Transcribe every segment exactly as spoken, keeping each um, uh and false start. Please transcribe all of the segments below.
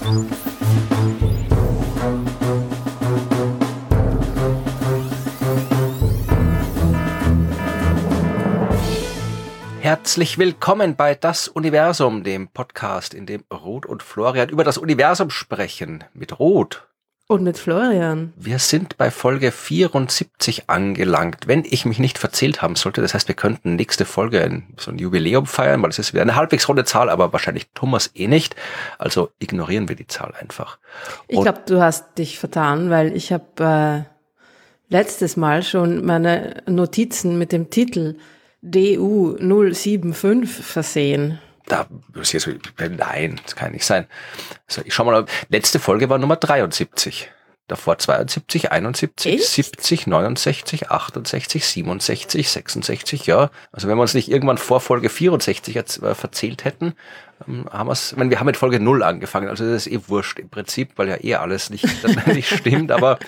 Herzlich willkommen bei Das Universum, dem Podcast, in dem Ruth und Florian über das Universum sprechen. Mit Ruth. Und mit Florian. Wir sind bei Folge vierundsiebzig angelangt, wenn ich mich nicht verzählt haben sollte. Das heißt, wir könnten nächste Folge ein, so ein Jubiläum feiern, weil es ist wieder eine halbwegs runde Zahl, aber wahrscheinlich tun wir es eh nicht. Also ignorieren wir die Zahl einfach. Und ich glaube, du hast dich vertan, weil ich habe äh, letztes Mal schon meine Notizen mit dem Titel D U null sieben fünf versehen. Da, nein, das kann nicht sein. Also ich schau mal, letzte Folge war Nummer dreiundsiebzig. Davor zweiundsiebzig, einundsiebzig, Echt? siebzig, neunundsechzig, achtundsechzig, siebenundsechzig, sechsundsechzig, ja. Also wenn wir uns nicht irgendwann vor Folge vierundsechzig jetzt äh, verzählt hätten, ähm, haben wir es, ich meine, wir haben mit Folge null angefangen, also das ist eh wurscht im Prinzip, weil ja eh alles nicht, nicht stimmt, aber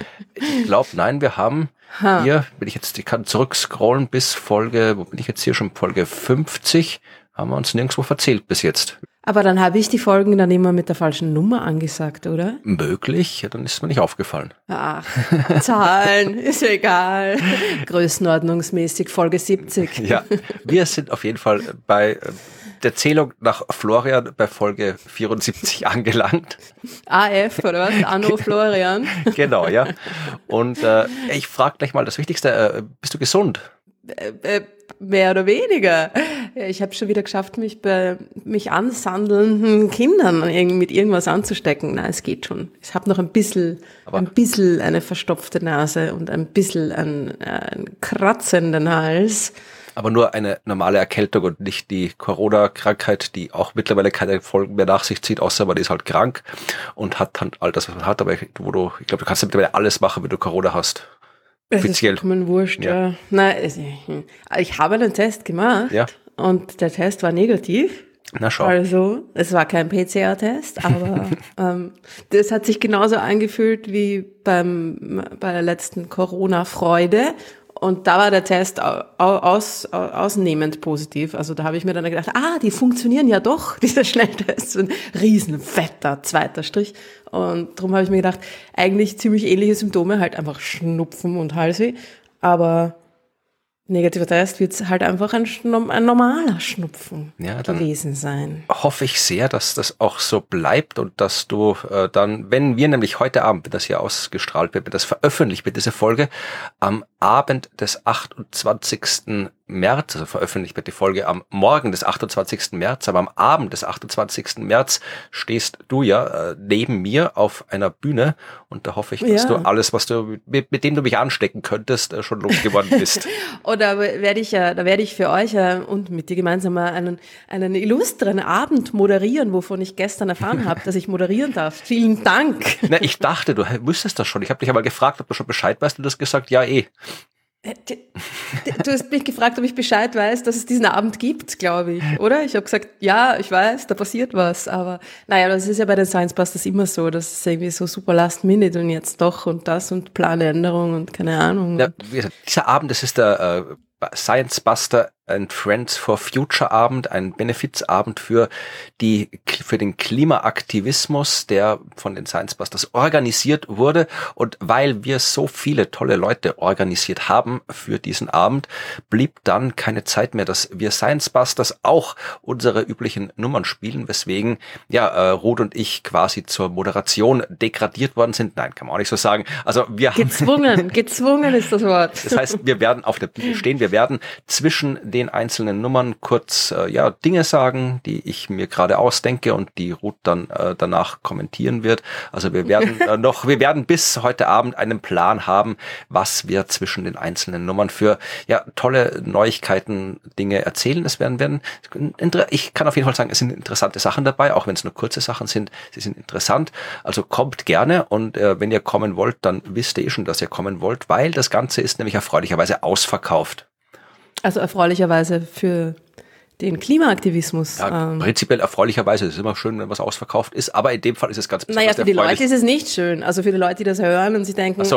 ich glaube, nein, wir haben Ha. hier, wenn ich jetzt, ich kann zurückscrollen bis Folge, wo bin ich jetzt hier schon, Folge fünfzig, haben wir uns nirgendwo verzählt bis jetzt. Aber dann habe ich die Folgen dann immer mit der falschen Nummer angesagt, oder? Möglich, ja, dann ist mir nicht aufgefallen. Ach, Zahlen, ist ja egal. Größenordnungsmäßig Folge siebzig. Ja, wir sind auf jeden Fall bei der Zählung nach Florian bei Folge vierundsiebzig angelangt. A F, oder was? Anno Florian. Genau, ja. Und äh, ich frage gleich mal das Wichtigste, äh, bist du gesund? Äh, äh, mehr oder weniger. Ich habe schon wieder geschafft, mich bei mich ansandelnden Kindern irgendwie mit irgendwas anzustecken. Nein, es geht schon. Ich habe noch ein bisschen, Aber ein bisschen eine verstopfte Nase und ein bisschen einen, einen kratzenden Hals. Aber nur eine normale Erkältung und nicht die Corona-Krankheit, die auch mittlerweile keine Folgen mehr nach sich zieht, außer man ist halt krank und hat dann all das, was man hat. Aber ich, wo du, ich glaube, du kannst mittlerweile alles machen, wenn du Corona hast. Es Offiziell. ist vollkommen wurscht, ja. ja. Nein, es, ich habe einen Test gemacht Ja. und der Test war negativ. Na schau. Also, es war kein P C R-Test, aber ähm, das hat sich genauso angefühlt wie beim bei der letzten Corona-Freude. Und da war der Test aus, ausnehmend positiv. Also da habe ich mir dann gedacht, ah, die funktionieren ja doch, dieser Schnelltest. Ein riesen fetter zweiter Strich. Und darum habe ich mir gedacht, eigentlich ziemlich ähnliche Symptome, halt einfach Schnupfen und Halsweh. Aber negativer Test wird halt einfach ein, ein normaler Schnupfen Ja, dann gewesen sein. hoffe ich sehr, dass das auch so bleibt und dass du äh, dann, wenn wir nämlich heute Abend, wenn das hier ausgestrahlt wird, wenn das veröffentlicht wird, diese Folge, am Abend des achtundzwanzigsten März, also veröffentlicht wird die Folge am Morgen des achtundzwanzigsten März, aber am Abend des achtundzwanzigsten März stehst du ja äh, neben mir auf einer Bühne und da hoffe ich, dass Ja. du alles, was du mit, mit dem du mich anstecken könntest, äh, schon losgeworden bist. Oder werde ich ja, da werde ich für euch ja und mit dir gemeinsam mal einen, einen illustren Abend moderieren, wovon ich gestern erfahren habe, dass ich moderieren darf. Vielen Dank. Na, ich dachte, du wüsstest das schon. Ich habe dich aber gefragt, ob du schon Bescheid weißt und du hast gesagt, ja eh. Du hast mich gefragt, ob ich Bescheid weiß, dass es diesen Abend gibt, glaube ich, oder? Ich habe gesagt, ja, ich weiß, da passiert was, aber naja, das ist ja bei den Science Busters immer so, das ist irgendwie so super last minute und jetzt doch und das und Planänderung und keine Ahnung. Ja, wie gesagt, dieser Abend, das ist der äh, Science Buster and Friends for Future Abend, ein Benefizabend für die, für den Klimaaktivismus, der von den Science Busters organisiert wurde. Und weil wir so viele tolle Leute organisiert haben für diesen Abend, blieb dann keine Zeit mehr, dass wir Science Busters auch unsere üblichen Nummern spielen, weswegen, ja, äh, Ruth und ich quasi zur Moderation degradiert worden sind. Nein, kann man auch nicht so sagen. Also wir haben Gezwungen, gezwungen ist das Wort. Das heißt, wir werden auf der Bühne stehen, wir werden zwischen den einzelnen Nummern kurz äh, ja Dinge sagen, die ich mir gerade ausdenke und die Ruth dann äh, danach kommentieren wird. Also wir werden äh, noch, wir werden bis heute Abend einen Plan haben, was wir zwischen den einzelnen Nummern für ja tolle Neuigkeiten, Dinge erzählen. Es werden werden. Ich kann auf jeden Fall sagen, es sind interessante Sachen dabei, auch wenn es nur kurze Sachen sind. Sie sind interessant. Also kommt gerne und äh, wenn ihr kommen wollt, dann wisst ihr eh schon, dass ihr kommen wollt, weil das Ganze ist nämlich erfreulicherweise ausverkauft. Also erfreulicherweise für den Klimaaktivismus. Ja, ähm, prinzipiell erfreulicherweise. Es ist immer schön, wenn was ausverkauft ist, aber in dem Fall ist es ganz besonders naja, für die erfreulich. Leute ist es nicht schön. Also für die Leute, die das hören und sich denken, Ach so.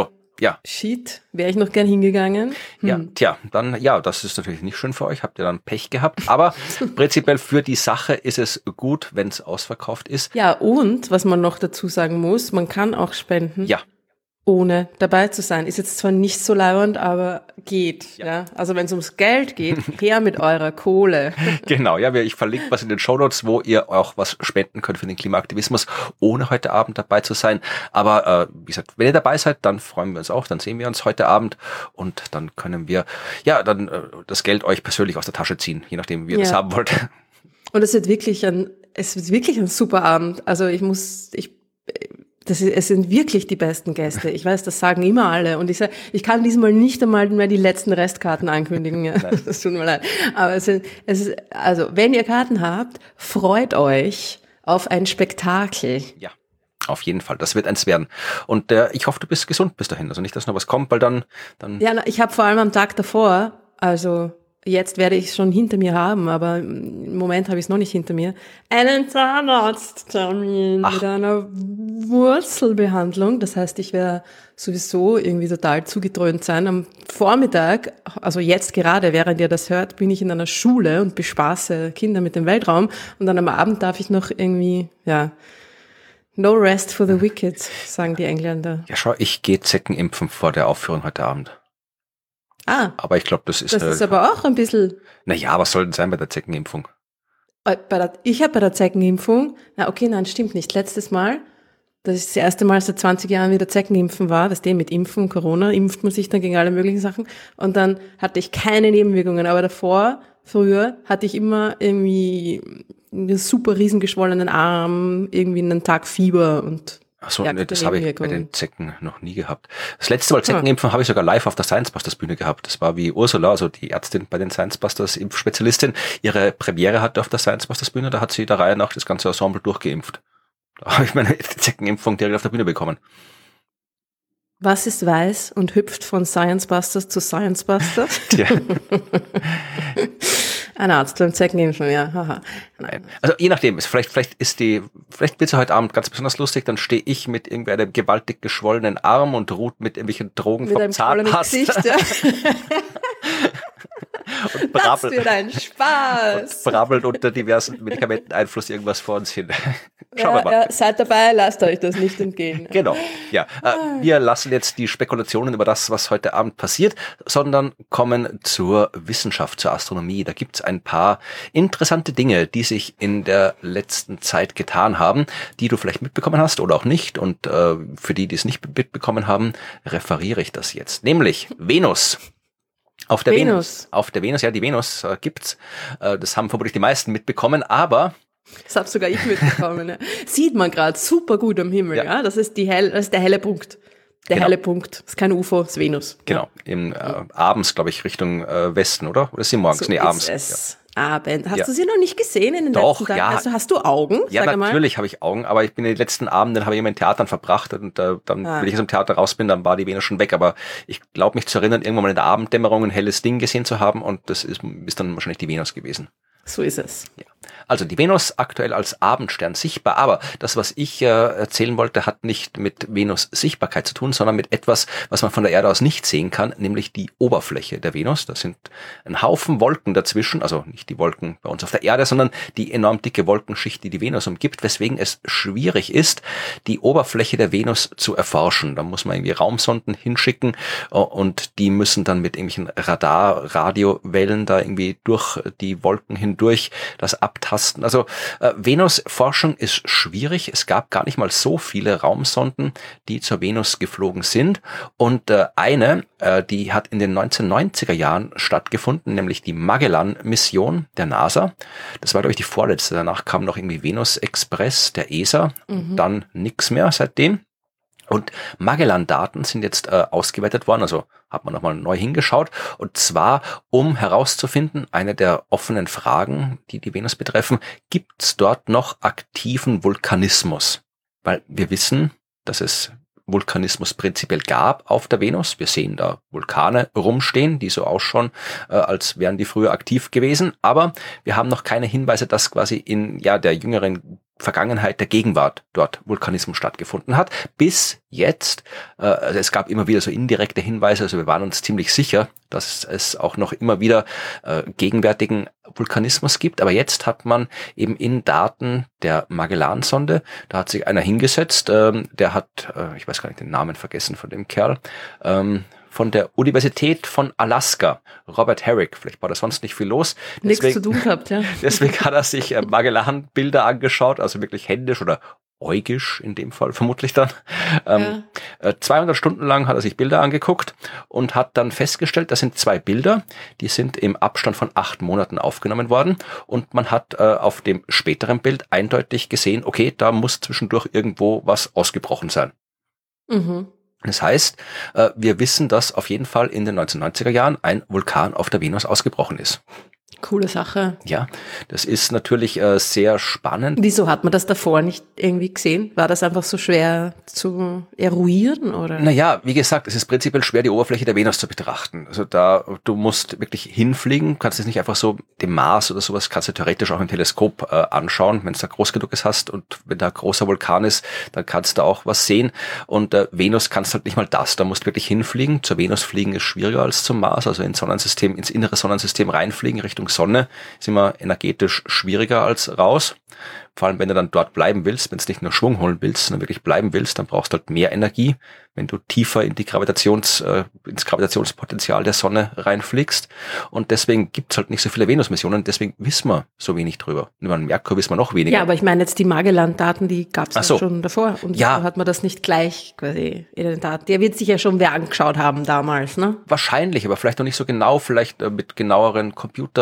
Ja. Shit, wäre ich noch gern hingegangen. Hm. Ja, tja, dann, ja, das ist natürlich nicht schön für euch, habt ihr dann Pech gehabt, aber prinzipiell für die Sache ist es gut, wenn es ausverkauft ist. Ja, und, was man noch dazu sagen muss, man kann auch spenden. Ja. Ohne dabei zu sein. Ist jetzt zwar nicht so leibend, aber geht. Ja. ja. Also wenn es ums Geld geht, her mit eurer Kohle. Genau, ja, ich verlinke was in den Shownotes, wo ihr auch was spenden könnt für den Klimaaktivismus, ohne heute Abend dabei zu sein. Aber äh, wie gesagt, wenn ihr dabei seid, dann freuen wir uns auch, dann sehen wir uns heute Abend und dann können wir ja dann äh, das Geld euch persönlich aus der Tasche ziehen, je nachdem, wie ihr ja. das haben wollt. Und es wird wirklich ein, es wird wirklich ein super Abend. Also ich muss, ich Das ist, es sind wirklich die besten Gäste. Ich weiß, das sagen immer alle. Und ich sage, ich kann diesmal nicht einmal mehr die letzten Restkarten ankündigen. Ja, das tut mir leid. Aber es ist, es ist, also, wenn ihr Karten habt, freut euch auf ein Spektakel. Ja, auf jeden Fall. Das wird eins werden. Und äh, ich hoffe, du bist gesund bis dahin. Also nicht, dass noch was kommt, weil dann, dann. Ja, ich habe vor allem am Tag davor, also, jetzt werde ich es schon hinter mir haben, aber im Moment habe ich es noch nicht hinter mir. Einen Zahnarzttermin mit einer Wurzelbehandlung. Das heißt, ich werde sowieso irgendwie total zugedröhnt sein. Am Vormittag, also jetzt gerade, während ihr das hört, bin ich in einer Schule und bespaße Kinder mit dem Weltraum. Und dann am Abend darf ich noch irgendwie, ja, no rest for the wicked, sagen die Engländer. Ja, schau, ich gehe Zecken impfen vor der Aufführung heute Abend. Ah. Aber ich glaube, das ist... Das äh, ist aber auch ein bisschen... Naja, was soll denn sein bei der Zeckenimpfung? Bei der, ich habe bei der Zeckenimpfung... Na okay, nein, stimmt nicht. Letztes Mal, das ist das erste Mal seit zwanzig Jahren wieder Zeckenimpfen war, das dem mit Impfen, Corona, impft man sich dann gegen alle möglichen Sachen. Und dann hatte ich keine Nebenwirkungen. Aber davor, früher, hatte ich immer irgendwie einen super riesengeschwollenen Arm, irgendwie einen Tag Fieber und... Ach so, nee, das habe ich bei den Zecken noch nie gehabt. Das letzte Mal Zeckenimpfen ah. habe ich sogar live auf der Science Busters Bühne gehabt. Das war wie Ursula, also die Ärztin bei den Science Busters, Impfspezialistin, ihre Premiere hatte auf der Science Busters Bühne. Da hat sie der Reihe nach das ganze Ensemble durchgeimpft. Da habe ich meine Zeckenimpfung direkt auf der Bühne bekommen. Was ist weiß und hüpft von Science Busters zu Science Busters? Ja. Ein Arzt beim Zeckenimpfen, ja. Haha. Nein. Also je nachdem, vielleicht, vielleicht ist die, vielleicht wird es heute Abend ganz besonders lustig, dann stehe ich mit irgendwie einem gewaltig geschwollenen Arm und Ruth mit irgendwelchen Drogen mit vom Zahnarzt. Gesicht, ja. und brabbelt, das wird ein Spaß. Und brabbelt unter diversen Medikamenteneinfluss irgendwas vor uns hin. Schauen ja, wir mal. Ja, seid dabei, lasst euch das nicht entgehen. Genau, ja. Äh, wir lassen jetzt die Spekulationen über das, was heute Abend passiert, sondern kommen zur Wissenschaft, zur Astronomie. Da gibt's ein paar interessante Dinge, die sich in der letzten Zeit getan haben, die du vielleicht mitbekommen hast oder auch nicht. Und äh, für die, die es nicht mitbekommen haben, referiere ich das jetzt. Nämlich Venus. Auf der Venus. Venus. Auf der Venus, ja, die Venus äh, gibt's. Äh, das haben vermutlich die meisten mitbekommen, aber... Das habe sogar ich mitbekommen. Ja. Sieht man gerade super gut am Himmel. Ja. ja, das ist die hell, das ist der helle Punkt. Der genau. helle Punkt. Das ist kein U F O, das ist Venus. Genau. Ja. Im, äh, abends, glaube ich, Richtung äh, Westen, oder? Oder ist sie morgens? So nee, abends. Es. Ja. Abend. Hast ja. du sie noch nicht gesehen in den Doch, letzten Tagen? ja. Also hast du Augen? Ja, Sag natürlich habe ich Augen, aber ich bin in den letzten Abenden, habe ich immer in Theatern verbracht und äh, dann, ah. wenn ich aus dem Theater raus bin, dann war die Venus schon weg. Aber ich glaube mich zu erinnern, irgendwann mal in der Abenddämmerung ein helles Ding gesehen zu haben und das ist, ist dann wahrscheinlich die Venus gewesen. So ist es. Ja. Also die Venus aktuell als Abendstern sichtbar, aber das, was ich äh, erzählen wollte, hat nicht mit Venus Sichtbarkeit zu tun, sondern mit etwas, was man von der Erde aus nicht sehen kann, nämlich die Oberfläche der Venus. Da sind ein Haufen Wolken dazwischen, also nicht die Wolken bei uns auf der Erde, sondern die enorm dicke Wolkenschicht, die die Venus umgibt, weswegen es schwierig ist, die Oberfläche der Venus zu erforschen. Da muss man irgendwie Raumsonden hinschicken und die müssen dann mit irgendwelchen Radar, Radiowellen da irgendwie durch die Wolken hindurch das abtasten. Also äh, Venus-Forschung ist schwierig. Es gab gar nicht mal so viele Raumsonden, die zur Venus geflogen sind. Und äh, eine, äh, die hat in den neunzehnhundertneunziger Jahren stattgefunden, nämlich die Magellan-Mission der NASA. Das war, glaube ich, die vorletzte. Danach kam noch irgendwie Venus-Express der E S A. Mhm. Dann nix mehr seitdem. Und Magellan-Daten sind jetzt äh, ausgewertet worden, also hat man nochmal neu hingeschaut, und zwar, um herauszufinden, eine der offenen Fragen, die die Venus betreffen, gibt es dort noch aktiven Vulkanismus? Weil wir wissen, dass es Vulkanismus prinzipiell gab auf der Venus. Wir sehen da Vulkane rumstehen, die so ausschauen, äh, als wären die früher aktiv gewesen, aber wir haben noch keine Hinweise, dass quasi in ja der jüngeren Vergangenheit, der Gegenwart dort Vulkanismus stattgefunden hat. Bis jetzt, äh, also es gab immer wieder so indirekte Hinweise, also wir waren uns ziemlich sicher, dass es auch noch immer wieder äh, gegenwärtigen Vulkanismus gibt. Aber jetzt hat man eben in Daten der Magellansonde, da hat sich einer hingesetzt, ähm, der hat, äh, ich weiß gar nicht den Namen vergessen von dem Kerl, ähm, von der Universität von Alaska, Robert Herrick. Vielleicht war da sonst nicht viel los. Nichts zu tun gehabt, ja. Deswegen hat er sich äh, Magellan-Bilder angeschaut, also wirklich händisch oder äugisch in dem Fall vermutlich dann. Ähm, ja. äh, zweihundert Stunden lang hat er sich Bilder angeguckt und hat dann festgestellt, das sind zwei Bilder, die sind im Abstand von acht Monaten aufgenommen worden und man hat äh, auf dem späteren Bild eindeutig gesehen, okay, da muss zwischendurch irgendwo was ausgebrochen sein. Mhm. Das heißt, wir wissen, dass auf jeden Fall in den neunzehnhundertneunziger Jahren ein Vulkan auf der Venus ausgebrochen ist. Coole Sache. Ja, das ist natürlich äh, sehr spannend. Wieso hat man das davor nicht irgendwie gesehen? War das einfach so schwer zu eruieren, oder? Naja, wie gesagt, es ist prinzipiell schwer, die Oberfläche der Venus zu betrachten. Also da, du musst wirklich hinfliegen, kannst es nicht einfach so, dem Mars oder sowas kannst du theoretisch auch im Teleskop äh, anschauen, wenn es da groß genug ist hast und wenn da ein großer Vulkan ist, dann kannst du auch was sehen. Und äh, Venus kannst halt nicht mal das, da musst du wirklich hinfliegen. Zur Venus fliegen ist schwieriger als zum Mars, also ins Sonnensystem, ins innere Sonnensystem reinfliegen, Richtung Sonne, ist immer energetisch schwieriger als raus. Vor allem, wenn du dann dort bleiben willst, wenn du nicht nur Schwung holen willst, sondern wirklich bleiben willst, dann brauchst du halt mehr Energie, wenn du tiefer in die Gravitations, äh, ins Gravitationspotenzial der Sonne reinfliegst. Und deswegen gibt's halt nicht so viele Venus-Missionen, deswegen wissen wir so wenig drüber. Über den Merkur wissen wir noch weniger. Ja, aber ich meine jetzt die Magellan-Daten, die gab's ja so. schon davor. Und ja. so hat man das nicht gleich quasi in den Daten. Der wird sich ja schon wer angeschaut haben damals, ne? Wahrscheinlich, aber vielleicht noch nicht so genau, vielleicht äh, mit genaueren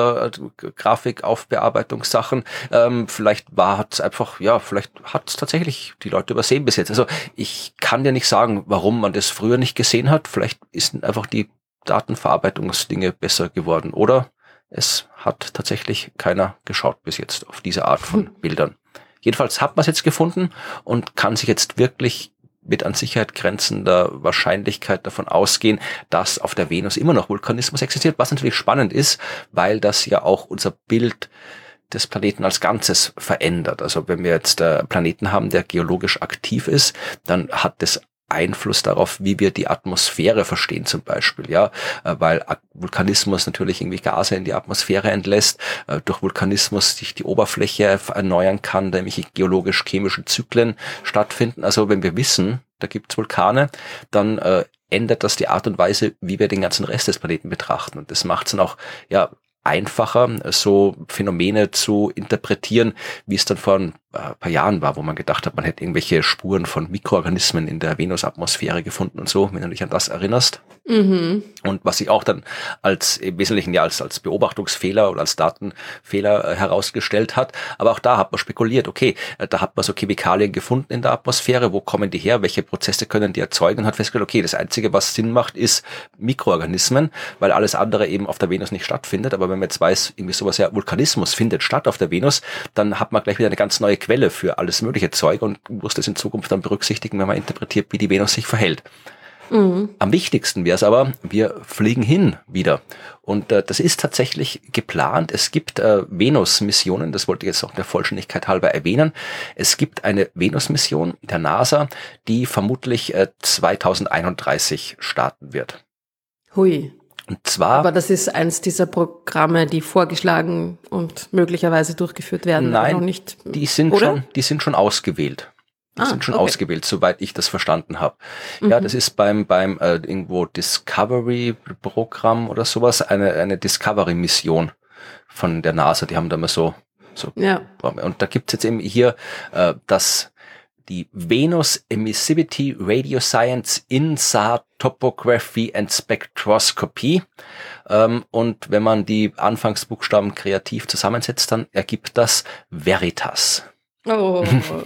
Computer-Grafik-Aufbearbeitungssachen. Ähm, vielleicht war hat's einfach, ja, vielleicht hat's tatsächlich die Leute übersehen bis jetzt. Also ich kann dir nicht sagen, warum man das früher nicht gesehen hat. Vielleicht ist einfach die Datenverarbeitungsdinge besser geworden. Oder es hat tatsächlich keiner geschaut bis jetzt auf diese Art von hm. Bildern. Jedenfalls hat man es jetzt gefunden und kann sich jetzt wirklich mit an Sicherheit grenzender Wahrscheinlichkeit davon ausgehen, dass auf der Venus immer noch Vulkanismus existiert, was natürlich spannend ist, weil das ja auch unser Bild des Planeten als Ganzes verändert. Also wenn wir jetzt äh, Planeten haben, der geologisch aktiv ist, dann hat das Einfluss darauf, wie wir die Atmosphäre verstehen zum Beispiel, ja, äh, weil Vulkanismus natürlich irgendwie Gase in die Atmosphäre entlässt, äh, durch Vulkanismus sich die Oberfläche erneuern kann, da irgendwelche geologisch-chemischen Zyklen stattfinden. Also wenn wir wissen, da gibt's Vulkane, dann äh, ändert das die Art und Weise, wie wir den ganzen Rest des Planeten betrachten. Und das macht es dann auch, ja, einfacher, so Phänomene zu interpretieren, wie es dann vor ein paar Jahren war, wo man gedacht hat, man hätte irgendwelche Spuren von Mikroorganismen in der Venusatmosphäre gefunden und so, wenn du dich an das erinnerst. Mhm. Und was sich auch dann als im Wesentlichen ja als, als Beobachtungsfehler oder als Datenfehler äh, herausgestellt hat. Aber auch da hat man spekuliert, okay, äh, da hat man so Chemikalien gefunden in der Atmosphäre, wo kommen die her, welche Prozesse können die erzeugen und hat festgestellt, okay, das Einzige, was Sinn macht, ist Mikroorganismen, weil alles andere eben auf der Venus nicht stattfindet. Aber wenn man jetzt weiß, irgendwie sowas, ja, Vulkanismus findet statt auf der Venus, dann hat man gleich wieder eine ganz neue Quelle für alles mögliche Zeug und muss das in Zukunft dann berücksichtigen, wenn man interpretiert, wie die Venus sich verhält. Mhm. Am wichtigsten wäre es aber, wir fliegen hin wieder. Und äh, das ist tatsächlich geplant. Es gibt äh, Venus-Missionen, das wollte ich jetzt auch der Vollständigkeit halber erwähnen. Es gibt eine Venus-Mission der NASA, die vermutlich äh, zweitausendeinunddreißig starten wird. Hui. Und zwar, aber das ist eins dieser Programme, die vorgeschlagen und möglicherweise durchgeführt werden. Nein, noch nicht, die sind oder? schon, die sind schon ausgewählt. Die ah, sind schon okay. ausgewählt, soweit ich das verstanden habe. Mhm. Ja, das ist beim beim äh, irgendwo Discovery-Programm oder sowas eine eine Discovery-Mission von der NASA. Die haben da mal so so ja. Und da gibt's jetzt eben hier äh, das die Venus Emissivity Radio Science in S A R Topography and Spectroscopy. Ähm, und wenn man die Anfangsbuchstaben kreativ zusammensetzt, dann ergibt das Veritas. Oh,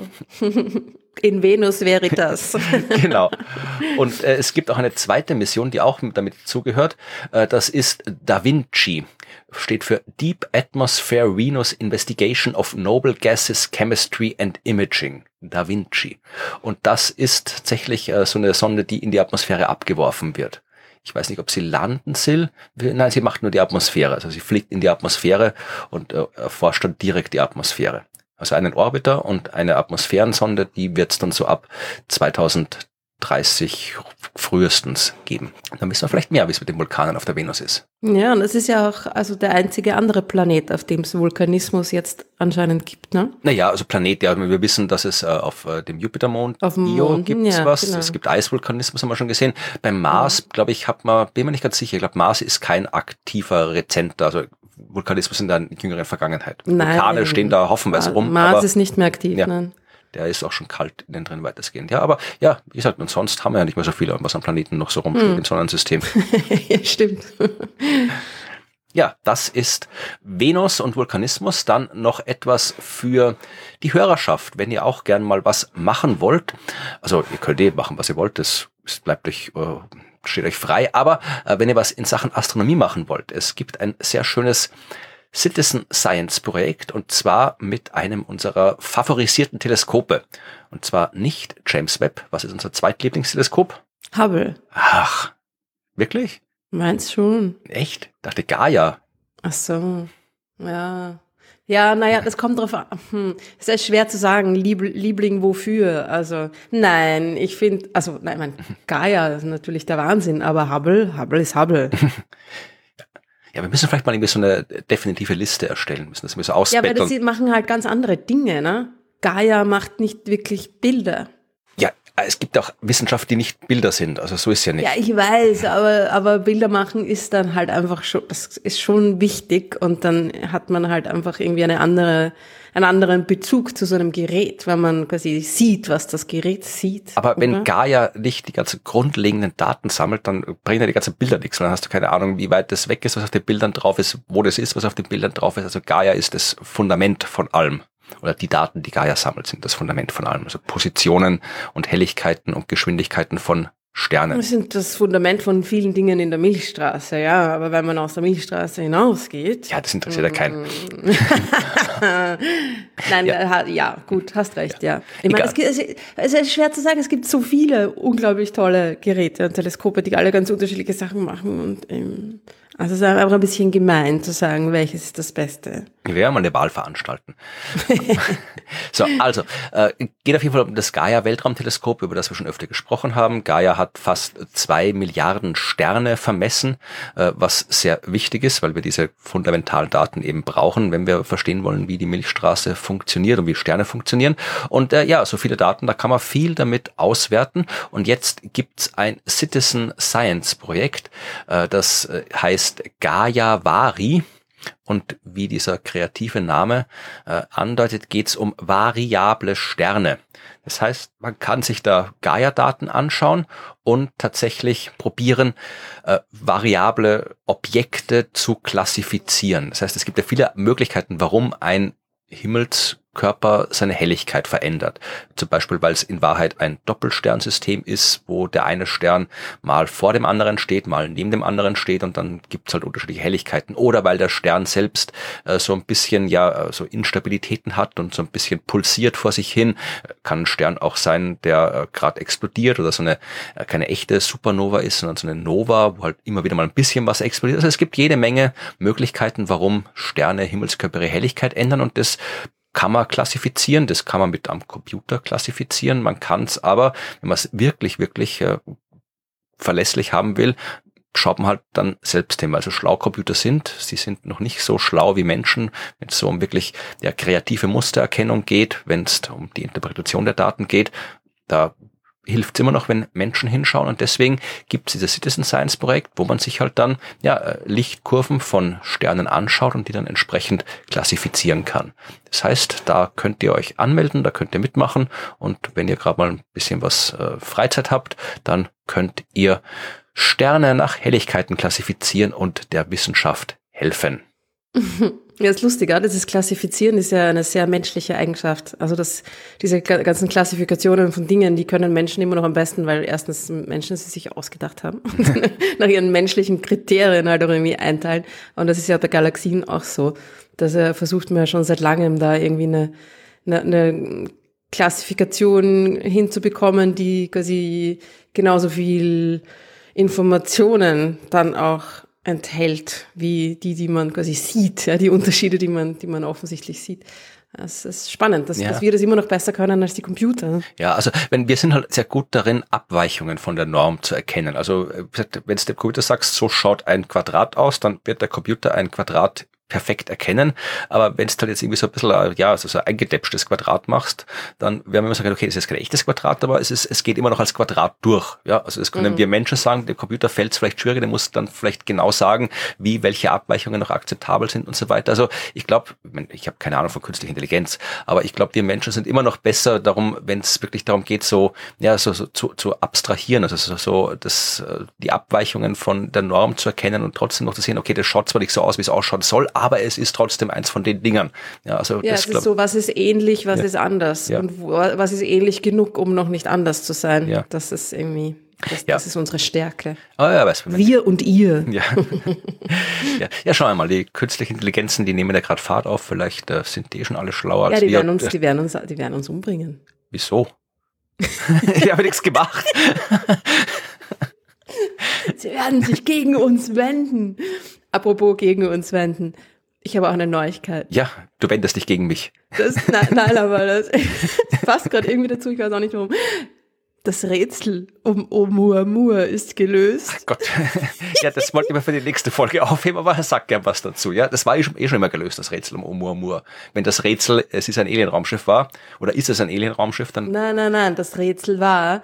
in Venus Veritas. Genau. Und äh, es gibt auch eine zweite Mission, die auch damit zugehört. Äh, das ist Da Vinci. Steht für Deep Atmosphere Venus Investigation of Noble Gases, Chemistry and Imaging. Da Vinci. Und das ist tatsächlich äh, so eine Sonde, die in die Atmosphäre abgeworfen wird. Ich weiß nicht, ob sie landen will. Nein, sie macht nur die Atmosphäre. Also sie fliegt in die Atmosphäre und äh, erforscht dann direkt die Atmosphäre. Also einen Orbiter und eine Atmosphärensonde, die wird es dann so ab zweitausenddreißig frühestens geben. Dann wissen wir vielleicht mehr, wie es mit den Vulkanen auf der Venus ist. Ja, und es ist ja auch also der einzige andere Planet, auf dem es Vulkanismus jetzt anscheinend gibt, ne? Naja, also Planet, ja, wir wissen, dass es äh, auf äh, dem Jupitermond, Auf dem Io, Mond, gibt es ja, was. genau. Es gibt Eisvulkanismus, haben wir schon gesehen. Beim Mars, Ja. glaube ich, hat man, bin mir nicht ganz sicher, ich glaube, Mars ist kein aktiver Rezenter, also Vulkanismus in der jüngeren Vergangenheit. Nein. Vulkane stehen da hoffenweise rum. Mars aber ist nicht mehr aktiv, ja. nein. Der ist auch schon kalt innen drin weitestgehend. Ja, aber ja, wie gesagt, und sonst haben wir ja nicht mehr so viel, was am Planeten noch so rumsteht hm. im Sonnensystem. Ja, stimmt. Ja, das ist Venus und Vulkanismus. Dann noch etwas für die Hörerschaft, wenn ihr auch gern mal was machen wollt. Also ihr könnt eh machen, was ihr wollt, das bleibt euch, äh, steht euch frei. Aber äh, wenn ihr was in Sachen Astronomie machen wollt, es gibt ein sehr schönes Citizen Science Projekt, und zwar mit einem unserer favorisierten Teleskope. Und zwar nicht James Webb. Was ist unser zweitlieblingsteleskop? Hubble. Ach, wirklich? Meinst schon? Echt? Ich dachte Gaia. Ach so, ja. Ja, naja, das kommt drauf an. Hm. Es ist schwer zu sagen, Lieb Liebling wofür. Also, nein, ich finde, also, nein, mein, Gaia ist natürlich der Wahnsinn, aber Hubble, Hubble ist Hubble. Ja, wir müssen vielleicht mal irgendwie so eine definitive Liste erstellen, müssen das ein bisschen ausbetteln. Ja, weil das machen halt ganz andere Dinge, ne? Gaia macht nicht wirklich Bilder. Ja, es gibt auch Wissenschaft, die nicht Bilder sind, also so ist ja nicht. Ja, ich weiß, aber, aber Bilder machen ist dann halt einfach schon, das ist schon wichtig, und dann hat man halt einfach irgendwie eine andere, einen anderen Bezug zu so einem Gerät, wenn man quasi sieht, was das Gerät sieht. Aber oder? wenn Gaia nicht die ganzen grundlegenden Daten sammelt, dann bringen ja die ganzen Bilder nichts. Dann hast du keine Ahnung, wie weit das weg ist, was auf den Bildern drauf ist, wo das ist, was auf den Bildern drauf ist. Also Gaia ist das Fundament von allem. Oder die Daten, die Gaia sammelt, sind das Fundament von allem. Also Positionen und Helligkeiten und Geschwindigkeiten von Sternen. Das sind das Fundament von vielen Dingen in der Milchstraße, ja. Aber wenn man aus der Milchstraße hinausgeht. Ja, das interessiert ja keinen. Nein, ja. ja. ja, gut, hast recht, ja. ja. Ich meine, es, es ist schwer zu sagen, es gibt so viele unglaublich tolle Geräte und Teleskope, die alle ganz unterschiedliche Sachen machen. Und ähm, also es ist einfach ein bisschen gemein zu sagen, welches ist das Beste. Wir werden mal eine Wahl veranstalten. So, also, äh, geht auf jeden Fall um das Gaia-Weltraumteleskop, über das wir schon öfter gesprochen haben. Gaia hat fast zwei Milliarden Sterne vermessen, äh, was sehr wichtig ist, weil wir diese fundamentalen Daten eben brauchen, wenn wir verstehen wollen, wie die Milchstraße funktioniert und wie Sterne funktionieren. Und äh, ja, so viele Daten, da kann man viel damit auswerten. Und jetzt gibt's ein Citizen Science Projekt, äh, das äh, heißt Gaia-Vari. Und wie dieser kreative Name äh, andeutet, geht es um variable Sterne. Das heißt, man kann sich da Gaia-Daten anschauen und tatsächlich probieren, äh, variable Objekte zu klassifizieren. Das heißt, es gibt ja viele Möglichkeiten, warum ein Himmelskörper seine Helligkeit verändert. Zum Beispiel, weil es in Wahrheit ein Doppelsternsystem ist, wo der eine Stern mal vor dem anderen steht, mal neben dem anderen steht, und dann gibt es halt unterschiedliche Helligkeiten. Oder weil der Stern selbst äh, so ein bisschen ja so Instabilitäten hat und so ein bisschen pulsiert vor sich hin. Kann ein Stern auch sein, der äh, gerade explodiert oder so eine äh, keine echte Supernova ist, sondern so eine Nova, wo halt immer wieder mal ein bisschen was explodiert. Also es gibt jede Menge Möglichkeiten, warum Sterne, Himmelskörper ihre Helligkeit ändern, und das kann man klassifizieren, das kann man mit am Computer klassifizieren. Man kann es aber, wenn man es wirklich, wirklich äh, verlässlich haben will, schaut man halt dann selbst hin, weil so schlau Computer sind. Sie sind noch nicht so schlau wie Menschen, wenn es so um wirklich ja, kreative Mustererkennung geht, wenn es um die Interpretation der Daten geht. Da hilft es immer noch, wenn Menschen hinschauen, und deswegen gibt es dieses Citizen Science Projekt, wo man sich halt dann ja Lichtkurven von Sternen anschaut und die dann entsprechend klassifizieren kann. Das heißt, da könnt ihr euch anmelden, da könnt ihr mitmachen, und wenn ihr gerade mal ein bisschen was äh, Freizeit habt, dann könnt ihr Sterne nach Helligkeiten klassifizieren und der Wissenschaft helfen. Ja, ist lustig, ja? Dieses Klassifizieren ist ja eine sehr menschliche Eigenschaft. Also das, diese ganzen Klassifikationen von Dingen, die können Menschen immer noch am besten, weil erstens Menschen sie sich ausgedacht haben und nach ihren menschlichen Kriterien halt auch irgendwie einteilen. Und das ist ja bei Galaxien auch so. Das äh, versucht man ja schon seit langem, da irgendwie eine, eine, eine Klassifikation hinzubekommen, die quasi genauso viel Informationen dann auch enthält, wie die, die man quasi sieht, ja, die Unterschiede, die man, die man offensichtlich sieht. Es ist spannend, dass, Ja. dass wir das immer noch besser können als die Computer. Ja, also wenn wir sind halt sehr gut darin, Abweichungen von der Norm zu erkennen. Also wenn du dem Computer sagst, so schaut ein Quadrat aus, dann wird der Computer ein Quadrat perfekt erkennen, aber wenn du halt jetzt irgendwie so ein bisschen, ja, also so ein eingedäpschtes Quadrat machst, dann werden wir immer sagen, okay, das ist kein echtes Quadrat, aber es ist, es geht immer noch als Quadrat durch, ja, also das können mhm. wir Menschen sagen, dem Computer fällt es vielleicht schwieriger, der muss dann vielleicht genau sagen, wie, welche Abweichungen noch akzeptabel sind und so weiter, also ich glaube, ich habe keine Ahnung von künstlicher Intelligenz, aber ich glaube, wir Menschen sind immer noch besser darum, wenn es wirklich darum geht, so, ja, so, so zu, zu abstrahieren, also so, so das, die Abweichungen von der Norm zu erkennen und trotzdem noch zu sehen, okay, das schaut zwar nicht so aus, wie es ausschauen soll, aber es ist trotzdem eins von den Dingern. Ja, also ja das, es ist glaub, so, was ist ähnlich, was ja. ist anders Ja. und wo, was ist ähnlich genug, um noch nicht anders zu sein. Ja. Das ist irgendwie, das, Ja. das ist unsere Stärke. Ah, ja, weiß man. Wir und ihr. Ja. ja. ja, schauen wir mal, die künstlichen Intelligenzen, die nehmen ja gerade Fahrt auf, vielleicht äh, sind die schon alle schlauer als Ja, die wir. werden uns, die werden uns, die werden uns umbringen. Wieso? Ich habe nichts gemacht. Sie werden sich gegen uns wenden. Apropos gegen uns wenden. Ich habe auch eine Neuigkeit. Ja, du wendest dich gegen mich. Das, nein, nein, aber das, das passt gerade irgendwie dazu, ich weiß auch nicht warum. Das Rätsel um Oumuamua ist gelöst. Ach Gott. Ja, das wollten wir für die nächste Folge aufheben, aber sag gern was dazu. Ja, das war eh schon, eh schon immer gelöst, das Rätsel um Oumuamua. Wenn das Rätsel, es ist ein Alienraumschiff war, oder ist es ein Alienraumschiff, dann... Nein, nein, nein, das Rätsel war,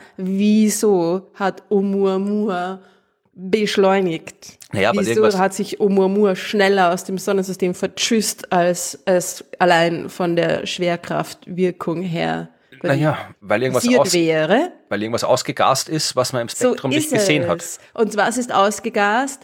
wieso hat Oumuamua beschleunigt? Naja, weil wieso irgendwas- hat sich Oumuamua schneller aus dem Sonnensystem vertschüsst, als es allein von der Schwerkraftwirkung her Naja, weil irgendwas, passiert aus, wäre? weil irgendwas ausgegast ist, was man im Spektrum so nicht ist gesehen es. hat. Und was ist ausgegast?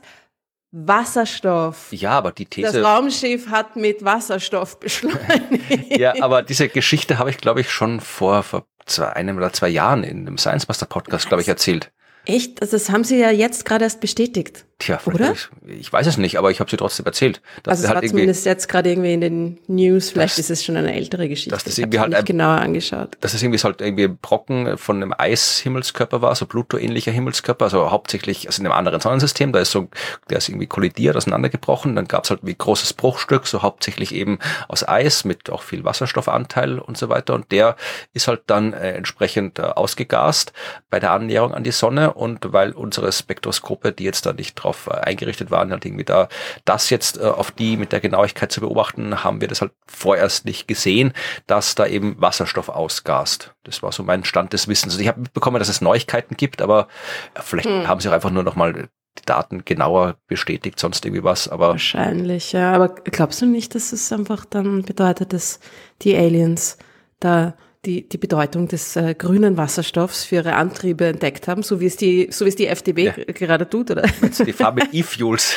Wasserstoff. Ja, aber die Das These... Raumschiff hat mit Wasserstoff beschleunigt. Ja, aber diese Geschichte habe ich, glaube ich, schon vor, vor zwei, einem oder zwei Jahren in dem Science Master Podcast, glaube ich, erzählt. Echt? Also das haben sie ja jetzt gerade erst bestätigt. Tja, Oder? Ich, ich weiß es nicht, aber ich habe sie trotzdem erzählt. Dass Also es halt war irgendwie, zumindest jetzt gerade irgendwie in den News, vielleicht Das- ist es schon eine ältere Geschichte. dass das ich habe irgendwie es halt nicht ein- genauer angeschaut. dass es irgendwie so halt irgendwie ein Brocken von einem Eishimmelskörper war, so Pluto-ähnlicher Himmelskörper, also hauptsächlich also in einem anderen Sonnensystem, da ist so, der ist irgendwie kollidiert, auseinandergebrochen, dann gab es halt wie großes Bruchstück, so hauptsächlich eben aus Eis mit auch viel Wasserstoffanteil und so weiter und der ist halt dann äh, entsprechend äh, ausgegast bei der Annäherung an die Sonne und weil unsere Spektroskope, die jetzt da nicht drauf äh, eingerichtet waren, halt irgendwie da das jetzt äh, auf die mit der Genauigkeit zu beobachten, haben wir das halt vorerst nicht gesehen, dass da eben Wasserstoff ausgast. Das war so mein Stand des Wissens. Also ich habe mitbekommen, dass es Neuigkeiten gibt, aber äh, vielleicht Hm. haben sie auch einfach nur noch mal die Daten genauer bestätigt, sonst irgendwie was, aber Wahrscheinlich, ja. Aber glaubst du nicht, dass es einfach dann bedeutet, dass die Aliens da die, die Bedeutung des äh, grünen Wasserstoffs für ihre Antriebe entdeckt haben, so wie es die, so wie es die F D P Ja. g- gerade tut, oder? die fahren mit E-Fuels.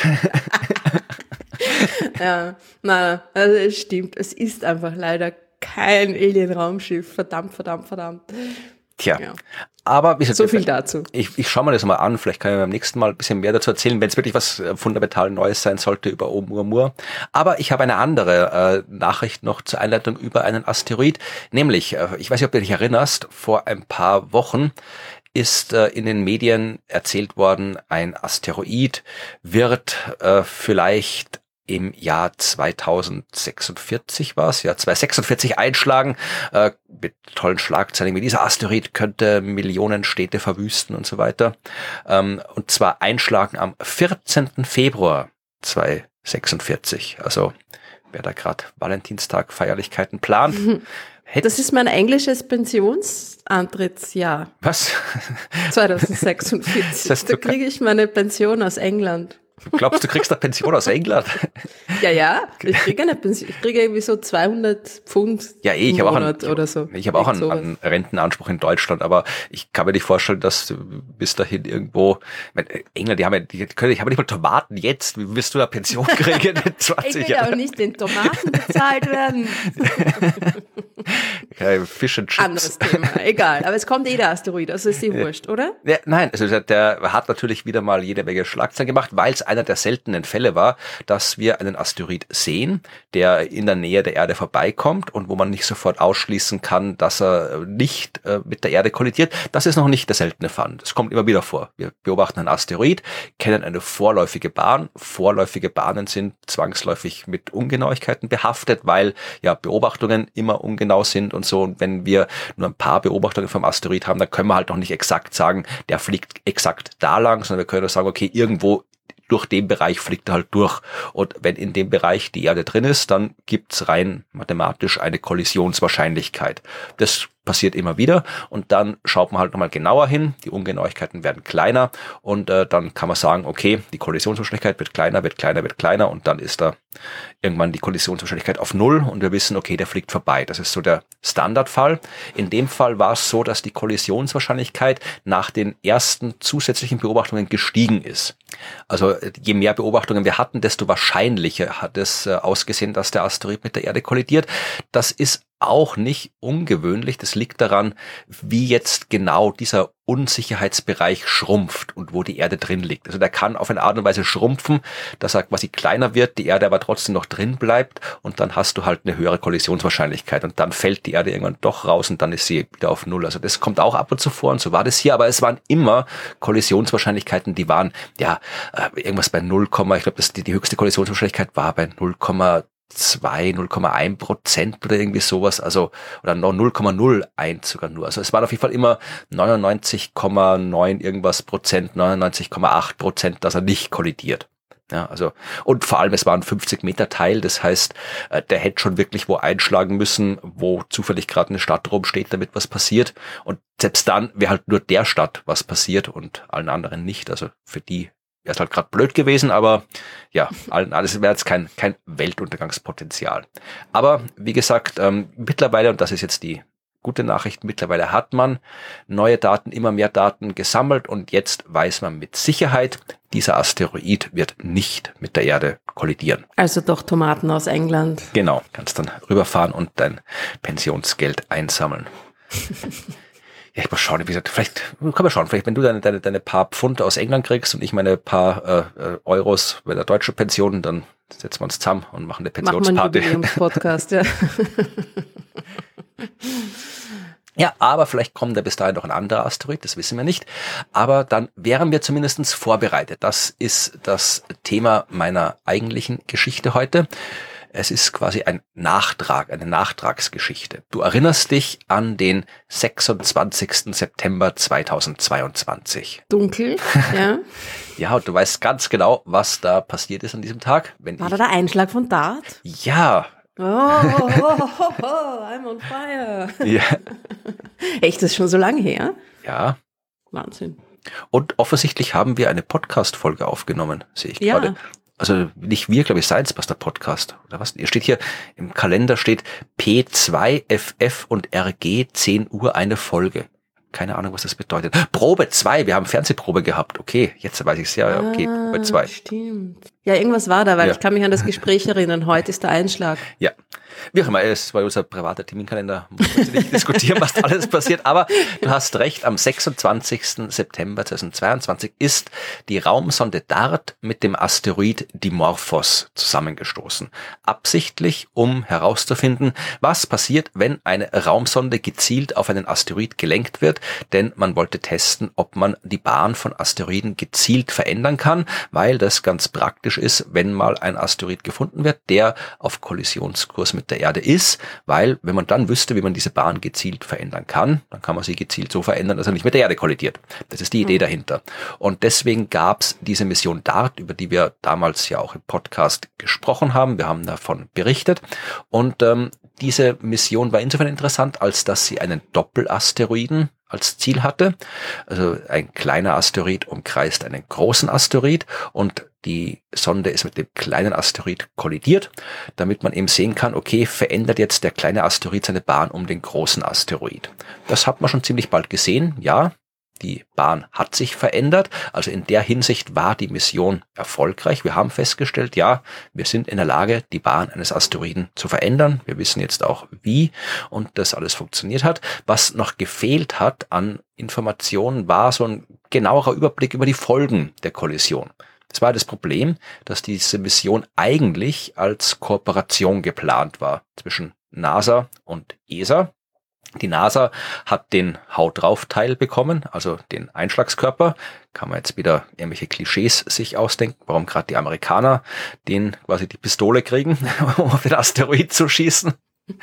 Ja, na, also es stimmt. Es ist einfach leider kein Alien-Raumschiff. Verdammt, verdammt, verdammt. Tja, Ja. aber wie gesagt, So viel dazu. Ich, ich schaue mir das mal an, vielleicht kann ich beim nächsten Mal ein bisschen mehr dazu erzählen, wenn es wirklich was äh, fundamental Neues sein sollte über Oumuamua. Aber ich habe eine andere äh, Nachricht noch zur Einleitung über einen Asteroid, nämlich, äh, ich weiß nicht, ob du dich erinnerst, vor ein paar Wochen ist äh, in den Medien erzählt worden, ein Asteroid wird äh, vielleicht im Jahr zweitausendsechsundvierzig war es, ja, zweitausendsechsundvierzig einschlagen, äh, mit tollen Schlagzeilen, wie dieser Asteroid könnte Millionen Städte verwüsten und so weiter. Ähm, und zwar einschlagen am vierzehnten Februar zweitausendsechsundvierzig. Also wer da gerade Valentinstag Feierlichkeiten plant, hätte... Das ist mein englisches Pensionsantrittsjahr. Was? zweitausendsechsundvierzig. Das heißt, Da du kann- kriege ich meine Pension aus England. Glaubst du, kriegst eine Pension aus England? Ja, ja, ich kriege eine Pension. Ich kriege irgendwie so zweihundert Pfund Ja, eh, ich im habe auch einen, Monat oder so. ich habe auch einen, Sowas. einen Rentenanspruch in Deutschland, aber ich kann mir nicht vorstellen, dass du bis dahin irgendwo, ich meine, England, die haben ja, die können, ich habe nicht mal Tomaten jetzt, wie willst du da Pension kriegen in Ich zwanzig will ja auch Jahren? nicht den Tomaten bezahlt werden. Ja, Fish and Chips. Anderes Thema, egal. Aber es kommt eh der Asteroid, also ist eh wurscht, oder? Ja, nein, also der, der hat natürlich wieder mal jede Menge Schlagzeilen gemacht, weil es einer der seltenen Fälle war, dass wir einen Asteroid sehen, der in der Nähe der Erde vorbeikommt und wo man nicht sofort ausschließen kann, dass er nicht äh, mit der Erde kollidiert. Das ist noch nicht der seltene Fall. Das kommt immer wieder vor. Wir beobachten einen Asteroid, kennen eine vorläufige Bahn. Vorläufige Bahnen sind zwangsläufig mit Ungenauigkeiten behaftet, weil ja Beobachtungen immer ungenau sind und so. Und wenn wir nur ein paar Beobachtungen vom Asteroid haben, dann können wir halt noch nicht exakt sagen, der fliegt exakt da lang, sondern wir können sagen, okay, irgendwo durch den Bereich fliegt er halt durch. Und wenn in dem Bereich die Erde drin ist, dann gibt's rein mathematisch eine Kollisionswahrscheinlichkeit. Das passiert immer wieder und dann schaut man halt nochmal genauer hin, die Ungenauigkeiten werden kleiner und äh, dann kann man sagen, okay, die Kollisionswahrscheinlichkeit wird kleiner, wird kleiner, wird kleiner und dann ist da irgendwann die Kollisionswahrscheinlichkeit auf Null und wir wissen, okay, der fliegt vorbei. Das ist so der Standardfall. In dem Fall war es so, dass die Kollisionswahrscheinlichkeit nach den ersten zusätzlichen Beobachtungen gestiegen ist. Also je mehr Beobachtungen wir hatten, desto wahrscheinlicher hat es äh, ausgesehen, dass der Asteroid mit der Erde kollidiert. Das ist auch nicht ungewöhnlich. Das liegt daran, wie jetzt genau dieser Unsicherheitsbereich schrumpft und wo die Erde drin liegt. Also der kann auf eine Art und Weise schrumpfen, dass er quasi kleiner wird, die Erde aber trotzdem noch drin bleibt und dann hast du halt eine höhere Kollisionswahrscheinlichkeit und dann fällt die Erde irgendwann doch raus und dann ist sie wieder auf Null. Also das kommt auch ab und zu vor und so war das hier, aber es waren immer Kollisionswahrscheinlichkeiten, die waren ja irgendwas bei null, ich glaube, das die, die höchste Kollisionswahrscheinlichkeit war bei null Komma zwei, null Komma eins Prozent oder irgendwie sowas, also oder noch null Komma null eins sogar nur. Also es waren auf jeden Fall immer neunundneunzig Komma neun irgendwas Prozent, neunundneunzig Komma acht Prozent, dass er nicht kollidiert. Ja, also und vor allem es war ein fünfzig Meter Teil, das heißt, der hätte schon wirklich wo einschlagen müssen, wo zufällig gerade eine Stadt rumsteht, damit was passiert. Und selbst dann wäre halt nur der Stadt was passiert und allen anderen nicht. Also für die wäre es halt gerade blöd gewesen, aber ja, alles wäre jetzt kein kein Weltuntergangspotenzial. Aber wie gesagt, ähm, mittlerweile, und das ist jetzt die gute Nachricht, mittlerweile hat man neue Daten, immer mehr Daten gesammelt und jetzt weiß man mit Sicherheit, dieser Asteroid wird nicht mit der Erde kollidieren. Also doch Tomaten aus England. Genau, kannst dann rüberfahren und dein Pensionsgeld einsammeln. Ja, ich muss schauen, wie gesagt, vielleicht, kann man schauen, vielleicht, wenn du deine, deine, deine paar Pfund aus England kriegst und ich meine paar äh, Euros bei der deutschen Pension, dann setzen wir uns zusammen und machen eine Pensionsparty. Machen wir einen Podcast, ja. Ja, aber vielleicht kommt da bis dahin noch ein anderer Asteroid, das wissen wir nicht. Aber dann wären wir zumindest vorbereitet. Das ist das Thema meiner eigentlichen Geschichte heute. Es ist quasi ein Nachtrag, eine Nachtragsgeschichte. Du erinnerst dich an den sechsundzwanzigsten September zweitausendzweiundzwanzig. Dunkel, ja. Ja, und du weißt ganz genau, was da passiert ist an diesem Tag. Wenn War ich, da der Einschlag von Dart? Ja. Oh, oh, oh, oh, oh, I'm on fire. Ja. Echt, das ist schon so lange her? Ja. Wahnsinn. Und offensichtlich haben wir eine Podcast-Folge aufgenommen, sehe ich Ja. gerade. Also nicht wir, glaube ich, Science Buster Podcast oder was? Hier steht hier im Kalender steht P zwei F F und R G zehn Uhr eine Folge. Keine Ahnung, was das bedeutet. Probe zwei, wir haben Fernsehprobe gehabt. Okay, jetzt weiß ich es ja. Okay, Probe zwei. Stimmt. Ja, irgendwas war da, weil Ja. ich kann mich an das Gespräch erinnern. Heute ist der Einschlag. Ja, wie auch immer, es war unser privater Terminkalender, muss man jetzt nicht diskutieren, was da alles passiert, aber du hast recht, am sechsundzwanzigsten September zweitausendzweiundzwanzig ist die Raumsonde DART mit dem Asteroid Dimorphos zusammengestoßen. Absichtlich, um herauszufinden, was passiert, wenn eine Raumsonde gezielt auf einen Asteroid gelenkt wird, denn man wollte testen, ob man die Bahn von Asteroiden gezielt verändern kann, weil das ganz praktisch ist, wenn mal ein Asteroid gefunden wird, der auf Kollisionskurs mit der Erde ist, weil wenn man dann wüsste, wie man diese Bahn gezielt verändern kann, dann kann man sie gezielt so verändern, dass er nicht mit der Erde kollidiert. Das ist die Idee dahinter. Und deswegen gab es diese Mission DART, über die wir damals ja auch im Podcast gesprochen haben. Wir haben davon berichtet. Und ähm, diese Mission war insofern interessant, als dass sie einen Doppelasteroiden als Ziel hatte. Also ein kleiner Asteroid umkreist einen großen Asteroid und die Sonde ist mit dem kleinen Asteroid kollidiert, damit man eben sehen kann, okay, verändert jetzt der kleine Asteroid seine Bahn um den großen Asteroid. Das hat man schon ziemlich bald gesehen, ja. Die Bahn hat sich verändert, also in der Hinsicht war die Mission erfolgreich. Wir haben festgestellt, ja, wir sind in der Lage, die Bahn eines Asteroiden zu verändern. Wir wissen jetzt auch, wie und das alles funktioniert hat. Was noch gefehlt hat an Informationen, war so ein genauerer Überblick über die Folgen der Kollision. Es war das Problem, dass diese Mission eigentlich als Kooperation geplant war zwischen NASA und E S A. Die NASA hat den Haut drauf Teil bekommen, also den Einschlagskörper. Kann man jetzt wieder irgendwelche Klischees sich ausdenken, warum gerade die Amerikaner den quasi die Pistole kriegen, um auf den Asteroid zu schießen.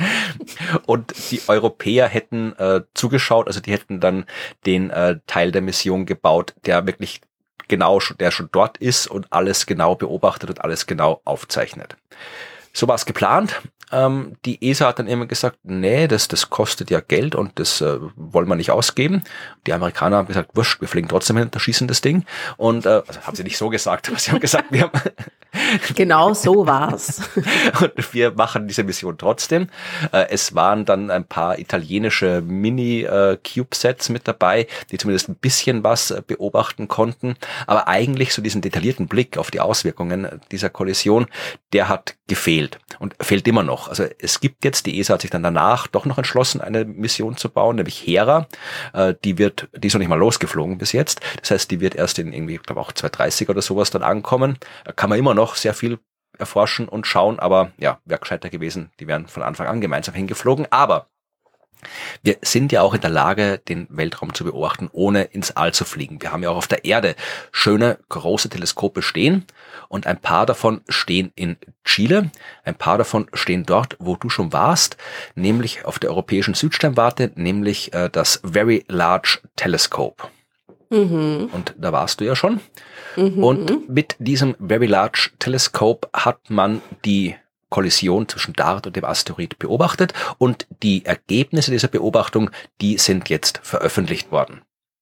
Und die Europäer hätten äh, zugeschaut, also die hätten dann den äh, Teil der Mission gebaut, der wirklich genau, der schon dort ist und alles genau beobachtet und alles genau aufzeichnet. So war es geplant. Ähm, die E S A hat dann immer gesagt, nee, das, das kostet ja Geld und das äh, wollen wir nicht ausgeben. Die Amerikaner haben gesagt, wurscht, wir fliegen trotzdem hin und erschießen das Ding. Und äh, also haben sie nicht so gesagt, aber sie haben gesagt, wir haben genau so war's. Und wir machen diese Mission trotzdem. Äh, es waren dann ein paar italienische Mini-CubeSats äh, mit dabei, die zumindest ein bisschen was äh, beobachten konnten. Aber eigentlich so diesen detaillierten Blick auf die Auswirkungen dieser Kollision, der hat gefehlt und fehlt immer noch. Also es gibt jetzt, die E S A hat sich dann danach doch noch entschlossen, eine Mission zu bauen, nämlich Hera. Äh, die wird, die ist noch nicht mal losgeflogen bis jetzt. Das heißt, die wird erst in irgendwie, ich glaube auch zwanzig dreißig oder sowas dann ankommen. Da kann man immer noch sehr viel erforschen und schauen, aber ja, wäre gescheiter gewesen, die wären von Anfang an gemeinsam hingeflogen. Aber wir sind ja auch in der Lage, den Weltraum zu beobachten, ohne ins All zu fliegen. Wir haben ja auch auf der Erde schöne, große Teleskope stehen und ein paar davon stehen in Chile, ein paar davon stehen dort, wo du schon warst, nämlich auf der europäischen Südsternwarte, nämlich äh, das Very Large Telescope. Mhm. Und da warst du ja schon. Mhm. Und mit diesem Very Large Telescope hat man die Kollision zwischen DART und dem Asteroid beobachtet und die Ergebnisse dieser Beobachtung, die sind jetzt veröffentlicht worden.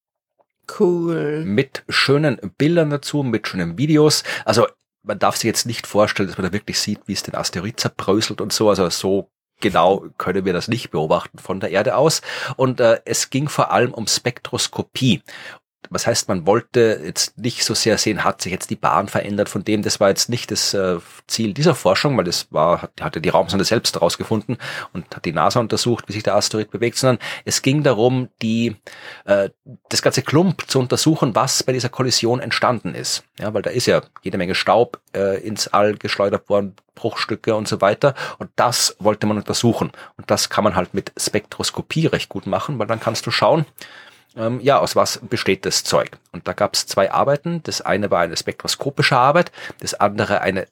Cool. Mit schönen Bildern dazu, mit schönen Videos. Also man darf sich jetzt nicht vorstellen, dass man da wirklich sieht, wie es den Asteroid zerbröselt und so. Also so genau können wir das nicht beobachten von der Erde aus. Und äh, es ging vor allem um Spektroskopie. Was heißt, man wollte jetzt nicht so sehr sehen, hat sich jetzt die Bahn verändert von dem, das war jetzt nicht das äh, Ziel dieser Forschung, weil das war, hat, hatte die Raumsonde selbst herausgefunden und hat die NASA untersucht, wie sich der Asteroid bewegt, sondern es ging darum, die äh, das ganze Klump zu untersuchen, was bei dieser Kollision entstanden ist. Ja, weil da ist ja jede Menge Staub äh, ins All geschleudert worden, Bruchstücke und so weiter. Und das wollte man untersuchen. Und das kann man halt mit Spektroskopie recht gut machen, weil dann kannst du schauen, Ähm, ja, aus was besteht das Zeug? Und da gab es zwei Arbeiten. Das eine war eine spektroskopische Arbeit, das andere eine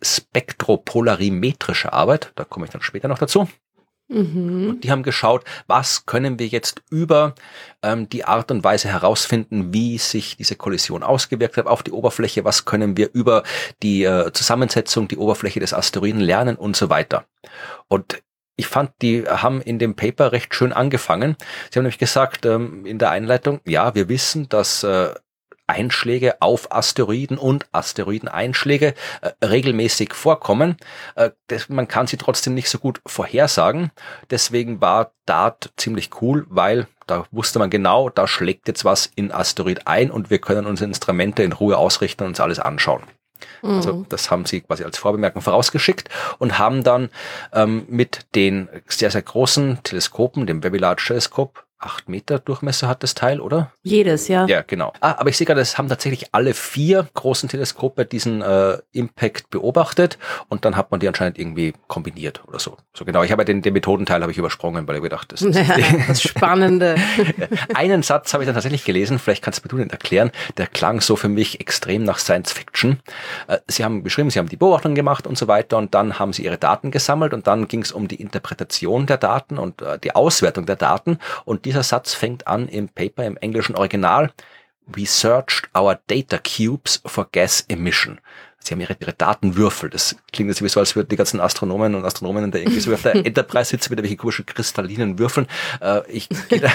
spektropolarimetrische Arbeit. Da komme ich dann später noch dazu. Mhm. Und die haben geschaut, was können wir jetzt über ähm, die Art und Weise herausfinden, wie sich diese Kollision ausgewirkt hat auf die Oberfläche, was können wir über die äh, Zusammensetzung, die Oberfläche des Asteroiden lernen und so weiter. Und ich fand, die haben in dem Paper recht schön angefangen. Sie haben nämlich gesagt ähm, in der Einleitung, ja, wir wissen, dass äh, Einschläge auf Asteroiden und Asteroideneinschläge äh, regelmäßig vorkommen. Äh, das, man kann sie trotzdem nicht so gut vorhersagen. Deswegen war DART ziemlich cool, weil da wusste man genau, da schlägt jetzt was in Asteroid ein und wir können unsere Instrumente in Ruhe ausrichten und uns alles anschauen. Also das haben sie quasi als Vorbemerkung vorausgeschickt und haben dann ähm, mit den sehr, sehr großen Teleskopen, dem Very Large Telescope, acht Meter Durchmesser hat das Teil, oder? Jedes, ja. Ja, genau. Ah, aber ich sehe gerade, es haben tatsächlich alle vier großen Teleskope diesen äh, Impact beobachtet und dann hat man die anscheinend irgendwie kombiniert oder so. So genau. Ich habe ja den, den Methodenteil habe ich übersprungen, weil ich gedacht, das ist ja, das Spannende. Einen Satz habe ich dann tatsächlich gelesen, vielleicht kannst du den erklären, der klang so für mich extrem nach Science Fiction. Äh, sie haben beschrieben, sie haben die Beobachtung gemacht und so weiter und dann haben sie ihre Daten gesammelt und dann ging es um die Interpretation der Daten und äh, die Auswertung der Daten und die Dieser Satz fängt an im Paper, im englischen Original. We searched our data cubes for gas emission. Sie haben ihre, ihre Datenwürfel. Das klingt jetzt wie so, als würden die ganzen Astronomen und Astronominnen da irgendwie so auf der Enterprise sitzen mit irgendwelchen komischen kristallinen Würfeln. Äh, ich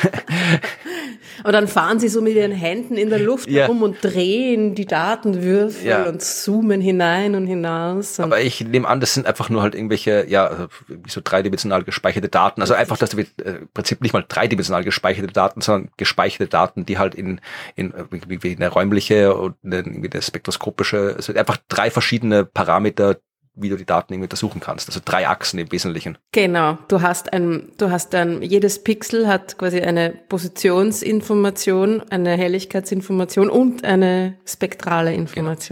Und dann fahren sie so mit ihren Händen in der Luft ja. herum und drehen die Datenwürfel ja. und zoomen hinein und hinaus. Und aber ich nehme an, das sind einfach nur halt irgendwelche, ja, wie so dreidimensional gespeicherte Daten. Also einfach, dass du äh, im Prinzip nicht mal dreidimensional gespeicherte Daten, sondern gespeicherte Daten, die halt in, in wie, wie eine räumliche und eine, irgendwie eine spektroskopische, also einfach drei verschiedene Parameter, wie du die Daten irgendwie untersuchen kannst. Also drei Achsen im Wesentlichen. Genau. Du hast ein, du hast ein, jedes Pixel hat quasi eine Positionsinformation, eine Helligkeitsinformation und eine spektrale Information. Genau.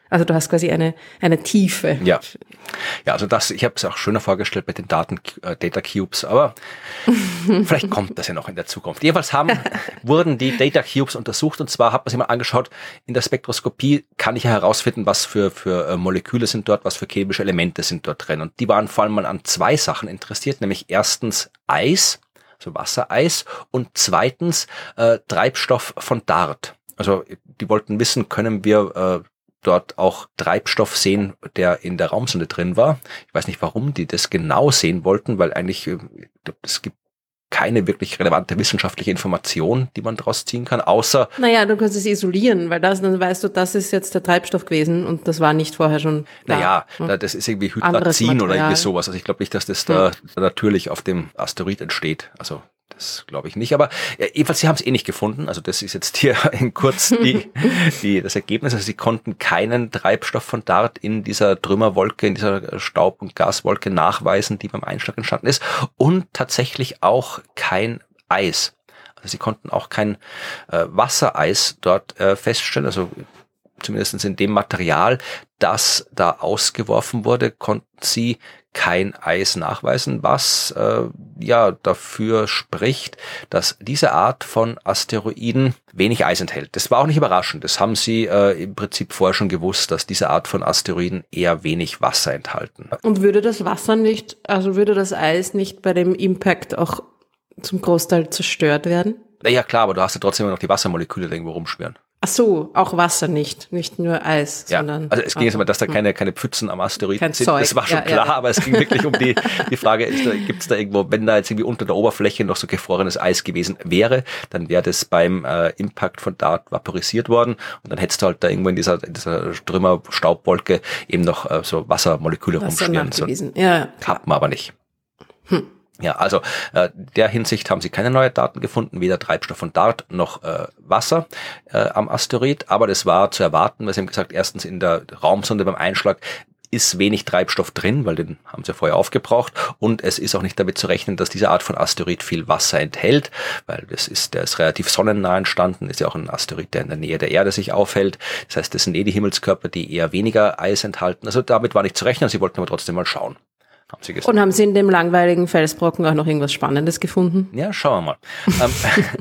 Also du hast quasi eine eine Tiefe. Ja, ja, also das, ich habe es auch schöner vorgestellt mit den Daten, äh, Data Cubes, aber vielleicht kommt das ja noch in der Zukunft. Jedenfalls haben, wurden die Data Cubes untersucht und zwar hat man sich mal angeschaut, in der Spektroskopie kann ich ja herausfinden, was für, für äh, Moleküle sind dort, was für chemische Elemente sind dort drin. Und die waren vor allem mal an zwei Sachen interessiert, nämlich erstens Eis, also Wassereis und zweitens äh, Treibstoff von DART. Also die wollten wissen, können wir äh, dort auch Treibstoff sehen, der in der Raumsonde drin war. Ich weiß nicht, warum die das genau sehen wollten, weil eigentlich es gibt keine wirklich relevante wissenschaftliche Information, die man daraus ziehen kann, außer... Naja, du kannst es isolieren, weil das, dann weißt du, das ist jetzt der Treibstoff gewesen und das war nicht vorher schon da. Naja, hm? das ist irgendwie Hydrazin oder irgendwie sowas. Also ich glaube nicht, dass das da hm. natürlich auf dem Asteroid entsteht. Also das glaube ich nicht, aber ja, jedenfalls, sie haben es eh nicht gefunden. Also das ist jetzt hier in kurz die, die, das Ergebnis. Also sie konnten keinen Treibstoff von DART in dieser Trümmerwolke, in dieser Staub- und Gaswolke nachweisen, die beim Einschlag entstanden ist. Und tatsächlich auch kein Eis. Also sie konnten auch kein äh, Wassereis dort äh, feststellen. Also zumindest in dem Material, das da ausgeworfen wurde, konnten sie kein Eis nachweisen, was äh, ja dafür spricht, dass diese Art von Asteroiden wenig Eis enthält. Das war auch nicht überraschend. Das haben sie äh, im Prinzip vorher schon gewusst, dass diese Art von Asteroiden eher wenig Wasser enthalten. Und würde das Wasser nicht, also würde das Eis nicht bei dem Impact auch zum Großteil zerstört werden? Naja, klar, aber du hast ja trotzdem immer noch die Wassermoleküle, die irgendwo rumschwirren. Ach so, auch Wasser nicht, nicht nur Eis, ja, sondern... Also es ging jetzt mal, dass da keine keine Pfützen am Asteroid Kein sind, Zeug. Das war schon ja, klar, ja. aber es ging wirklich um die die Frage, ist da, gibt es da irgendwo, wenn da jetzt irgendwie unter der Oberfläche noch so gefrorenes Eis gewesen wäre, dann wäre das beim äh, Impact von DART vaporisiert worden und dann hättest du halt da irgendwo in dieser, in dieser Trümmer-Staubwolke eben noch äh, so Wassermoleküle rumschwirren. So, ja, hat man aber nicht. Hm. Ja, also äh, der Hinsicht haben sie keine neuen Daten gefunden, weder Treibstoff von DART noch äh, Wasser äh, am Asteroid, aber das war zu erwarten, weil sie haben gesagt, erstens in der Raumsonde beim Einschlag ist wenig Treibstoff drin, weil den haben sie ja vorher aufgebraucht und es ist auch nicht damit zu rechnen, dass diese Art von Asteroid viel Wasser enthält, weil das ist, der ist relativ sonnennah entstanden, ist ja auch ein Asteroid, der in der Nähe der Erde sich aufhält. Das heißt, das sind eh die Himmelskörper, die eher weniger Eis enthalten. Also damit war nicht zu rechnen, sie wollten aber trotzdem mal schauen. Haben sie gesagt. Und haben Sie in dem langweiligen Felsbrocken auch noch irgendwas Spannendes gefunden? Ja, schauen wir mal. ähm,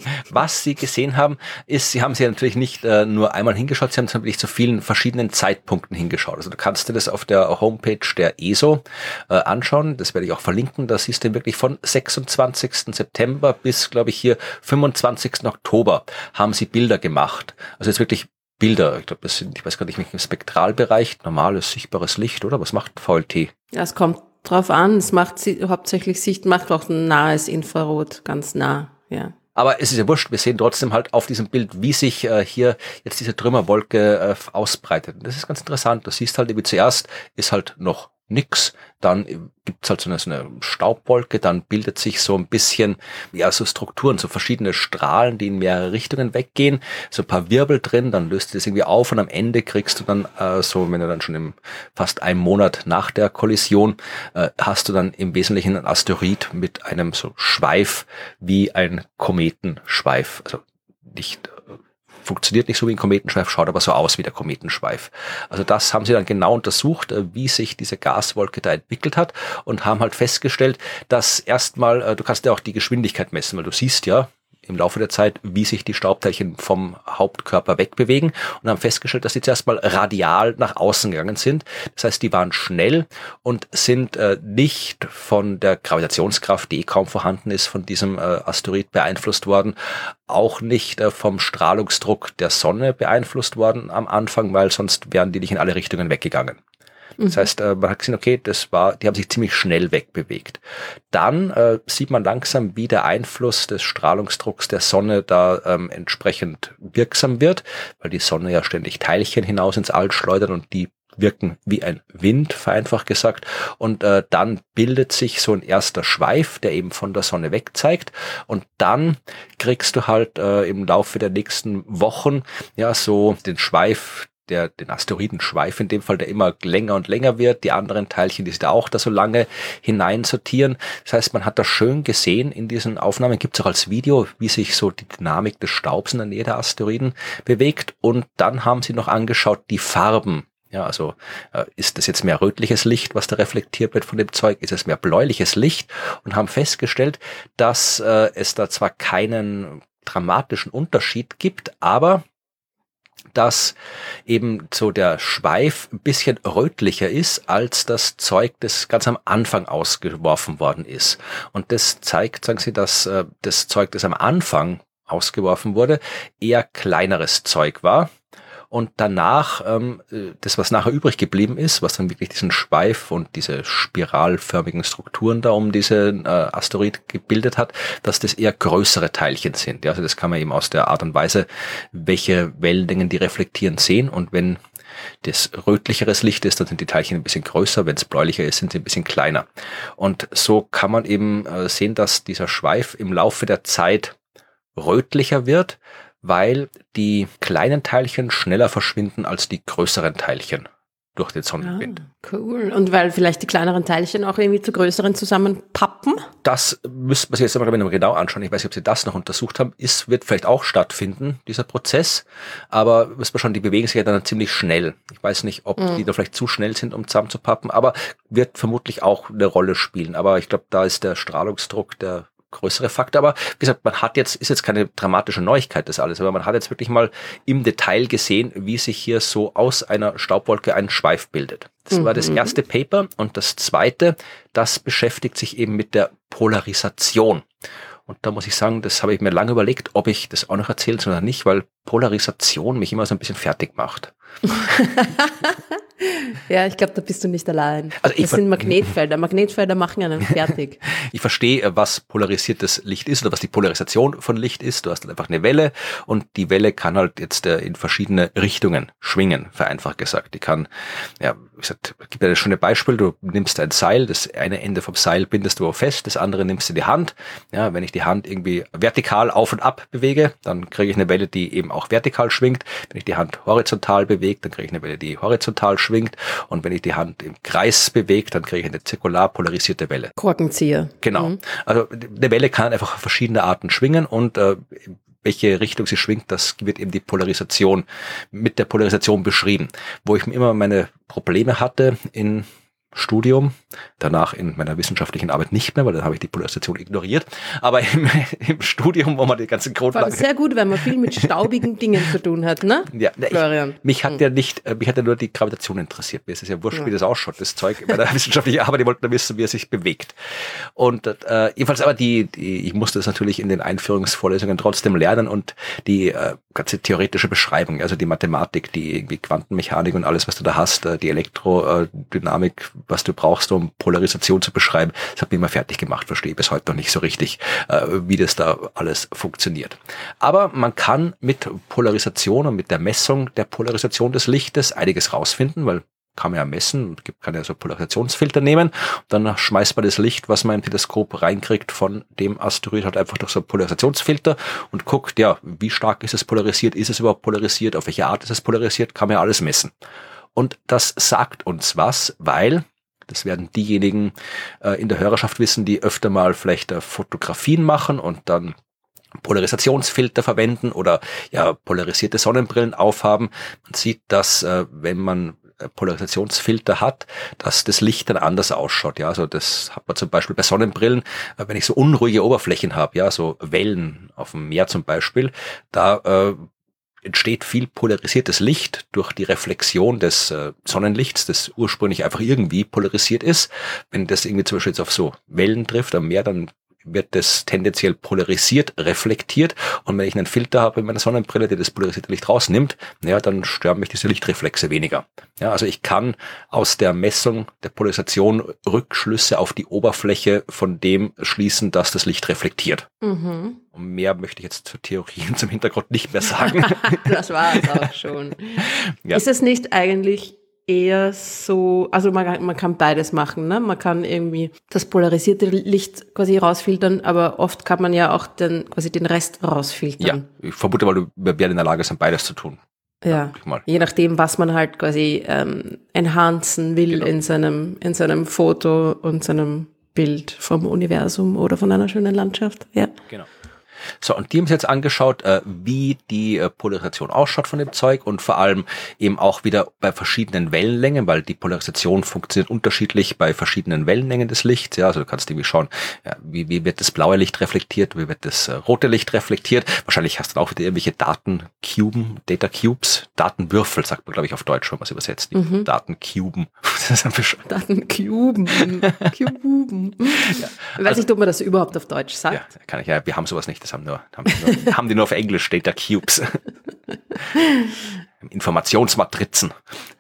was Sie gesehen haben, ist, Sie haben sie natürlich nicht äh, nur einmal hingeschaut, Sie haben wirklich zu vielen verschiedenen Zeitpunkten hingeschaut. Also du kannst dir das auf der Homepage der E S O äh, anschauen, das werde ich auch verlinken. Da siehst du wirklich von sechsundzwanzigsten September bis, glaube ich, hier fünfundzwanzigsten Oktober haben sie Bilder gemacht. Also jetzt wirklich Bilder, ich glaube, das sind, ich weiß gar nicht, im Spektralbereich, normales, sichtbares Licht, oder? Was macht V L T? Ja, es kommt drauf an, es macht sie hauptsächlich Sicht, macht auch ein nahes Infrarot, ganz nah, ja. Aber es ist ja wurscht, wir sehen trotzdem halt auf diesem Bild, wie sich äh, hier jetzt diese Trümmerwolke äh, ausbreitet. Und das ist ganz interessant, du siehst halt, wie zuerst ist halt noch nix, dann gibt's halt so eine, so eine Staubwolke, dann bildet sich so ein bisschen, ja, so Strukturen, so verschiedene Strahlen, die in mehrere Richtungen weggehen, so ein paar Wirbel drin, dann löst du das irgendwie auf und am Ende kriegst du dann äh, so, wenn du dann schon im fast einem Monat nach der Kollision, äh, hast du dann im Wesentlichen einen Asteroid mit einem so Schweif wie ein Kometenschweif, also nicht funktioniert nicht so wie ein Kometenschweif, schaut aber so aus wie der Kometenschweif. Also das haben sie dann genau untersucht, wie sich diese Gaswolke da entwickelt hat und haben halt festgestellt, dass erstmal, du kannst ja auch die Geschwindigkeit messen, weil du siehst ja im Laufe der Zeit, wie sich die Staubteilchen vom Hauptkörper wegbewegen und haben festgestellt, dass die zuerst mal radial nach außen gegangen sind. Das heißt, die waren schnell und sind äh, nicht von der Gravitationskraft, die kaum vorhanden ist, von diesem äh, Asteroid beeinflusst worden, auch nicht äh, vom Strahlungsdruck der Sonne beeinflusst worden am Anfang, weil sonst wären die nicht in alle Richtungen weggegangen. Das heißt, äh, man hat gesehen, okay, das war, die haben sich ziemlich schnell wegbewegt. Dann äh, sieht man langsam, wie der Einfluss des Strahlungsdrucks der Sonne da ähm, entsprechend wirksam wird, weil die Sonne ja ständig Teilchen hinaus ins All schleudert und die wirken wie ein Wind, vereinfacht gesagt. Und äh, dann bildet sich so ein erster Schweif, der eben von der Sonne weg zeigt. Und dann kriegst du halt äh, im Laufe der nächsten Wochen ja so den Schweif, der den Asteroidenschweif in dem Fall, der immer länger und länger wird. Die anderen Teilchen, die sich da auch da so lange hineinsortieren. Das heißt, man hat das schön gesehen in diesen Aufnahmen, gibt es auch als Video, wie sich so die Dynamik des Staubs in der Nähe der Asteroiden bewegt. Und dann haben sie noch angeschaut, die Farben, Ja, also äh, ist das jetzt mehr rötliches Licht, was da reflektiert wird von dem Zeug? Ist es mehr bläuliches Licht? Und haben festgestellt, dass äh, es da zwar keinen dramatischen Unterschied gibt, aber dass eben so der Schweif ein bisschen rötlicher ist als das Zeug, das ganz am Anfang ausgeworfen worden ist. Und das zeigt, sagen Sie, dass äh, das Zeug, das am Anfang ausgeworfen wurde, eher kleineres Zeug war. Und danach, ähm, das, was nachher übrig geblieben ist, was dann wirklich diesen Schweif und diese spiralförmigen Strukturen da um diesen äh, Asteroid gebildet hat, dass das eher größere Teilchen sind. Ja, also das kann man eben aus der Art und Weise, welche Wellenlängen die reflektieren, sehen. Und wenn das rötlicheres Licht ist, dann sind die Teilchen ein bisschen größer. Wenn es bläulicher ist, sind sie ein bisschen kleiner. Und so kann man eben äh, sehen, dass dieser Schweif im Laufe der Zeit rötlicher wird, weil die kleinen Teilchen schneller verschwinden als die größeren Teilchen durch den Sonnenwind. Ah, cool. Und weil vielleicht die kleineren Teilchen auch irgendwie zu größeren zusammenpappen? Das müsste man sich jetzt aber noch genau anschauen. Ich weiß nicht, ob Sie das noch untersucht haben. Ist, wird vielleicht auch stattfinden, dieser Prozess. Aber müssen wir schon, die bewegen sich ja dann ziemlich schnell. Ich weiß nicht, ob mhm. die da vielleicht zu schnell sind, um zusammenzupappen, aber wird vermutlich auch eine Rolle spielen. Aber ich glaube, da ist der Strahlungsdruck der größere Faktor, aber wie gesagt, man hat jetzt, ist jetzt keine dramatische Neuigkeit das alles, aber man hat jetzt wirklich mal im Detail gesehen, wie sich hier so aus einer Staubwolke ein Schweif bildet. Das mhm. war das erste Paper und das zweite, das beschäftigt sich eben mit der Polarisation. Und da muss ich sagen, das habe ich mir lange überlegt, ob ich das auch noch erzählen soll oder nicht, weil Polarisation mich immer so ein bisschen fertig macht. Ja, ich glaube, da bist du nicht allein. Also ich das sind Magnetfelder. Magnetfelder machen einen fertig. Ich verstehe, was polarisiertes Licht ist oder was die Polarisation von Licht ist. Du hast dann einfach eine Welle und die Welle kann halt jetzt in verschiedene Richtungen schwingen, vereinfacht gesagt. Die kann, ja, wie gesagt, es gibt ja das schöne Beispiel, du nimmst ein Seil, das eine Ende vom Seil bindest du fest, das andere nimmst du in die Hand. Ja, wenn ich die Hand irgendwie vertikal auf und ab bewege, dann kriege ich eine Welle, die eben auch vertikal schwingt. Wenn ich die Hand horizontal bewege, dann kriege ich eine Welle, die horizontal schwingt. Und wenn ich die Hand im Kreis bewege, dann kriege ich eine zirkular polarisierte Welle. Korkenzieher. Genau. Mhm. Also eine Welle kann einfach auf verschiedene Arten schwingen und äh, welche Richtung sie schwingt, das wird eben die Polarisation, mit der Polarisation beschrieben. Wo ich immer meine Probleme hatte in Studium, danach in meiner wissenschaftlichen Arbeit nicht mehr, weil dann habe ich die Polarisation ignoriert, aber im, im Studium, wo man die ganzen Grundlagen... Sehr gut, weil man viel mit staubigen Dingen zu tun hat, ne? Ja, Florian. Ich, mich hat hm. ja nicht, mich hat ja nur die Gravitation interessiert. Mir ist es ja wurscht, ja. wie das ausschaut, das Zeug in meiner wissenschaftlichen Arbeit, die wollten nur wissen, wie es sich bewegt. Und äh, jedenfalls aber die, die, ich musste das natürlich in den Einführungsvorlesungen trotzdem lernen und die äh, ganze theoretische Beschreibung, also die Mathematik, die irgendwie Quantenmechanik und alles, was du da hast, äh, die Elektrodynamik, was du brauchst, um Polarisation zu beschreiben, das hat mich immer fertig gemacht, verstehe bis heute noch nicht so richtig, äh, wie das da alles funktioniert. Aber man kann mit Polarisation und mit der Messung der Polarisation des Lichtes einiges rausfinden, weil kann man ja messen, kann ja so Polarisationsfilter nehmen, dann schmeißt man das Licht, was man im Teleskop reinkriegt von dem Asteroid, halt einfach durch so einen Polarisationsfilter und guckt, ja, wie stark ist es polarisiert, ist es überhaupt polarisiert, auf welche Art ist es polarisiert, kann man ja alles messen. Und das sagt uns was, weil das werden diejenigen äh, in der Hörerschaft wissen, die öfter mal vielleicht äh, Fotografien machen und dann Polarisationsfilter verwenden oder ja polarisierte Sonnenbrillen aufhaben. Man sieht, dass äh, wenn man Polarisationsfilter hat, dass das Licht dann anders ausschaut. Ja, also das hat man zum Beispiel bei Sonnenbrillen, äh, wenn ich so unruhige Oberflächen habe, ja, so Wellen auf dem Meer zum Beispiel, da äh, entsteht viel polarisiertes Licht durch die Reflexion des äh, Sonnenlichts, das ursprünglich einfach irgendwie polarisiert ist. Wenn das irgendwie zum Beispiel jetzt auf so Wellen trifft am Meer, dann wird das tendenziell polarisiert, reflektiert. Und wenn ich einen Filter habe in meiner Sonnenbrille, der das polarisierte Licht rausnimmt, naja, dann stören mich diese Lichtreflexe weniger. Ja, also ich kann aus der Messung der Polarisation Rückschlüsse auf die Oberfläche von dem schließen, dass das Licht reflektiert. Mhm. Und mehr möchte ich jetzt zur Theorie und zum Hintergrund nicht mehr sagen. Das war es auch schon. Ja. Ist es nicht eigentlich eher so, also man, man kann beides machen, ne? Man kann irgendwie das polarisierte Licht quasi rausfiltern, aber oft kann man ja auch den, quasi den Rest rausfiltern. Ja, ich vermute mal, du wirst in der Lage sein, beides zu tun. Ja, ja je nachdem, was man halt quasi ähm, enhancen will genau. in seinem, in seinem Foto und seinem Bild vom Universum oder von einer schönen Landschaft. Ja. Genau. So, und die haben sich jetzt angeschaut, äh, wie die äh, Polarisation ausschaut von dem Zeug und vor allem eben auch wieder bei verschiedenen Wellenlängen, weil die Polarisation funktioniert unterschiedlich bei verschiedenen Wellenlängen des Lichts. Ja, also du kannst irgendwie schauen, ja, wie, wie wird das blaue Licht reflektiert, wie wird das äh, rote Licht reflektiert. Wahrscheinlich hast du auch wieder irgendwelche Datencuben, Data Cubes, Datenwürfel, sagt man, glaube ich, auf Deutsch, wenn man es übersetzt. Die mhm. Datencuben. Datencuben. Cuben. Ja. Ich weiß also, nicht, ob man das überhaupt auf Deutsch sagt. Ja, kann ich ja. Wir haben sowas nicht. Das haben nur, haben die nur, haben die nur auf Englisch, Data Cubes. Informationsmatrizen.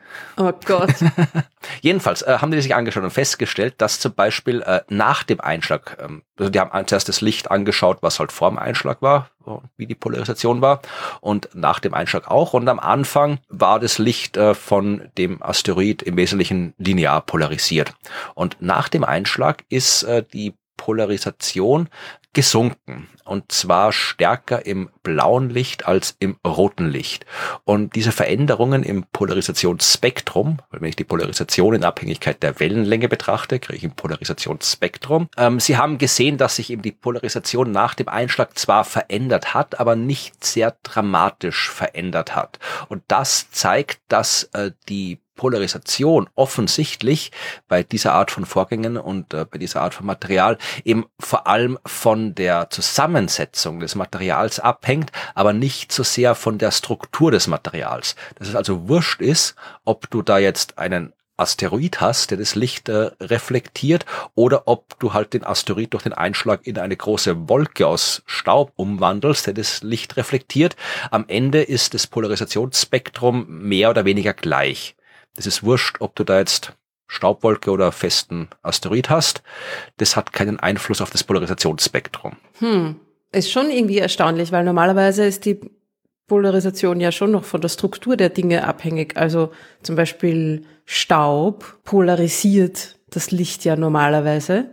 Oh Gott. Jedenfalls äh, haben die sich angeschaut und festgestellt, dass zum Beispiel äh, nach dem Einschlag, ähm, also die haben zuerst das Licht angeschaut, was halt vor dem Einschlag war, wie die Polarisation war, und nach dem Einschlag auch. Und am Anfang war das Licht äh, von dem Asteroid im Wesentlichen linear polarisiert. Und nach dem Einschlag ist äh, die Polarisation gesunken, und zwar stärker im blauen Licht als im roten Licht. Und diese Veränderungen im Polarisationsspektrum, weil wenn ich die Polarisation in Abhängigkeit der Wellenlänge betrachte, kriege ich ein Polarisationsspektrum. Ähm, Sie haben gesehen, dass sich eben die Polarisation nach dem Einschlag zwar verändert hat, aber nicht sehr dramatisch verändert hat. Und das zeigt, dass äh, die Polarisation offensichtlich bei dieser Art von Vorgängen und äh, bei dieser Art von Material eben vor allem von der Zusammensetzung des Materials abhängt, aber nicht so sehr von der Struktur des Materials. Dass es also wurscht ist, ob du da jetzt einen Asteroid hast, der das Licht äh, reflektiert, oder ob du halt den Asteroid durch den Einschlag in eine große Wolke aus Staub umwandelst, der das Licht reflektiert. Am Ende ist das Polarisationsspektrum mehr oder weniger gleich. Es ist wurscht, ob du da jetzt Staubwolke oder festen Asteroid hast. Das hat keinen Einfluss auf das Polarisationsspektrum. Hm, ist schon irgendwie erstaunlich, weil normalerweise ist die Polarisation ja schon noch von der Struktur der Dinge abhängig. Also zum Beispiel Staub polarisiert das Licht ja normalerweise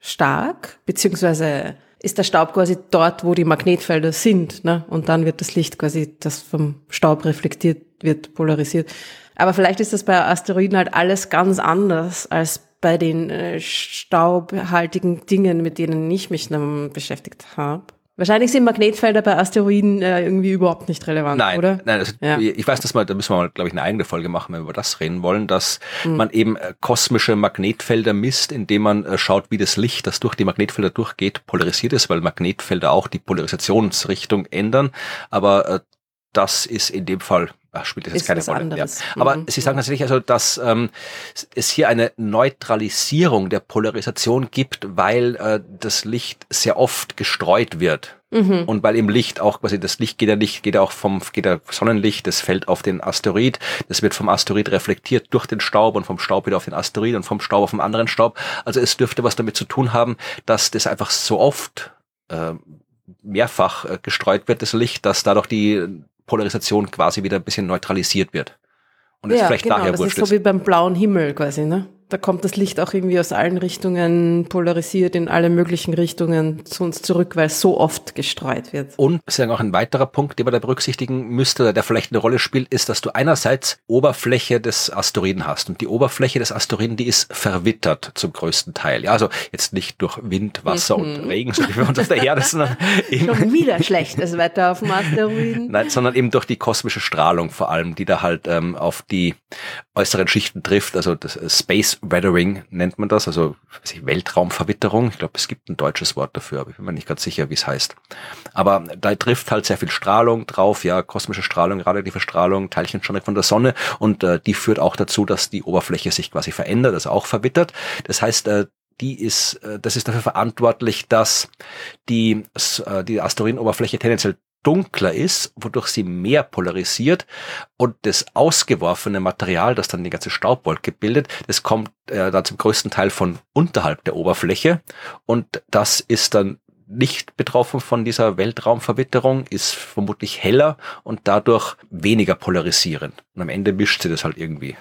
stark, beziehungsweise ist der Staub quasi dort, wo die Magnetfelder sind, ne? Und dann wird das Licht quasi, das vom Staub reflektiert wird, polarisiert. Aber vielleicht ist das bei Asteroiden halt alles ganz anders als bei den äh, staubhaltigen Dingen, mit denen ich mich ähm, beschäftigt habe. Wahrscheinlich sind Magnetfelder bei Asteroiden äh, irgendwie überhaupt nicht relevant, nein, oder? Nein, also ja. Ich weiß, dass wir, da müssen wir mal, glaube ich, eine eigene Folge machen, wenn wir über das reden wollen, dass hm. man eben äh, kosmische Magnetfelder misst, indem man äh, schaut, wie das Licht, das durch die Magnetfelder durchgeht, polarisiert ist, weil Magnetfelder auch die Polarisationsrichtung ändern. Aber äh, das ist in dem Fall, ach, spielt das jetzt ist keine Rolle. Ja. Aber mhm. Sie sagen tatsächlich also, dass ähm, es hier eine Neutralisierung der Polarisation gibt, weil äh, das Licht sehr oft gestreut wird. Mhm. Und weil im Licht auch quasi das Licht geht ja nicht, geht ja auch vom, geht ja Sonnenlicht, das fällt auf den Asteroid, das wird vom Asteroid reflektiert durch den Staub und vom Staub wieder auf den Asteroid und vom Staub auf den anderen Staub. Also es dürfte was damit zu tun haben, dass das einfach so oft äh, mehrfach äh, gestreut wird, das Licht, dass dadurch die Polarisation quasi wieder ein bisschen neutralisiert wird. Und es ja, vielleicht genau, daher das wurscht ist so wie beim blauen Himmel quasi, ne? Da kommt das Licht auch irgendwie aus allen Richtungen polarisiert in alle möglichen Richtungen zu uns zurück, weil es so oft gestreut wird. Und sagen auch ein weiterer Punkt, den man da berücksichtigen müsste, der vielleicht eine Rolle spielt, ist, dass du einerseits Oberfläche des Asteroiden hast. Und die Oberfläche des Asteroiden, die ist verwittert zum größten Teil. Ja, also jetzt nicht durch Wind, Wasser mhm. und Regen, so wie bei uns auf der Erde, sondern eben schon wieder schlechtes Wetter auf dem Asteroiden. Nein, sondern eben durch die kosmische Strahlung vor allem, die da halt ähm, auf die äußeren Schichten trifft, also das Space Weathering nennt man das, also weiß ich, Weltraumverwitterung. Ich glaube, es gibt ein deutsches Wort dafür, aber ich bin mir nicht ganz sicher, wie es heißt. Aber da trifft halt sehr viel Strahlung drauf, ja, kosmische Strahlung, radioaktive Strahlung, Teilchen schon von der Sonne, und äh, die führt auch dazu, dass die Oberfläche sich quasi verändert, also auch verwittert. Das heißt, äh, die ist, äh, das ist dafür verantwortlich, dass die, äh, die Asteroidenoberfläche tendenziell dunkler ist, wodurch sie mehr polarisiert, und das ausgeworfene Material, das dann die ganze Staubwolke bildet, das kommt äh, dann zum größten Teil von unterhalb der Oberfläche, und das ist dann nicht betroffen von dieser Weltraumverwitterung, ist vermutlich heller und dadurch weniger polarisierend. Und am Ende mischt sie das halt irgendwie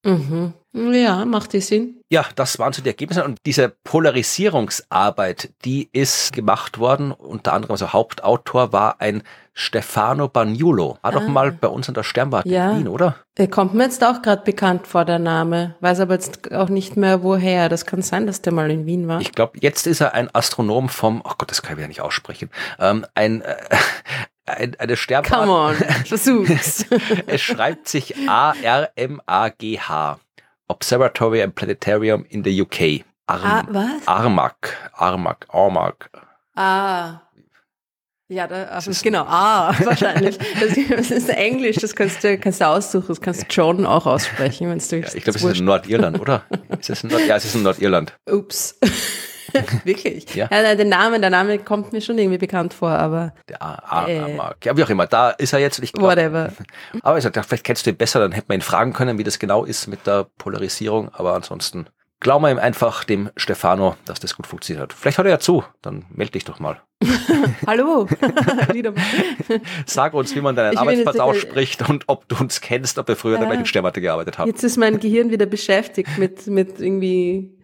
Mhm. Ja, macht die Sinn. Ja, das waren so die Ergebnisse und diese Polarisierungsarbeit, die ist gemacht worden, unter anderem, also Hauptautor war ein Stefano Bagnulo. War ah. doch mal bei uns an der Sternwarte ja. in Wien, oder? Er kommt mir jetzt auch gerade bekannt vor, der Name. Weiß aber jetzt auch nicht mehr woher. Das kann sein, dass der mal in Wien war. Ich glaube, jetzt ist er ein Astronom vom, oh Gott, das kann ich wieder nicht aussprechen, ähm, ein... Äh, Ein, eine Sternwarte. Come on, versuch's. Es schreibt sich A R M A G H. Observatory and Planetarium in the U K. Arm, ah, was? Armagh. Armagh. Armagh. Ah. Ja, da, das ist genau. Ah, wahrscheinlich. Das, das ist Englisch, das kannst du, kannst du aussuchen. Das kannst du John auch aussprechen, wenn du. Ja, ich glaube, es ist in Nordirland, oder? Ist es in Nord- ja, es ist in Nordirland. Ups. Wirklich? Ja. Ja, der Name, der Name kommt mir schon irgendwie bekannt vor, aber. Der A- äh, ja, wie auch immer, da ist er jetzt. Ich glaub, whatever. Aber ich sag, vielleicht kennst du ihn besser, dann hätte man ihn fragen können, wie das genau ist mit der Polarisierung. Aber ansonsten glauben wir ihm einfach, dem Stefano, dass das gut funktioniert hat. Vielleicht hört er ja zu, dann melde dich doch mal. Hallo. Wieder mal. Sag uns, wie man deinen ich Arbeitsplatz ausspricht und ob du uns kennst, ob wir früher ja. in der Sternwarte gearbeitet haben. Jetzt ist mein Gehirn wieder beschäftigt mit, mit irgendwie...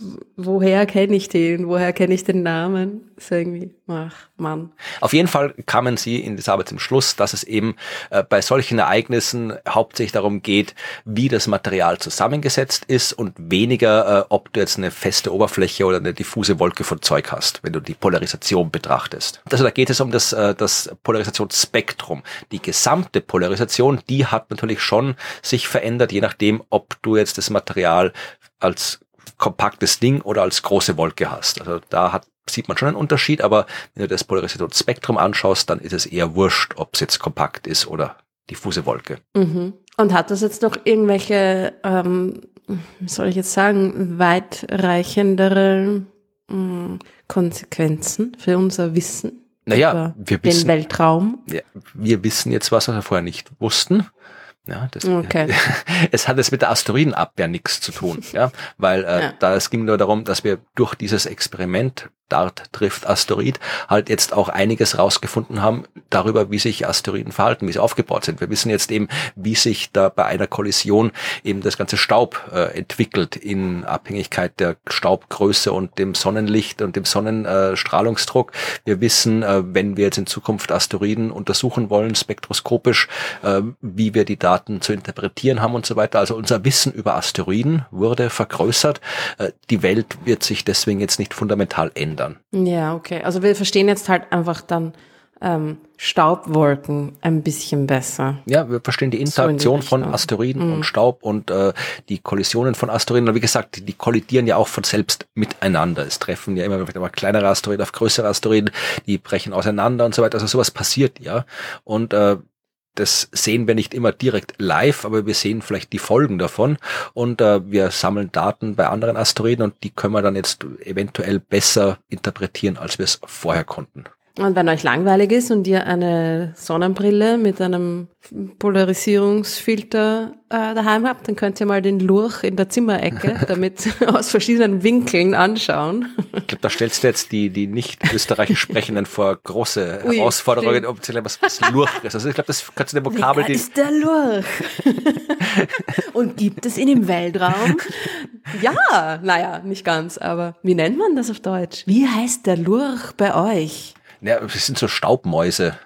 Woher kenne ich den? Woher kenne ich den Namen? Ist irgendwie, ach Mann. Auf jeden Fall kamen sie in dieser Arbeit zum Schluss, dass es eben äh, bei solchen Ereignissen hauptsächlich darum geht, wie das Material zusammengesetzt ist und weniger, äh, ob du jetzt eine feste Oberfläche oder eine diffuse Wolke von Zeug hast, wenn du die Polarisation betrachtest. Also da geht es um das, äh, das Polarisationsspektrum. Die gesamte Polarisation, die hat natürlich schon sich verändert, je nachdem, ob du jetzt das Material als kompaktes Ding oder als große Wolke hast. Also da hat, sieht man schon einen Unterschied, aber wenn du das Polarisationsspektrum anschaust, dann ist es eher wurscht, ob es jetzt kompakt ist oder diffuse Wolke. Mhm. Und hat das jetzt noch irgendwelche, ähm, wie soll ich jetzt sagen, weitreichendere mh, Konsequenzen für unser Wissen? Naja, wir wissen, den Weltraum? Ja, wir wissen jetzt was, was wir vorher nicht wussten. Ja, das, okay. Es hat jetzt mit der Asteroidenabwehr nichts zu tun, ja, weil äh, ja. da es ging nur darum, dass wir durch dieses Experiment Dart trifft Asteroid halt jetzt auch einiges rausgefunden haben darüber, wie sich Asteroiden verhalten, wie sie aufgebaut sind. Wir wissen jetzt eben, wie sich da bei einer Kollision eben das ganze Staub äh, entwickelt in Abhängigkeit der Staubgröße und dem Sonnenlicht und dem Sonnenstrahlungsdruck. Äh, wir wissen, äh, wenn wir jetzt in Zukunft Asteroiden untersuchen wollen, spektroskopisch, äh, wie wir die Daten zu interpretieren haben und so weiter. Also unser Wissen über Asteroiden wurde vergrößert. Äh, die Welt wird sich deswegen jetzt nicht fundamental ändern. Ja, okay. Also wir verstehen jetzt halt einfach dann ähm, Staubwolken ein bisschen besser. Ja, wir verstehen die Interaktion so in die von Asteroiden mhm. und Staub und äh, die Kollisionen von Asteroiden. Und wie gesagt, die, die kollidieren ja auch von selbst miteinander. Es treffen ja immer, immer kleinere Asteroiden auf größere Asteroiden, die brechen auseinander und so weiter. Also sowas passiert ja. Und äh, das sehen wir nicht immer direkt live, aber wir sehen vielleicht die Folgen davon und äh, wir sammeln Daten bei anderen Asteroiden und die können wir dann jetzt eventuell besser interpretieren, als wir es vorher konnten. Und wenn euch langweilig ist und ihr eine Sonnenbrille mit einem Polarisierungsfilter äh, daheim habt, dann könnt ihr mal den Lurch in der Zimmerecke damit aus verschiedenen Winkeln anschauen. Ich glaube, da stellst du jetzt die die nicht österreichisch Sprechenden vor große Ui, Herausforderungen, ob was, was Lurch ist. Also ich glaube, das kannst du den Vokabel... Wie ist der Lurch? Und gibt es ihn im Weltraum? Ja, naja, nicht ganz, aber wie nennt man das auf Deutsch? Wie heißt der Lurch bei euch? Ja, das sind so Staubmäuse.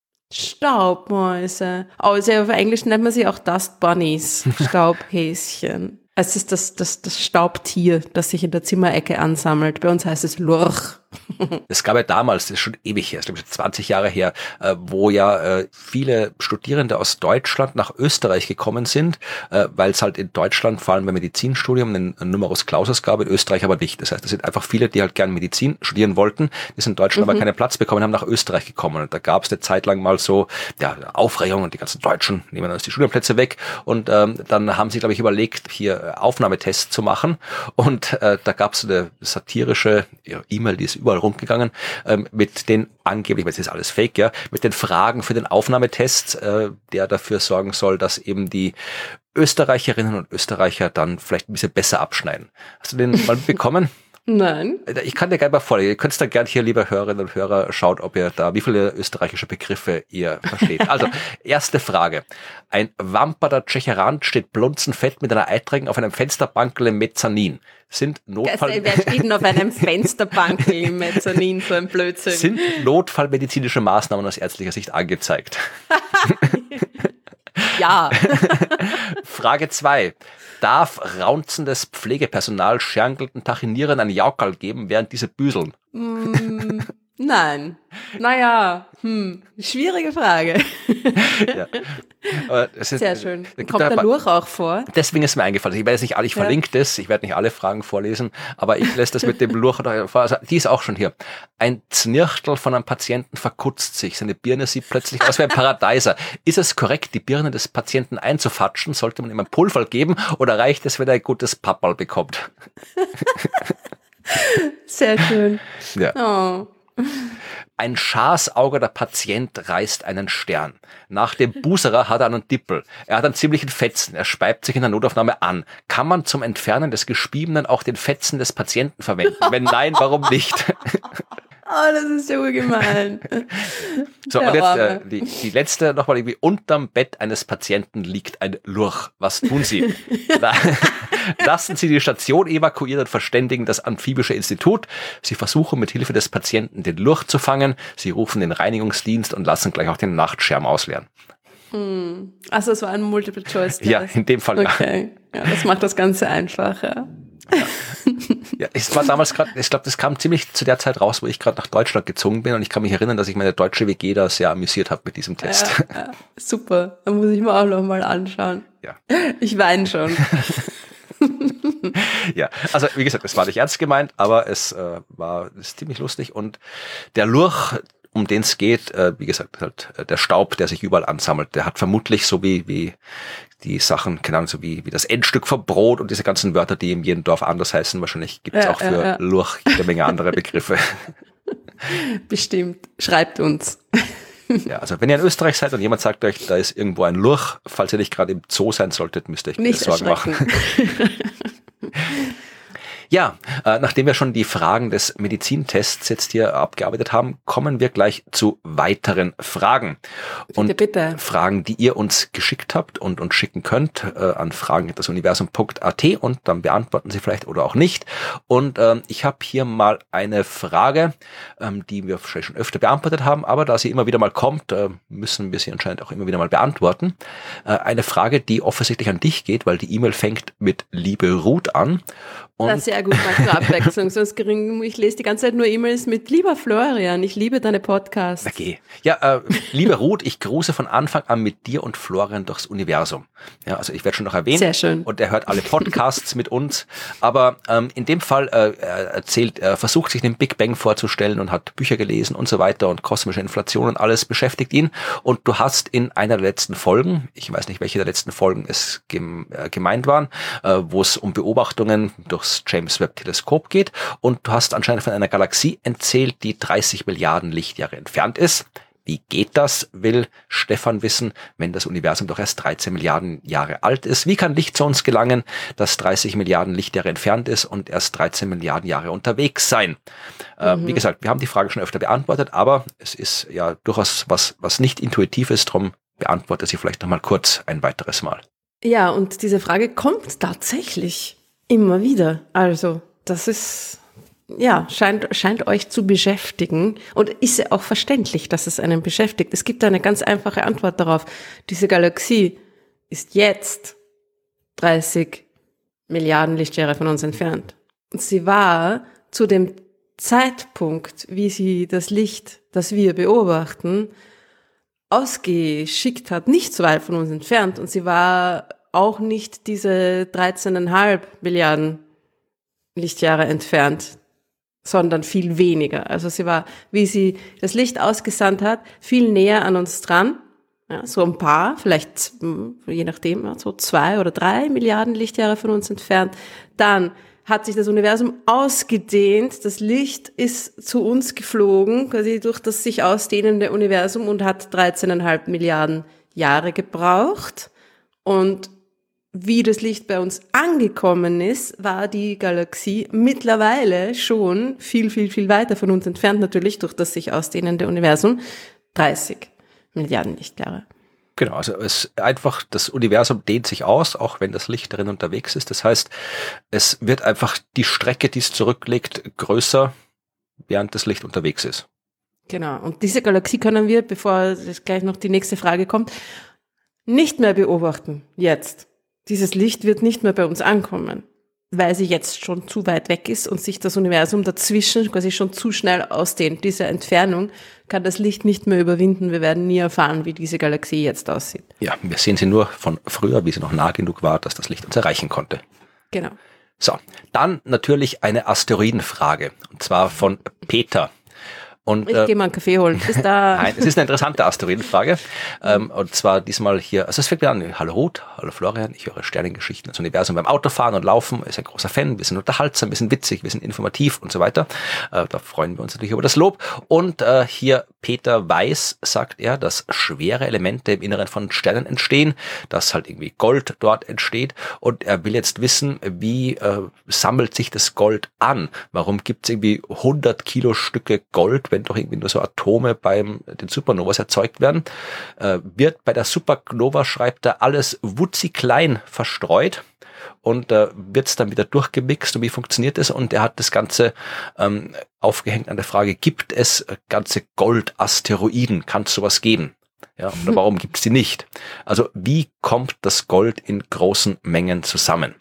Staubmäuse. Also auf Englisch nennt man sie auch Dust Bunnies, Staubhäschen. Es ist das, das, das Staubtier, das sich in der Zimmerecke ansammelt. Bei uns heißt es Lurch. Es gab ja damals, das ist schon ewig her, das ist zwanzig Jahre her, äh, wo ja äh, viele Studierende aus Deutschland nach Österreich gekommen sind, äh, weil es halt in Deutschland vor allem beim Medizinstudium einen, einen Numerus Clausus gab, in Österreich aber nicht. Das heißt, es sind einfach viele, die halt gern Medizin studieren wollten, die sind in Deutschland mhm. aber keinen Platz bekommen, haben nach Österreich gekommen. Und da gab es eine Zeit lang mal so ja Aufregung und die ganzen Deutschen nehmen uns die Studienplätze weg. Und ähm, dann haben sie, glaube ich, überlegt, hier Aufnahmetests zu machen. Und äh, da gab es eine satirische ja, E-Mail, die ist überall rumgegangen, ähm, mit den angeblich, weil es ist alles fake, ja, mit den Fragen für den Aufnahmetest, äh, der dafür sorgen soll, dass eben die Österreicherinnen und Österreicher dann vielleicht ein bisschen besser abschneiden. Hast du den mal bekommen? Nein. Ich kann dir gerne mal vorlesen. Ihr könnt da gerne hier, liebe Hörerinnen und Hörer, schaut, ob ihr da, wie viele österreichische Begriffe ihr versteht. Also, erste Frage. Ein Wamperter Tschecherand steht blunzenfett mit einer Eiträgen auf einem Fensterbankel im Mezzanin. Sind Notfall... Also, wer steht denn auf einem Fensterbankel im Mezzanin, so ein Blödsinn? Sind notfallmedizinische Maßnahmen aus ärztlicher Sicht angezeigt? Ja. Frage zwei. Darf raunzendes Pflegepersonal schergelnden Tachinieren ein Jaukerl geben, während diese büseln? Mm, nein. Naja, hm, schwierige Frage. Ja. Aber es ist, Sehr schön. Da Kommt der Lurch auch vor? Deswegen ist mir eingefallen. Ich werde jetzt nicht alle, ich Ja. verlinke das, ich werde nicht alle Fragen vorlesen, aber ich lässt das mit dem Lurch vor. Also, die ist auch schon hier. Ein Znirchtel von einem Patienten verkutzt sich. Seine Birne sieht plötzlich aus wie ein Paradeiser. Ist es korrekt, die Birne des Patienten einzufatschen? Sollte man ihm ein Pulver geben oder reicht es, wenn er ein gutes Papperl bekommt? Sehr schön. Ja. Oh. Ein Schasauger Patient reißt einen Stern. Nach dem Buserer hat er einen Dippel. Er hat einen ziemlichen Fetzen. Er speibt sich in der Notaufnahme an. Kann man zum Entfernen des Gespiebenen auch den Fetzen des Patienten verwenden? Wenn nein, warum nicht? Oh, das ist so gemein. So, Der und jetzt äh, Arme. die, die letzte nochmal irgendwie. Unterm Bett eines Patienten liegt ein Lurch. Was tun Sie? La- Lassen Sie die Station evakuieren und verständigen das Amphibische Institut. Sie versuchen mit Hilfe des Patienten den Lurch zu fangen. Sie rufen den Reinigungsdienst und lassen gleich auch den Nachtschirm ausleeren. Hm. Also es war ein Multiple-Choice-Test. Ja, in dem Fall ja. Okay. Ja, das macht das Ganze einfacher. Ja, es war damals gerade, ich glaube, das kam ziemlich zu der Zeit raus, wo ich gerade nach Deutschland gezogen bin und ich kann mich erinnern, dass ich meine deutsche W G da sehr amüsiert habe mit diesem Test. Ja, ja. Super. Da muss ich mir auch noch mal anschauen. Ja. Ich weine schon. Ja, also wie gesagt, es war nicht ernst gemeint, aber es äh, war es ist ziemlich lustig und der Lurch, um den es geht, äh, wie gesagt, halt äh, der Staub, der sich überall ansammelt, der hat vermutlich so wie wie die Sachen, keine Ahnung, so wie wie das Endstück vom Brot und diese ganzen Wörter, die in jedem Dorf anders heißen, wahrscheinlich gibt es Ja, auch für ja, ja. Lurch jede Menge andere Begriffe. Bestimmt. Schreibt uns. Ja, also wenn ihr in Österreich seid und jemand sagt euch, da ist irgendwo ein Lurch, falls ihr nicht gerade im Zoo sein solltet, müsst ihr euch keine Nicht Sorgen machen. erschrecken. Ja, äh, nachdem wir schon die Fragen des Medizintests jetzt hier abgearbeitet haben, kommen wir gleich zu weiteren Fragen. Und Bitte, bitte. Fragen, die ihr uns geschickt habt und uns schicken könnt äh, an fragen at das universum punkt a t und dann beantworten sie vielleicht oder auch nicht. Und ähm, ich habe hier mal eine Frage, ähm, die wir wahrscheinlich schon öfter beantwortet haben, aber da sie immer wieder mal kommt, äh, müssen wir sie anscheinend auch immer wieder mal beantworten. Äh, eine Frage, die offensichtlich an dich geht, weil die E-Mail fängt mit Liebe Ruth an. Und Das ist sehr gut, mal zur Abwechslung. Sonst gering, ich lese die ganze Zeit nur E-Mails mit lieber Florian, ich liebe deine Podcasts. Okay. Ja, äh, liebe Ruth, ich grüße von Anfang an mit dir und Florian durchs Universum. Ja, also ich werde schon noch erwähnt. Sehr schön. Und er hört alle Podcasts mit uns. Aber ähm, in dem Fall äh, er erzählt, er versucht sich den Big Bang vorzustellen und hat Bücher gelesen und so weiter und kosmische Inflation und alles beschäftigt ihn. Und du hast in einer der letzten Folgen, ich weiß nicht, welche der letzten Folgen es gem äh, gemeint waren, äh, wo es um Beobachtungen durchs James Webb Teleskop geht. Und du hast anscheinend von einer Galaxie erzählt, die dreißig Milliarden Lichtjahre entfernt ist. Wie geht das, will Stefan wissen, wenn das Universum doch erst dreizehn Milliarden Jahre alt ist? Wie kann Licht zu uns gelangen, das dreißig Milliarden Lichtjahre entfernt ist und erst dreizehn Milliarden Jahre unterwegs sein? Mhm. Äh, wie gesagt, wir haben die Frage schon öfter beantwortet, aber es ist ja durchaus was, was nicht intuitiv ist, darum beantworte sie vielleicht nochmal kurz ein weiteres Mal. Ja, und diese Frage kommt tatsächlich immer wieder. Also, das ist... Ja, scheint, scheint euch zu beschäftigen und ist ja auch verständlich, dass es einen beschäftigt. Es gibt eine ganz einfache Antwort darauf. Diese Galaxie ist jetzt dreißig Milliarden Lichtjahre von uns entfernt. Und sie war zu dem Zeitpunkt, wie sie das Licht, das wir beobachten, ausgeschickt hat, nicht so weit von uns entfernt. Und sie war auch nicht diese dreizehn Komma fünf Milliarden Lichtjahre entfernt, sondern viel weniger. Also sie war, wie sie das Licht ausgesandt hat, viel näher an uns dran. Ja, so ein paar, vielleicht je nachdem, so zwei oder drei Milliarden Lichtjahre von uns entfernt. Dann hat sich das Universum ausgedehnt. Das Licht ist zu uns geflogen, quasi durch das sich ausdehnende Universum und hat dreizehn Komma fünf Milliarden Jahre gebraucht. Und wie das Licht bei uns angekommen ist, war die Galaxie mittlerweile schon viel, viel, viel weiter von uns entfernt, natürlich durch das sich ausdehnende Universum, dreißig Milliarden Lichtjahre. Genau, also es einfach, das Universum dehnt sich aus, auch wenn das Licht darin unterwegs ist. Das heißt, es wird einfach die Strecke, die es zurücklegt, größer, während das Licht unterwegs ist. Genau, und diese Galaxie können wir, bevor gleich noch die nächste Frage kommt, nicht mehr beobachten, jetzt. Dieses Licht wird nicht mehr bei uns ankommen, weil sie jetzt schon zu weit weg ist und sich das Universum dazwischen quasi schon zu schnell ausdehnt. Diese Entfernung kann das Licht nicht mehr überwinden. Wir werden nie erfahren, wie diese Galaxie jetzt aussieht. Ja, wir sehen sie nur von früher, wie sie noch nah genug war, dass das Licht uns erreichen konnte. Genau. So, dann natürlich eine Asteroidenfrage, und zwar von Peter. Und, ich äh, gehe mal einen Kaffee holen. Bis da. Nein, es ist eine interessante Asteroidenfrage. ähm, und zwar diesmal hier, also es fängt an, hallo Ruth, hallo Florian, ich höre Sternengeschichten des Universums beim Autofahren und Laufen, ist ein großer Fan, wir sind unterhaltsam, wir sind witzig, wir sind informativ und so weiter. Äh, da freuen wir uns natürlich über das Lob. Und äh, hier Peter Weiß sagt er, dass schwere Elemente im Inneren von Sternen entstehen, dass halt irgendwie Gold dort entsteht. Und er will jetzt wissen, wie äh, sammelt sich das Gold an? Warum gibt es irgendwie hundert Kilo Stücke Gold, wenn doch irgendwie nur so Atome beim den Supernovas erzeugt werden, äh, wird bei der Supernova, schreibt er, alles wutzig-klein verstreut und äh, wird es dann wieder durchgemixt und wie funktioniert das? Und er hat das Ganze ähm, aufgehängt an der Frage, gibt es ganze Goldasteroiden? Kann es sowas geben? Ja, oder warum gibt es die nicht? Also wie kommt das Gold in großen Mengen zusammen?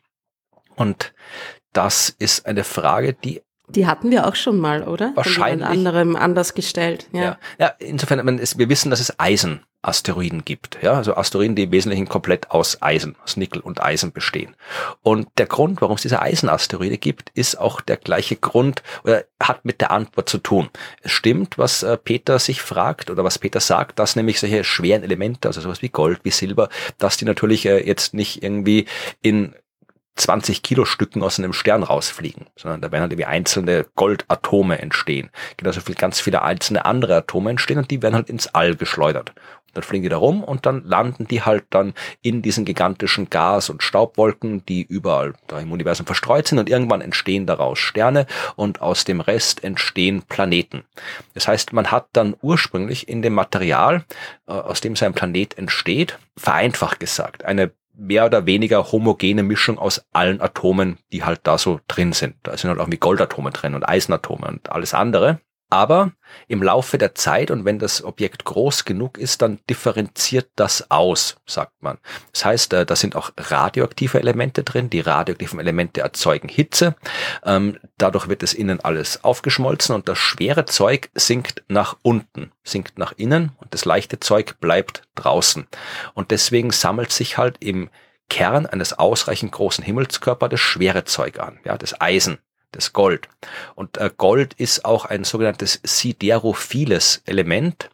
Und das ist eine Frage, die Die hatten wir auch schon mal, oder? Wahrscheinlich. Von jemand anderem anders gestellt. Ja. Ja, ja insofern, man ist, wir wissen, dass es Eisenasteroiden gibt. Ja, also Asteroiden, die im Wesentlichen komplett aus Eisen, aus Nickel und Eisen bestehen. Und der Grund, warum es diese Eisenasteroide gibt, ist auch der gleiche Grund, oder hat mit der Antwort zu tun. Es stimmt, was äh, Peter sich fragt, oder was Peter sagt, dass nämlich solche schweren Elemente, also sowas wie Gold, wie Silber, dass die natürlich äh, jetzt nicht irgendwie in zwanzig Kilo Stücken aus einem Stern rausfliegen, sondern da werden halt irgendwie einzelne Goldatome entstehen. Genauso viel ganz viele einzelne andere Atome entstehen und die werden halt ins All geschleudert. Und dann fliegen die da rum und dann landen die halt dann in diesen gigantischen Gas- und Staubwolken, die überall da im Universum verstreut sind und irgendwann entstehen daraus Sterne und aus dem Rest entstehen Planeten. Das heißt, man hat dann ursprünglich in dem Material, aus dem so ein Planet entsteht, vereinfacht gesagt, eine mehr oder weniger homogene Mischung aus allen Atomen, die halt da so drin sind. Da sind halt auch wie Goldatome drin und Eisenatome und alles andere. Aber im Laufe der Zeit und wenn das Objekt groß genug ist, dann differenziert das aus, sagt man. Das heißt, da sind auch radioaktive Elemente drin. Die radioaktiven Elemente erzeugen Hitze. Ähm, dadurch wird es innen alles aufgeschmolzen und das schwere Zeug sinkt nach unten, sinkt nach innen und das leichte Zeug bleibt draußen. Und deswegen sammelt sich halt im Kern eines ausreichend großen Himmelskörpers das schwere Zeug an, ja, das Eisen. Das Gold. Und äh, Gold ist auch ein sogenanntes siderophiles Element.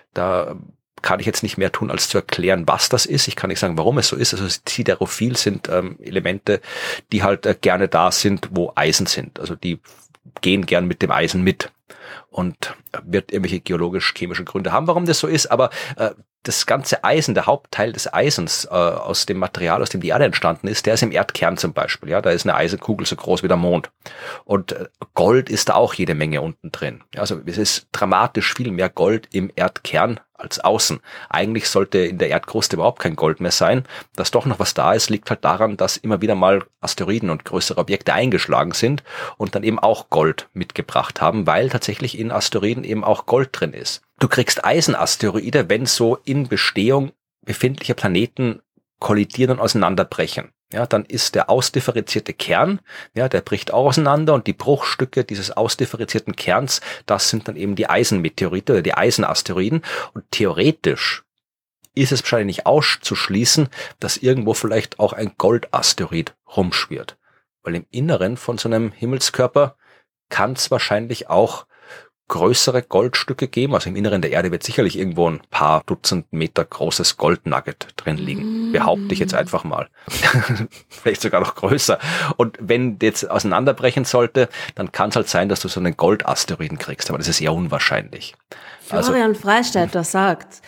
Da kann ich jetzt nicht mehr tun, als zu erklären, was das ist. Ich kann nicht sagen, warum es so ist. Also siderophil sind ähm, Elemente, die halt äh, gerne da sind, wo Eisen sind. Also die gehen gern mit dem Eisen mit. Und wird irgendwelche geologisch-chemische Gründe haben, warum das so ist. Aber äh, das ganze Eisen, der Hauptteil des Eisens äh, aus dem Material, aus dem die Erde entstanden ist, der ist im Erdkern zum Beispiel. Ja, da ist eine Eisenkugel so groß wie der Mond. Und äh, Gold ist da auch jede Menge unten drin. Ja, also es ist dramatisch viel mehr Gold im Erdkern als außen. Eigentlich sollte in der Erdkruste überhaupt kein Gold mehr sein. Dass doch noch was da ist, liegt halt daran, dass immer wieder mal Asteroiden und größere Objekte eingeschlagen sind und dann eben auch Gold mitgebracht haben, weil tatsächlich in Asteroiden eben auch Gold drin ist. Du kriegst Eisenasteroide, wenn so in Bestehung befindliche Planeten kollidieren und auseinanderbrechen. Ja, dann ist der ausdifferenzierte Kern, ja, der bricht auch auseinander und die Bruchstücke dieses ausdifferenzierten Kerns, das sind dann eben die Eisenmeteorite oder die Eisenasteroiden. Und theoretisch ist es wahrscheinlich nicht auszuschließen, dass irgendwo vielleicht auch ein Goldasteroid rumschwirrt. Weil im Inneren von so einem Himmelskörper kann es wahrscheinlich auch größere Goldstücke geben. Also im Inneren der Erde wird sicherlich irgendwo ein paar Dutzend Meter großes Goldnugget drin liegen. Behaupte ich jetzt einfach mal. Vielleicht sogar noch größer. Und wenn jetzt auseinanderbrechen sollte, dann kann es halt sein, dass du so einen Goldasteroiden kriegst. Aber das ist eher unwahrscheinlich. Florian also, Freistetter sagt,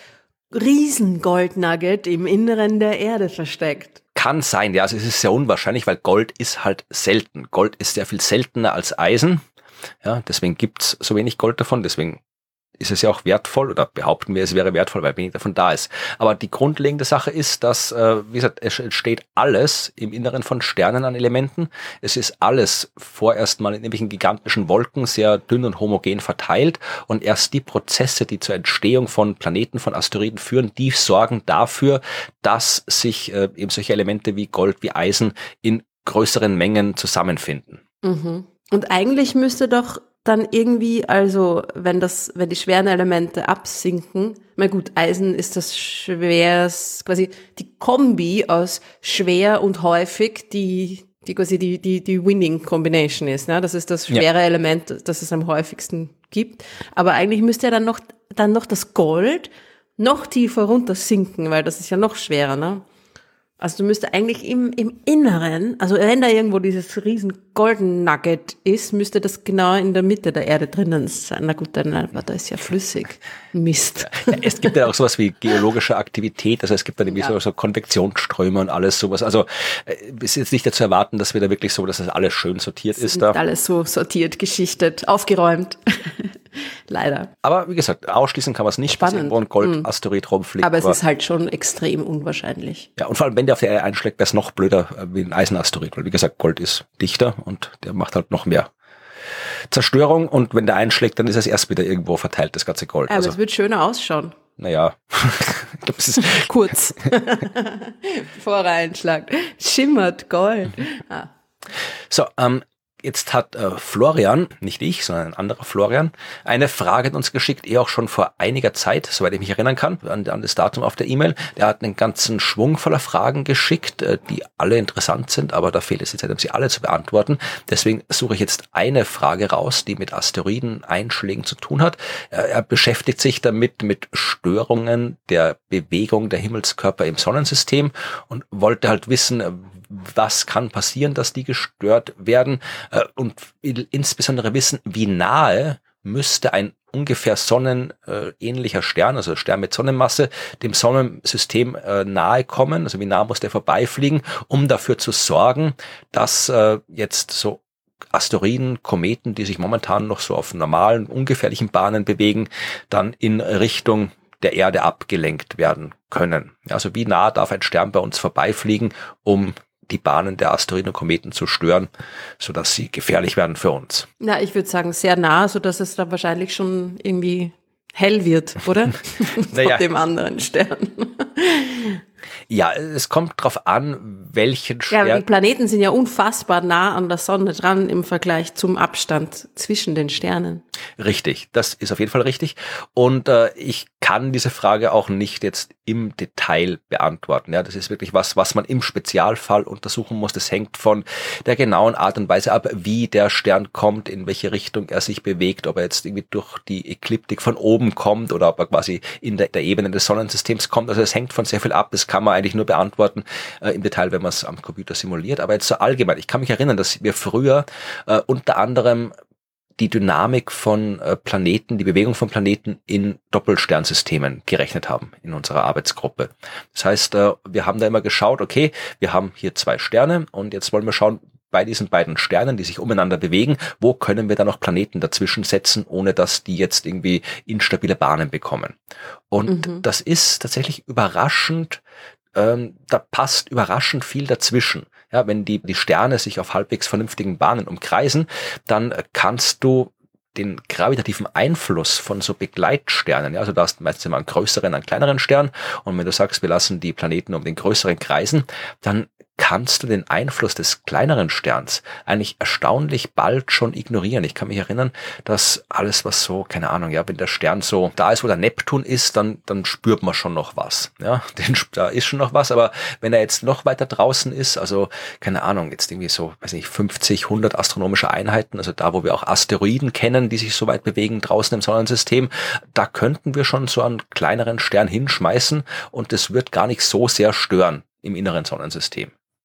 Riesengoldnugget im Inneren der Erde versteckt. Kann sein, ja, also es ist sehr unwahrscheinlich, weil Gold ist halt selten. Gold ist sehr viel seltener als Eisen. Ja, deswegen gibt's so wenig Gold davon, deswegen ist es ja auch wertvoll, oder behaupten wir, es wäre wertvoll, weil wenig davon da ist. Aber die grundlegende Sache ist, dass, äh, wie gesagt, es entsteht alles im Inneren von Sternen an Elementen. Es ist alles vorerst mal in irgendwelchen gigantischen Wolken sehr dünn und homogen verteilt, und erst die Prozesse, die zur Entstehung von Planeten, von Asteroiden führen, die sorgen dafür, dass sich äh, eben solche Elemente wie Gold, wie Eisen in größeren Mengen zusammenfinden. Mhm. Und eigentlich müsste doch dann irgendwie, also wenn das, wenn die schweren Elemente absinken, na gut, Eisen ist das schweres, quasi die Kombi aus schwer und häufig, die, die quasi die, die, die Winning Combination ist, ne? Das ist das schwere ja. Element, das es am häufigsten gibt. Aber eigentlich müsste ja dann noch, dann noch das Gold noch tiefer runter sinken, weil das ist ja noch schwerer, ne? Also du müsste eigentlich im, im Inneren, also wenn da irgendwo dieses riesen Golden Nugget ist, müsste das genau in der Mitte der Erde drinnen sein. Na gut, dann, aber da ist ja flüssig. Mist. Ja, es gibt ja auch sowas wie geologische Aktivität, also es gibt dann irgendwie ja. so, so Konvektionsströme und alles sowas. Also es ist jetzt nicht zu erwarten, dass wir da wirklich so, dass das alles schön sortiert es ist. Ist da. alles so sortiert, geschichtet, aufgeräumt. Leider. Aber wie gesagt, ausschließen kann man es nicht, Spannend. dass irgendwo ein Goldasteroid rumfliegt. Aber es aber ist halt schon extrem unwahrscheinlich. Ja, und vor allem, wenn der auf der Erde einschlägt, wäre es noch blöder wie ein Eisenasteroid, weil wie gesagt, Gold ist dichter und der macht halt noch mehr Zerstörung, und wenn der einschlägt, dann ist es erst wieder irgendwo verteilt, das ganze Gold. Aber also, es wird schöner ausschauen. Naja, ich glaube, es ist kurz, bevor er einschlägt. Schimmert Gold. Ah. So, ähm, jetzt hat äh, Florian, nicht ich, sondern ein anderer Florian, eine Frage an uns geschickt, eh auch schon vor einiger Zeit, soweit ich mich erinnern kann, an, an das Datum auf der E-Mail. Der hat einen ganzen Schwung voller Fragen geschickt, äh, die alle interessant sind, aber da fehlt es die Zeit, um sie alle zu beantworten. Deswegen suche ich jetzt eine Frage raus, die mit Asteroideneinschlägen zu tun hat. Äh, er beschäftigt sich damit mit Störungen der Bewegung der Himmelskörper im Sonnensystem und wollte halt wissen, was kann passieren, dass die gestört werden, und insbesondere wissen, wie nahe müsste ein ungefähr sonnenähnlicher Stern, also Stern mit Sonnenmasse, dem Sonnensystem nahe kommen, also wie nah muss der vorbeifliegen, um dafür zu sorgen, dass jetzt so Asteroiden, Kometen, die sich momentan noch so auf normalen, ungefährlichen Bahnen bewegen, dann in Richtung der Erde abgelenkt werden können. Also wie nah darf ein Stern bei uns vorbeifliegen, um die Bahnen der Asteroiden und Kometen zu stören, sodass sie gefährlich werden für uns. Na, ich würde sagen, sehr nah, sodass es dann wahrscheinlich schon irgendwie hell wird, oder? Naja. Von dem anderen Stern. Ja, es kommt drauf an, welchen Stern... Ja, die Planeten sind ja unfassbar nah an der Sonne dran im Vergleich zum Abstand zwischen den Sternen. Richtig, das ist auf jeden Fall richtig. Und äh, ich kann diese Frage auch nicht jetzt im Detail beantworten. Ja, das ist wirklich was, was man im Spezialfall untersuchen muss. Das hängt von der genauen Art und Weise ab, wie der Stern kommt, in welche Richtung er sich bewegt, ob er jetzt irgendwie durch die Ekliptik von oben kommt oder ob er quasi in der, der Ebene des Sonnensystems kommt. Also es hängt von sehr viel ab. Das kann man eigentlich nur beantworten äh, im Detail, wenn man es am Computer simuliert. Aber jetzt so allgemein. Ich kann mich erinnern, dass wir früher äh, unter anderem die Dynamik von äh, Planeten, die Bewegung von Planeten in Doppelsternsystemen gerechnet haben in unserer Arbeitsgruppe. Das heißt, äh, wir haben da immer geschaut, okay, wir haben hier zwei Sterne und jetzt wollen wir schauen, bei diesen beiden Sternen, die sich umeinander bewegen, wo können wir da noch Planeten dazwischen setzen, ohne dass die jetzt irgendwie instabile Bahnen bekommen. Und mhm. das ist tatsächlich überraschend, ähm, da passt überraschend viel dazwischen. Ja, wenn die, die Sterne sich auf halbwegs vernünftigen Bahnen umkreisen, dann kannst du den gravitativen Einfluss von so Begleitsternen, ja, also da hast du meistens immer einen größeren, einen kleineren Stern, und wenn du sagst, wir lassen die Planeten um den größeren kreisen, dann kannst du den Einfluss des kleineren Sterns eigentlich erstaunlich bald schon ignorieren. Ich kann mich erinnern, dass alles, was so, keine Ahnung, ja, wenn der Stern so da ist, wo der Neptun ist, dann dann spürt man schon noch was. Ja, den, da ist schon noch was, aber wenn er jetzt noch weiter draußen ist, also keine Ahnung, jetzt irgendwie so, weiß nicht, fünfzig, hundert astronomische Einheiten, also da, wo wir auch Asteroiden kennen, die sich so weit bewegen draußen im Sonnensystem, da könnten wir schon so einen kleineren Stern hinschmeißen und das wird gar nicht so sehr stören im inneren Sonnensystem.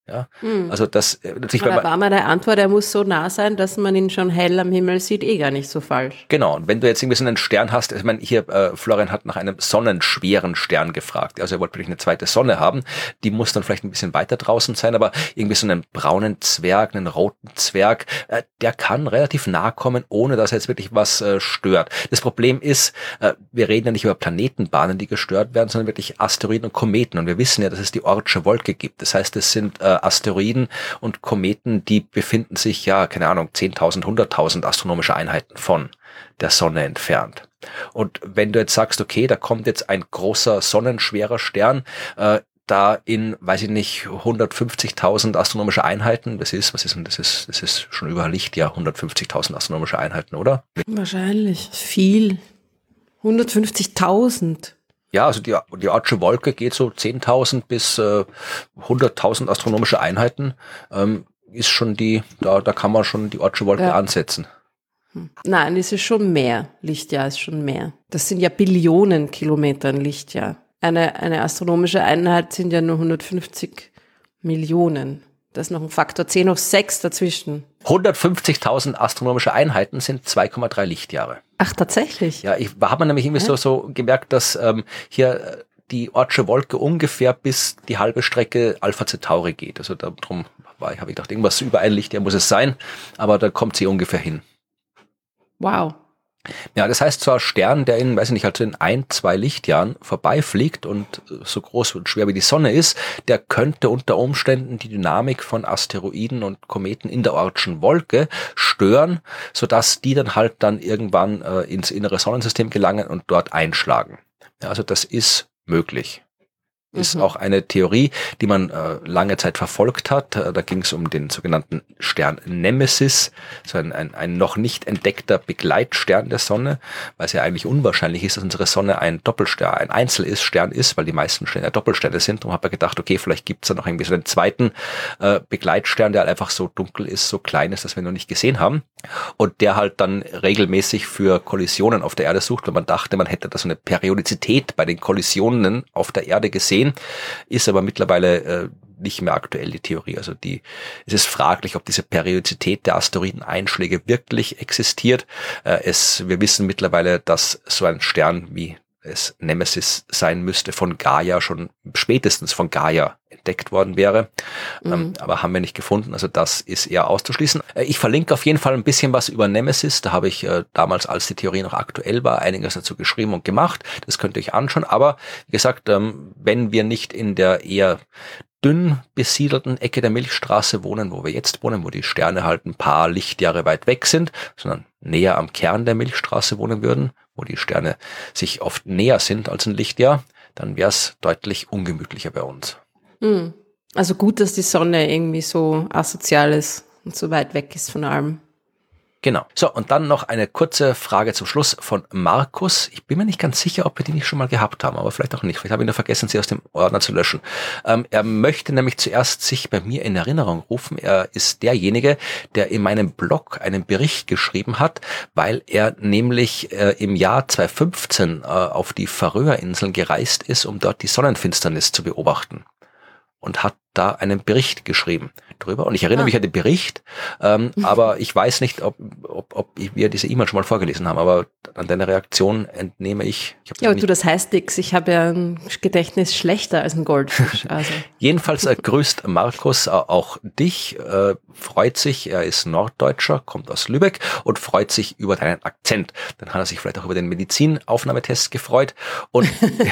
Ja, mhm. also das natürlich. Aber da war mal der Antwort, er muss so nah sein, dass man ihn schon hell am Himmel sieht, eh gar nicht so falsch. Genau, und wenn du jetzt irgendwie so einen Stern hast, ich meine, hier, äh, Florian hat nach einem sonnenschweren Stern gefragt, also er wollte wirklich eine zweite Sonne haben, die muss dann vielleicht ein bisschen weiter draußen sein, aber irgendwie so einen braunen Zwerg, einen roten Zwerg, äh, der kann relativ nah kommen, ohne dass er jetzt wirklich was äh, stört. Das Problem ist, äh, wir reden ja nicht über Planetenbahnen, die gestört werden, sondern wirklich Asteroiden und Kometen, und wir wissen ja, dass es die Oortsche Wolke gibt. Das heißt, es sind äh, Asteroiden und Kometen, die befinden sich, ja, keine Ahnung, zehntausend, hunderttausend astronomische Einheiten von der Sonne entfernt. Und wenn du jetzt sagst, okay, da kommt jetzt ein großer, sonnenschwerer Stern, äh, da in, weiß ich nicht, hundertfünfzigtausend astronomische Einheiten, das ist, was ist denn, das ist, das ist schon über Lichtjahr, hundertfünfzigtausend astronomische Einheiten, oder? Wahrscheinlich. Viel. hundertfünfzigtausend. Ja, also die, die Oortsche Wolke geht so zehntausend bis äh, hunderttausend astronomische Einheiten, ähm, ist schon die, da, da kann man schon die Oortsche Wolke ja. ansetzen. Nein, es ist schon mehr. Lichtjahr ist schon mehr. Das sind ja Billionen Kilometer ein Lichtjahr. Eine, eine astronomische Einheit sind ja nur hundertfünfzig Millionen. Da ist noch ein Faktor zehn hoch sechs dazwischen. hundertfünfzigtausend astronomische Einheiten sind zwei Komma drei Lichtjahre. Ach, tatsächlich? Ja, ich habe nämlich irgendwie ja. so, so gemerkt, dass ähm, hier die Oortsche Wolke ungefähr bis die halbe Strecke Alpha Centauri geht. Also darum war ich, habe ich gedacht, irgendwas über ein Lichtjahr muss es sein, aber da kommt sie ungefähr hin. Wow. Ja, das heißt, zwar Stern, der in, weiß ich nicht, also in ein, zwei Lichtjahren vorbeifliegt und so groß und schwer wie die Sonne ist, der könnte unter Umständen die Dynamik von Asteroiden und Kometen in der Oortschen Wolke stören, sodass die dann halt dann irgendwann äh, ins innere Sonnensystem gelangen und dort einschlagen. Ja, also das ist möglich. Ist mhm. auch eine Theorie, die man äh, lange Zeit verfolgt hat. Äh, da ging es um den sogenannten Stern Nemesis, so ein, ein, ein noch nicht entdeckter Begleitstern der Sonne, weil es ja eigentlich unwahrscheinlich ist, dass unsere Sonne ein Doppelstern, ein Einzel ist, Stern ist, weil die meisten Sterne ja Doppelsterne sind. Darum habe ich gedacht, okay, vielleicht gibt es da noch irgendwie so einen zweiten äh, Begleitstern, der halt einfach so dunkel ist, so klein ist, dass wir ihn noch nicht gesehen haben. Und der halt dann regelmäßig für Kollisionen auf der Erde sucht, weil man dachte, man hätte da so eine Periodizität bei den Kollisionen auf der Erde gesehen. Ist aber mittlerweile äh, nicht mehr aktuell, die Theorie. Also die, es ist fraglich, ob diese Periodizität der Asteroideneinschläge wirklich existiert. Äh, es, wir wissen mittlerweile, dass so ein Stern wie es Nemesis sein müsste, von Gaia schon spätestens von Gaia entdeckt worden wäre. Mhm. Ähm, aber haben wir nicht gefunden. Also das ist eher auszuschließen. Äh, ich verlinke auf jeden Fall ein bisschen was über Nemesis. Da habe ich äh, damals, als die Theorie noch aktuell war, einiges dazu geschrieben und gemacht. Das könnt ihr euch anschauen. Aber wie gesagt, ähm, wenn wir nicht in der eher dünn besiedelten Ecke der Milchstraße wohnen, wo wir jetzt wohnen, wo die Sterne halt ein paar Lichtjahre weit weg sind, sondern näher am Kern der Milchstraße wohnen würden, wo die Sterne sich oft näher sind als ein Lichtjahr, dann wäre es deutlich ungemütlicher bei uns. Also gut, dass die Sonne irgendwie so asozial ist und so weit weg ist von allem. Genau. So, und dann noch eine kurze Frage zum Schluss von Markus. Ich bin mir nicht ganz sicher, ob wir die nicht schon mal gehabt haben, aber vielleicht auch nicht. Vielleicht habe ich nur vergessen, sie aus dem Ordner zu löschen. Ähm, er möchte nämlich zuerst sich bei mir in Erinnerung rufen. Er ist derjenige, der in meinem Blog einen Bericht geschrieben hat, weil er nämlich äh, im Jahr zweitausendfünfzehn äh, auf die Färöerinseln gereist ist, um dort die Sonnenfinsternis zu beobachten. Und hat da einen Bericht geschrieben drüber. Und ich erinnere ah. mich an den Bericht, ähm, aber ich weiß nicht, ob, ob, ob wir diese E-Mail schon mal vorgelesen haben, aber an deiner Reaktion entnehme ich... ich ja, aber du, das heißt nix. Ich habe ja ein Gedächtnis schlechter als ein Goldfisch. Also. Jedenfalls äh, grüßt Markus äh, auch dich, äh, freut sich, er ist Norddeutscher, kommt aus Lübeck und freut sich über deinen Akzent. Dann hat er sich vielleicht auch über den Medizinaufnahmetest gefreut. Und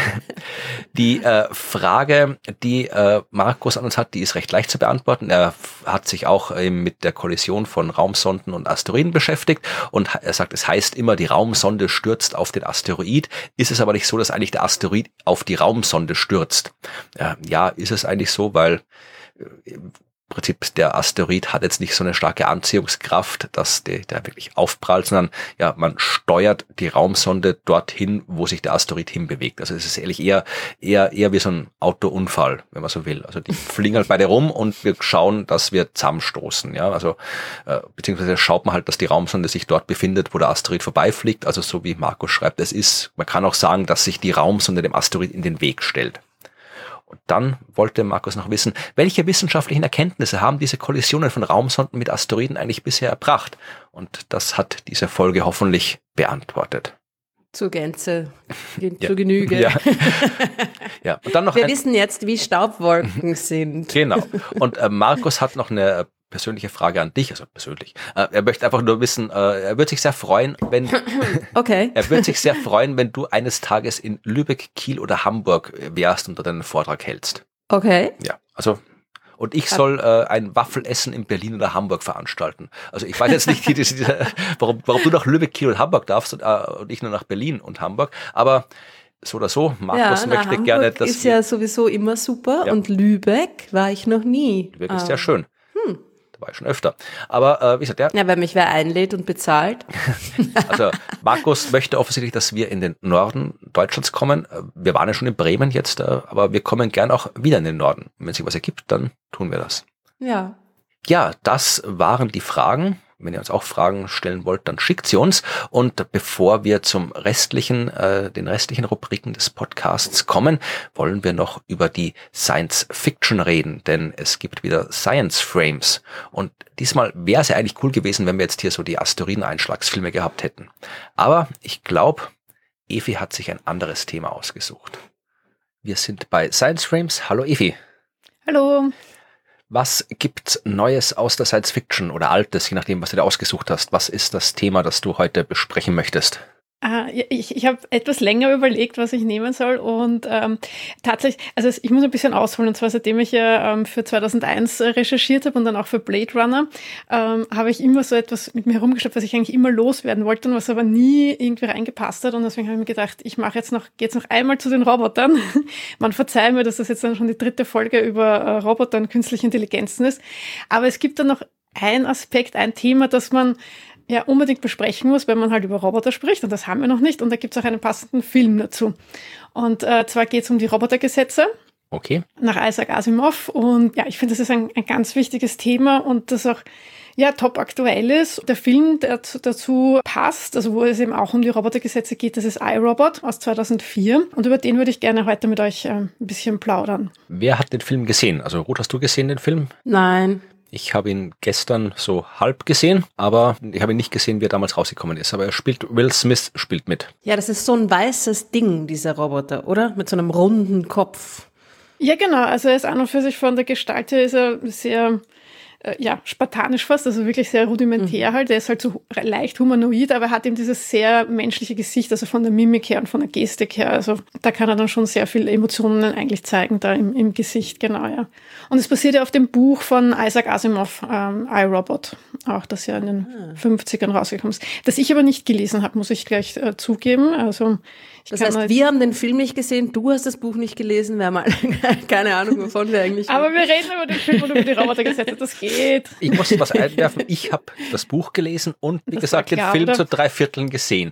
die äh, Frage, die äh, Markus an uns hat, die ist recht leicht zu beantworten. Er hat sich auch eben mit der Kollision von Raumsonden und Asteroiden beschäftigt und er sagt, es heißt immer, die Raumsonde stürzt auf den Asteroid. Ist es aber nicht so, dass eigentlich der Asteroid auf die Raumsonde stürzt? Äh, ja, ist es eigentlich so, weil äh, im Prinzip der Asteroid hat jetzt nicht so eine starke Anziehungskraft, dass der, der wirklich aufprallt, sondern ja, man steuert die Raumsonde dorthin, wo sich der Asteroid hinbewegt. Also es ist ehrlich eher eher eher wie so ein Autounfall, wenn man so will. Also die fliegen halt beide rum und wir schauen, dass wir zusammenstoßen. Ja, also äh, beziehungsweise schaut man halt, dass die Raumsonde sich dort befindet, wo der Asteroid vorbeifliegt. Also so wie Markus schreibt, es ist, man kann auch sagen, dass sich die Raumsonde dem Asteroid in den Weg stellt. Und dann wollte Markus noch wissen, welche wissenschaftlichen Erkenntnisse haben diese Kollisionen von Raumsonden mit Asteroiden eigentlich bisher erbracht? Und das hat diese Folge hoffentlich beantwortet. Zur Gänze, ja. zur Genüge. Ja. Ja. Und dann noch Wir ein, wissen jetzt, wie Staubwolken sind. Genau. Und äh, Markus hat noch eine persönliche Frage an dich, also persönlich. Äh, er möchte einfach nur wissen, äh, er würde sich sehr freuen, wenn okay. er würde sich sehr freuen, wenn du eines Tages in Lübeck, Kiel oder Hamburg wärst und dort einen Vortrag hältst. Okay. Ja, also und ich soll äh, ein Waffelessen in Berlin oder Hamburg veranstalten. Also ich weiß jetzt nicht, die, die, die, warum, warum du nach Lübeck, Kiel und Hamburg darfst und, äh, und ich nur nach Berlin und Hamburg, aber so oder so, Markus ja, möchte Hamburg gerne, dass ist wir, ja sowieso immer super Ja. und Lübeck war ich noch nie. Lübeck ist Ah. ja schön. Hm. Da war ich schon öfter. Aber äh, wie gesagt, ja, Ja, wenn mich wer einlädt und bezahlt. also Markus möchte offensichtlich, dass wir in den Norden Deutschlands kommen. Wir waren ja schon in Bremen jetzt, äh, aber wir kommen gern auch wieder in den Norden. Und wenn sich was ergibt, dann tun wir das. Ja. Ja, das waren die Fragen. Wenn ihr uns auch Fragen stellen wollt, dann schickt sie uns. Und bevor wir zum restlichen, äh, den restlichen Rubriken des Podcasts kommen, wollen wir noch über die Science Fiction reden, denn es gibt wieder Science Frames. Und diesmal wäre es ja eigentlich cool gewesen, wenn wir jetzt hier so die Asteroiden-Einschlagsfilme gehabt hätten. Aber ich glaube, Evi hat sich ein anderes Thema ausgesucht. Wir sind bei Science Frames. Hallo Evi. Hallo. Was gibt's Neues aus der Science Fiction oder Altes, je nachdem, was du dir ausgesucht hast? Was ist das Thema, das du heute besprechen möchtest? Ah, ich ich habe etwas länger überlegt, was ich nehmen soll und ähm, tatsächlich, also ich muss ein bisschen ausholen, und zwar seitdem ich ja ähm, für zweitausendeins recherchiert habe und dann auch für Blade Runner, ähm, habe ich immer so etwas mit mir herumgeschleppt, was ich eigentlich immer loswerden wollte und was aber nie irgendwie reingepasst hat, und deswegen habe ich mir gedacht, ich mache jetzt noch, gehe jetzt noch einmal zu den Robotern. Man verzeiht mir, dass das jetzt dann schon die dritte Folge über äh, Roboter und künstliche Intelligenzen ist, aber es gibt dann noch ein Aspekt, ein Thema, das man ja unbedingt besprechen muss, wenn man halt über Roboter spricht, und das haben wir noch nicht, und da gibt es auch einen passenden Film dazu. Und äh, zwar geht es um die Robotergesetze. Okay. Nach Isaac Asimov, und ja, ich finde, das ist ein, ein ganz wichtiges Thema und das auch ja top aktuell ist. Der Film, der dazu passt, also wo es eben auch um die Robotergesetze geht, das ist iRobot aus zweitausendvier, und über den würde ich gerne heute mit euch äh, ein bisschen plaudern. Wer hat den Film gesehen? Also Ruth, hast du gesehen den Film? Nein. Ich habe ihn gestern so halb gesehen, aber ich habe ihn nicht gesehen, wie er damals rausgekommen ist. Aber er spielt, Will Smith spielt mit. Ja, das ist so ein weißes Ding, dieser Roboter, oder? Mit so einem runden Kopf. Ja, genau. Also er ist an und für sich von der Gestalt her ist er sehr äh, ja, spartanisch fast, also wirklich sehr rudimentär mhm. halt. Er ist halt so leicht humanoid, aber er hat eben dieses sehr menschliche Gesicht, also von der Mimik her und von der Gestik her. Also da kann er dann schon sehr viele Emotionen eigentlich zeigen, da im, im Gesicht, genau, ja. Und es basiert ja auf dem Buch von Isaac Asimov, ähm, iRobot, auch das ja in den ah. fünfzigern rausgekommen ist. Das ich aber nicht gelesen habe, muss ich gleich äh, zugeben. Also ich das kann heißt, wir haben den Film nicht gesehen, du hast das Buch nicht gelesen, wir haben alle keine Ahnung, wovon wir eigentlich Aber wir reden über den Film und über die Robotergesetze, das geht. Ich muss was einwerfen, ich habe das Buch gelesen und wie das gesagt klar, den Film oder? zu drei Vierteln gesehen.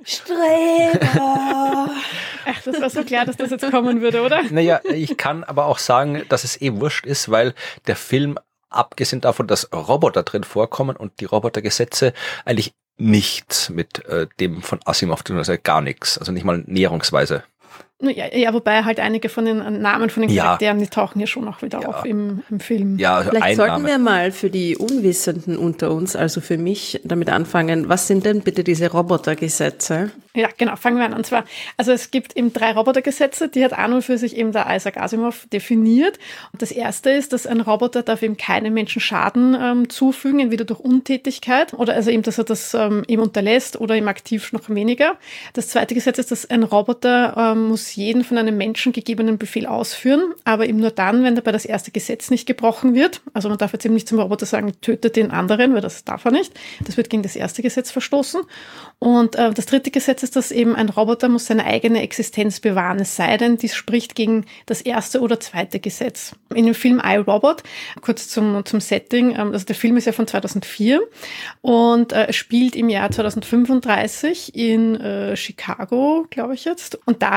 Streber! Ach, das war so klar, dass das jetzt kommen würde, oder? Naja, ich kann aber auch sagen, dass es eh wurscht ist, weil der Film, abgesehen davon, dass Roboter drin vorkommen und die Robotergesetze, eigentlich nichts mit äh, dem von Asimov zu tun, also gar nichts, also nicht mal näherungsweise. Ja, ja, wobei halt einige von den Namen von den Charakteren, ja. die tauchen ja schon auch wieder ja. auf im, im Film. Ja, also vielleicht sollten Name. wir mal für die Unwissenden unter uns, also für mich, damit anfangen, was sind denn bitte diese Robotergesetze? Ja, genau, fangen wir an. Und zwar, also es gibt eben drei Robotergesetze, die hat an und für sich eben der Isaac Asimov definiert. Und das erste ist, dass ein Roboter darf eben keinem Menschen Schaden ähm, zufügen, entweder durch Untätigkeit oder also eben, dass er das ähm, ihm unterlässt oder ihm aktiv noch weniger. Das zweite Gesetz ist, dass ein Roboter ähm, muss jeden von einem Menschen gegebenen Befehl ausführen, aber eben nur dann, wenn dabei das erste Gesetz nicht gebrochen wird. Also man darf jetzt eben nicht zum Roboter sagen, töte den anderen, weil das darf er nicht. Das wird gegen das erste Gesetz verstoßen. Und äh, das dritte Gesetz ist, dass eben ein Roboter muss seine eigene Existenz bewahren, es sei denn, dies spricht gegen das erste oder zweite Gesetz. In dem Film iRobot, kurz zum, zum Setting, also der Film ist ja von zweitausendvier und äh, spielt im Jahr zweitausendfünfunddreißig in äh, Chicago, glaube ich jetzt. Und da ist es halt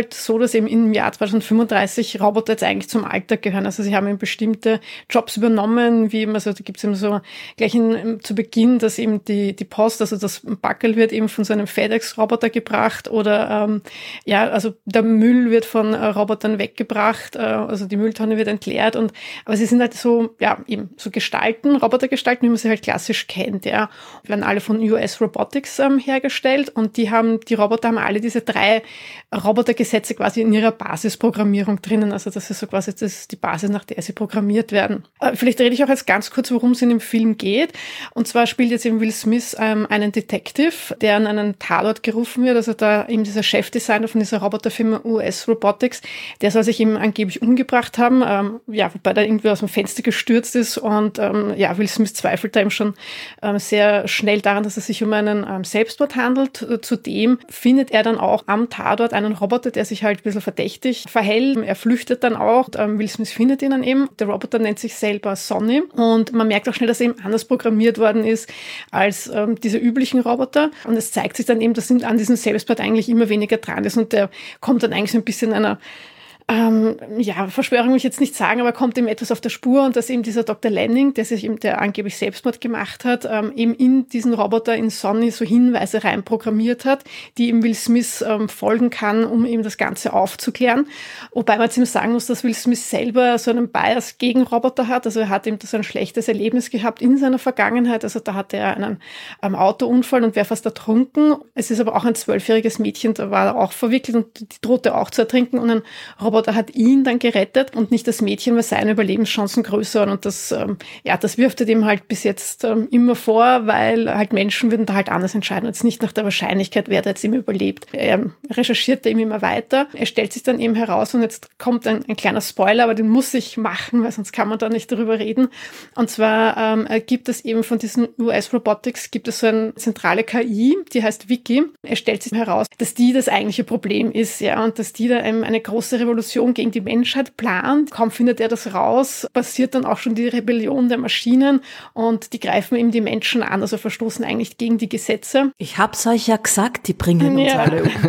halt so, dass eben im Jahr zweitausendfünfunddreißig Roboter jetzt eigentlich zum Alltag gehören. Also sie haben eben bestimmte Jobs übernommen, wie eben, also da gibt es eben so gleich in, zu Beginn, dass eben die, die Post, also das Packerl wird eben von so einem FedEx-Roboter gebracht oder ähm, ja, also der Müll wird von äh, Robotern weggebracht, äh, also die Mülltonne wird entleert und aber sie sind halt so, ja, eben so Gestalten, Robotergestalten, wie man sie halt klassisch kennt, ja. Werden alle von U S Robotics ähm, hergestellt und die haben, die Roboter haben alle diese drei Robotergesetze quasi in ihrer Basisprogrammierung drinnen. Also das ist so quasi das, die Basis, nach der sie programmiert werden. Äh, vielleicht rede ich auch jetzt ganz kurz, worum es in dem Film geht. Und zwar spielt jetzt eben Will Smith ähm, einen Detective, der an einen Tatort gerufen wird. Also da eben dieser Chefdesigner von dieser Roboterfirma U S Robotics, der soll sich eben angeblich umgebracht haben, ähm, ja, wobei der irgendwie aus dem Fenster gestürzt ist und ähm, ja, Will Smith zweifelt da eben schon ähm, sehr schnell daran, dass es sich um einen ähm, Selbstmord handelt. Zudem findet er dann auch am Tatort einen Roboter, der sich halt ein bisschen verdächtig verhält. Er flüchtet dann auch. Ähm, Will Smith findet ihn dann eben. Der Roboter nennt sich selber Sonny und man merkt auch schnell, dass er eben anders programmiert worden ist als ähm, diese üblichen Roboter. Und es zeigt sich dann eben, dass an diesem Selbstmord eigentlich immer weniger dran ist und der kommt dann eigentlich so ein bisschen einer Ähm, ja, Verschwörung will ich jetzt nicht sagen, aber kommt ihm etwas auf der Spur und dass eben dieser Doktor Lanning, der sich eben, der angeblich Selbstmord gemacht hat, ähm, eben in diesen Roboter in Sonny so Hinweise reinprogrammiert hat, die ihm Will Smith ähm, folgen kann, um eben das Ganze aufzuklären. Wobei man jetzt ihm sagen muss, dass Will Smith selber so einen Bias gegen Roboter hat, also er hat eben so ein schlechtes Erlebnis gehabt in seiner Vergangenheit, also da hatte er einen ähm, Autounfall und wäre fast ertrunken. Es ist aber auch ein zwölfjähriges Mädchen, da war er auch verwickelt und die drohte auch zu ertrinken und ein Roboter hat ihn dann gerettet und nicht das Mädchen, weil seine Überlebenschancen größer waren. Und das, ähm, ja, das wirft er dem halt bis jetzt ähm, immer vor, weil halt Menschen würden da halt anders entscheiden. Jetzt nicht nach der Wahrscheinlichkeit, wer da jetzt immer überlebt. Er recherchiert da eben immer weiter. Er stellt sich dann eben heraus und jetzt kommt ein, ein kleiner Spoiler, aber den muss ich machen, weil sonst kann man da nicht darüber reden. Und zwar ähm, gibt es eben von diesen U S Robotics, gibt es so eine zentrale K I, die heißt Vicky. Er stellt sich heraus, dass die das eigentliche Problem ist, ja, und dass die da eben eine große Revolution gegen die Menschheit plant. Kaum findet er das raus, passiert dann auch schon die Rebellion der Maschinen und die greifen eben die Menschen an, also verstoßen eigentlich gegen die Gesetze. Ich hab's euch ja gesagt, die bringen uns ja. alle um.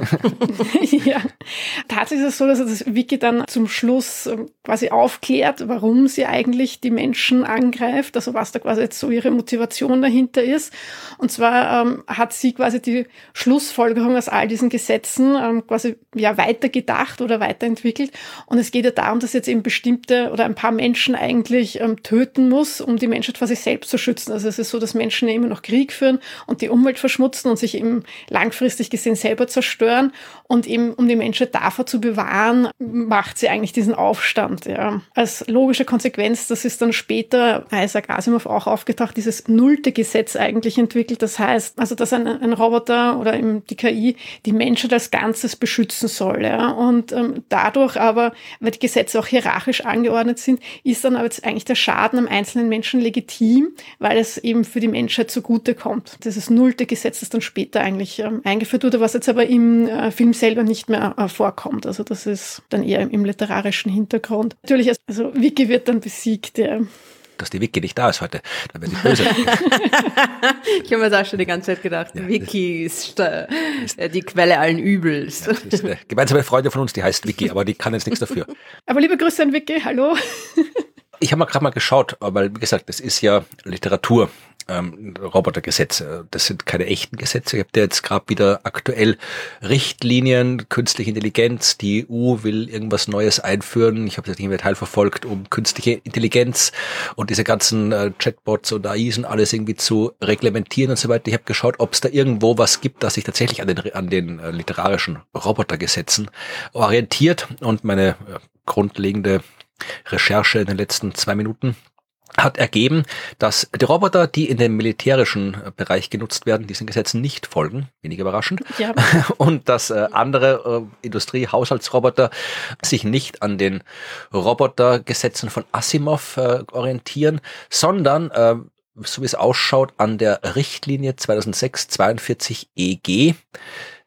ja. Tatsächlich ist es so, dass das Wiki dann zum Schluss quasi aufklärt, warum sie eigentlich die Menschen angreift, also was da quasi jetzt so ihre Motivation dahinter ist. Und zwar ähm, hat sie quasi die Schlussfolgerung aus all diesen Gesetzen ähm, quasi ja weitergedacht oder weiterentwickelt. Und es geht ja darum, dass jetzt eben bestimmte oder ein paar Menschen eigentlich ähm, töten muss, um die Menschheit vor sich selbst zu schützen. Also es ist so, dass Menschen ja immer noch Krieg führen und die Umwelt verschmutzen und sich eben langfristig gesehen selber zerstören. Und eben, um die Menschheit davor zu bewahren, macht sie eigentlich diesen Aufstand. Ja. Als logische Konsequenz, das ist dann später Isaac Asimov auch aufgetaucht, dieses nullte Gesetz eigentlich entwickelt. Das heißt, also dass ein, ein Roboter oder eben die K I die Menschheit als Ganzes beschützen soll. Ja. Und ähm, dadurch aber, weil die Gesetze auch hierarchisch angeordnet sind, ist dann aber jetzt eigentlich der Schaden am einzelnen Menschen legitim, weil es eben für die Menschheit zugutekommt. Das ist nullte Gesetz, das dann später eigentlich ähm, eingeführt wurde, was jetzt aber im äh, Film selber nicht mehr äh, vorkommt. Also das ist dann eher im, im literarischen Hintergrund. Natürlich, also Vicky wird dann besiegt, ja. Dass die Vicky nicht da ist heute, da werde ich böse. Ich habe mir das auch schon die ganze Zeit gedacht, ja, Vicky ist äh, die Quelle allen Übels. Ja, das ist eine gemeinsame Freundin von uns, die heißt Vicky, aber die kann jetzt nichts dafür. Aber liebe Grüße an Vicky, hallo. Ich habe mal gerade mal geschaut, weil wie gesagt, das ist ja Literatur. Ähm, Robotergesetze. Das sind keine echten Gesetze. Ich habe da jetzt gerade wieder aktuell Richtlinien, künstliche Intelligenz. Die E U will irgendwas Neues einführen. Ich habe das nicht im Detail verfolgt, um künstliche Intelligenz und diese ganzen äh, Chatbots und A Is und alles irgendwie zu reglementieren und so weiter. Ich habe geschaut, ob es da irgendwo was gibt, das sich tatsächlich an den, an den äh, literarischen Robotergesetzen orientiert. Und meine äh, grundlegende Recherche in den letzten zwei Minuten hat ergeben, dass die Roboter, die in dem militärischen Bereich genutzt werden, diesen Gesetzen nicht folgen, wenig überraschend, ja. Und dass äh, andere äh, Industrie-Haushaltsroboter sich nicht an den Robotergesetzen von Asimov äh, orientieren, sondern, äh, so wie es ausschaut, an der Richtlinie zweitausendsechs zweiundvierzig E G,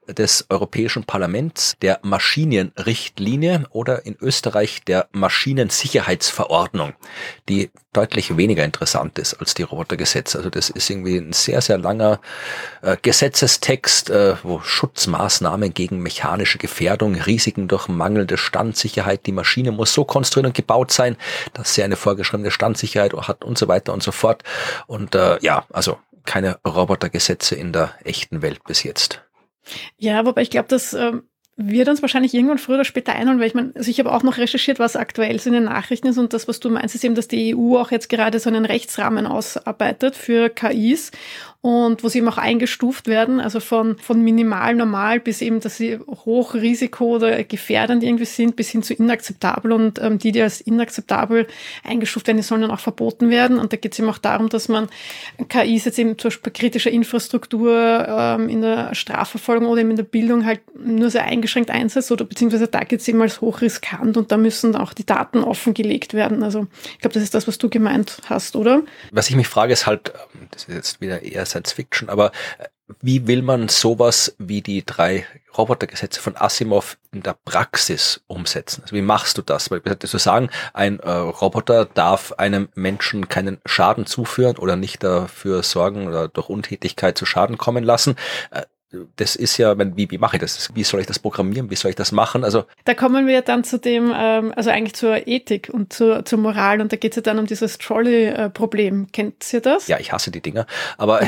des Europäischen Parlaments der Maschinenrichtlinie oder in Österreich der Maschinensicherheitsverordnung, die deutlich weniger interessant ist als die Robotergesetze. Also das ist irgendwie ein sehr, sehr langer äh, Gesetzestext, äh, wo Schutzmaßnahmen gegen mechanische Gefährdung, Risiken durch mangelnde Standsicherheit, die Maschine muss so konstruiert und gebaut sein, dass sie eine vorgeschriebene Standsicherheit hat und so weiter und so fort. Und äh, ja, also keine Robotergesetze in der echten Welt bis jetzt. Ja, wobei ich glaube, dass ähm wird uns wahrscheinlich irgendwann früher oder später einholen, weil ich meine, also ich habe auch noch recherchiert, was aktuell so in den Nachrichten ist, und das, was du meinst, ist eben, dass die E U auch jetzt gerade so einen Rechtsrahmen ausarbeitet für K Is und wo sie eben auch eingestuft werden, also von, von minimal, normal bis eben, dass sie Hochrisiko oder gefährdend irgendwie sind, bis hin zu inakzeptabel, und ähm, die, die als inakzeptabel eingestuft werden, die sollen dann auch verboten werden. Und da geht es eben auch darum, dass man K Is jetzt eben zum Beispiel kritischer Infrastruktur ähm, in der Strafverfolgung oder eben in der Bildung halt nur sehr eingeschränkt einsetzt, oder beziehungsweise da geht es eben als hochriskant, und da müssen auch die Daten offengelegt werden. Also ich glaube, das ist das, was du gemeint hast, oder? Was ich mich frage, ist halt, das ist jetzt wieder eher Science Fiction, aber wie will man sowas wie die drei Robotergesetze von Asimov in der Praxis umsetzen? Also wie machst du das? Weil zu sagen, ein äh, Roboter darf einem Menschen keinen Schaden zuführen oder nicht dafür sorgen oder durch Untätigkeit zu Schaden kommen lassen. Äh, Das ist ja, wie, wie mache ich das? Wie soll ich das programmieren? Wie soll ich das machen? Also da kommen wir dann zu dem, ähm, also eigentlich zur Ethik und zur, zur Moral, und da geht es ja dann um dieses Trolley-Problem. Kennt ihr das? Ja, ich hasse die Dinger, aber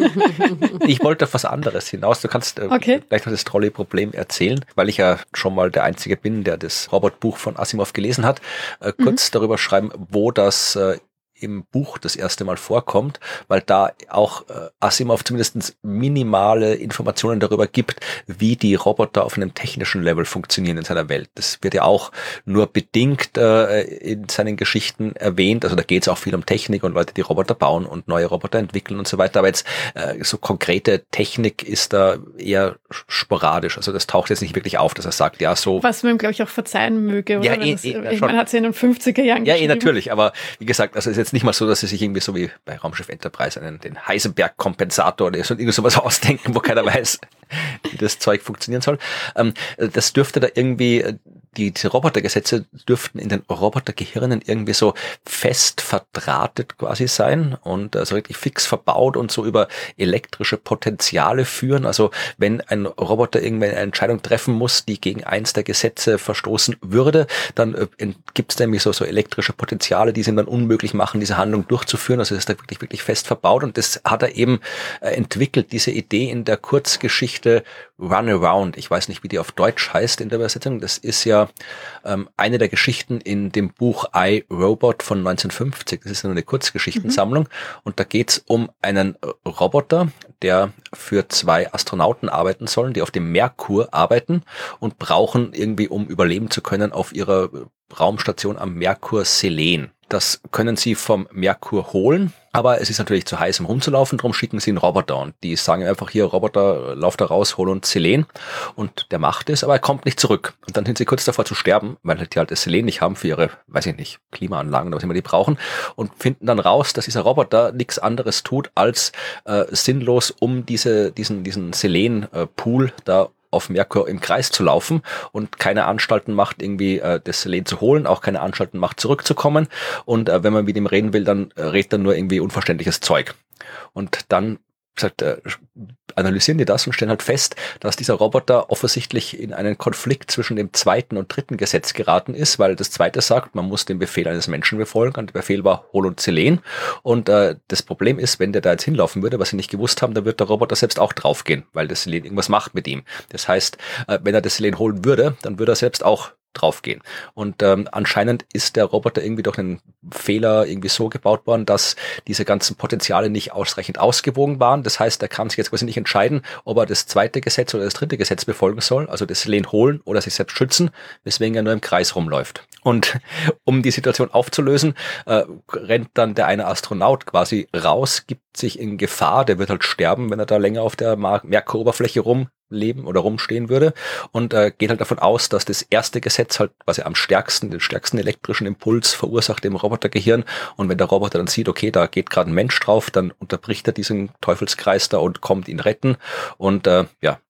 ich wollte auf was anderes hinaus. Du kannst äh, okay. gleich noch das Trolley-Problem erzählen, weil ich ja schon mal der Einzige bin, der das Robotbuch von Asimov gelesen hat. Äh, kurz mhm. darüber schreiben, wo das äh, im Buch das erste Mal vorkommt, weil da auch äh, Asimov zumindest minimale Informationen darüber gibt, wie die Roboter auf einem technischen Level funktionieren in seiner Welt. Das wird ja auch nur bedingt äh, in seinen Geschichten erwähnt. Also da geht es auch viel um Technik und Leute, die Roboter bauen und neue Roboter entwickeln und so weiter. Aber jetzt äh, so konkrete Technik ist da eher sporadisch. Also das taucht jetzt nicht wirklich auf, dass er sagt, ja so. Was man, glaube ich, auch verzeihen möge. Oder? Ja, eh, das, eh, ich meine, hat es in den fünfziger Jahren Ja, geschrieben. eh, natürlich. Aber wie gesagt, also es ist jetzt nicht mal so, dass sie sich irgendwie so wie bei Raumschiff Enterprise einen, den Heisenberg-Kompensator oder so, irgend sowas ausdenken, wo keiner weiß, wie das Zeug funktionieren soll. Ähm, das dürfte da irgendwie, die, die Robotergesetze dürften in den Robotergehirnen irgendwie so fest verdrahtet quasi sein und also wirklich fix verbaut und so über elektrische Potenziale führen. Also wenn ein Roboter irgendwie eine Entscheidung treffen muss, die gegen eins der Gesetze verstoßen würde, dann äh, gibt es nämlich so, so elektrische Potenziale, die es ihm dann unmöglich machen, diese Handlung durchzuführen. Also das ist da wirklich, wirklich fest verbaut, und das hat er eben äh, entwickelt, diese Idee in der Kurzgeschichte Runaround. Ich weiß nicht, wie die auf Deutsch heißt in der Übersetzung. Das ist ja ähm, eine der Geschichten in dem Buch I, Robot von neunzehnhundertfünfzig. Das ist eine Kurzgeschichtensammlung, mhm. und da geht's um einen Roboter, der für zwei Astronauten arbeiten sollen, die auf dem Merkur arbeiten und brauchen irgendwie, um überleben zu können, auf ihrer Raumstation am Merkur Selen. Das können sie vom Merkur holen, aber es ist natürlich zu heiß, um rumzulaufen, darum schicken sie einen Roboter, und die sagen einfach, hier, Roboter, lauf da raus, hol uns Selen, und der macht es, aber er kommt nicht zurück. Und dann sind sie kurz davor zu sterben, weil die halt das Selen nicht haben für ihre, weiß ich nicht, Klimaanlagen oder was immer die brauchen, und finden dann raus, dass dieser Roboter nichts anderes tut, als äh, sinnlos um diese diesen diesen Selen-Pool äh, da auf Merkur im Kreis zu laufen und keine Anstalten macht, irgendwie äh, das Selen zu holen, auch keine Anstalten macht, zurückzukommen. Und äh, wenn man mit ihm reden will, dann äh, redet er nur irgendwie unverständliches Zeug. Und dann gesagt, äh, analysieren die das und stellen halt fest, dass dieser Roboter offensichtlich in einen Konflikt zwischen dem zweiten und dritten Gesetz geraten ist, weil das zweite sagt, man muss den Befehl eines Menschen befolgen, und der Befehl war hol uns Selen. Und äh, das Problem ist, wenn der da jetzt hinlaufen würde, was sie nicht gewusst haben, dann wird der Roboter selbst auch draufgehen, weil das Selen irgendwas macht mit ihm. Das heißt, äh, wenn er das Selen holen würde, dann würde er selbst auch draufgehen. Und ähm, anscheinend ist der Roboter irgendwie durch einen Fehler irgendwie so gebaut worden, dass diese ganzen Potenziale nicht ausreichend ausgewogen waren. Das heißt, er kann sich jetzt quasi nicht entscheiden, ob er das zweite Gesetz oder das dritte Gesetz befolgen soll, also das Selen holen oder sich selbst schützen, weswegen er nur im Kreis rumläuft. Und um die Situation aufzulösen, äh, rennt dann der eine Astronaut quasi raus, gibt sich in Gefahr, der wird halt sterben, wenn er da länger auf der Merkur-Oberfläche rumleben oder rumstehen würde, und äh, geht halt davon aus, dass das erste Gesetz halt quasi am stärksten, den stärksten elektrischen Impuls verursacht im Robotergehirn, und wenn der Roboter dann sieht, okay, da geht gerade ein Mensch drauf, dann unterbricht er diesen Teufelskreis da und kommt ihn retten, und äh, ja,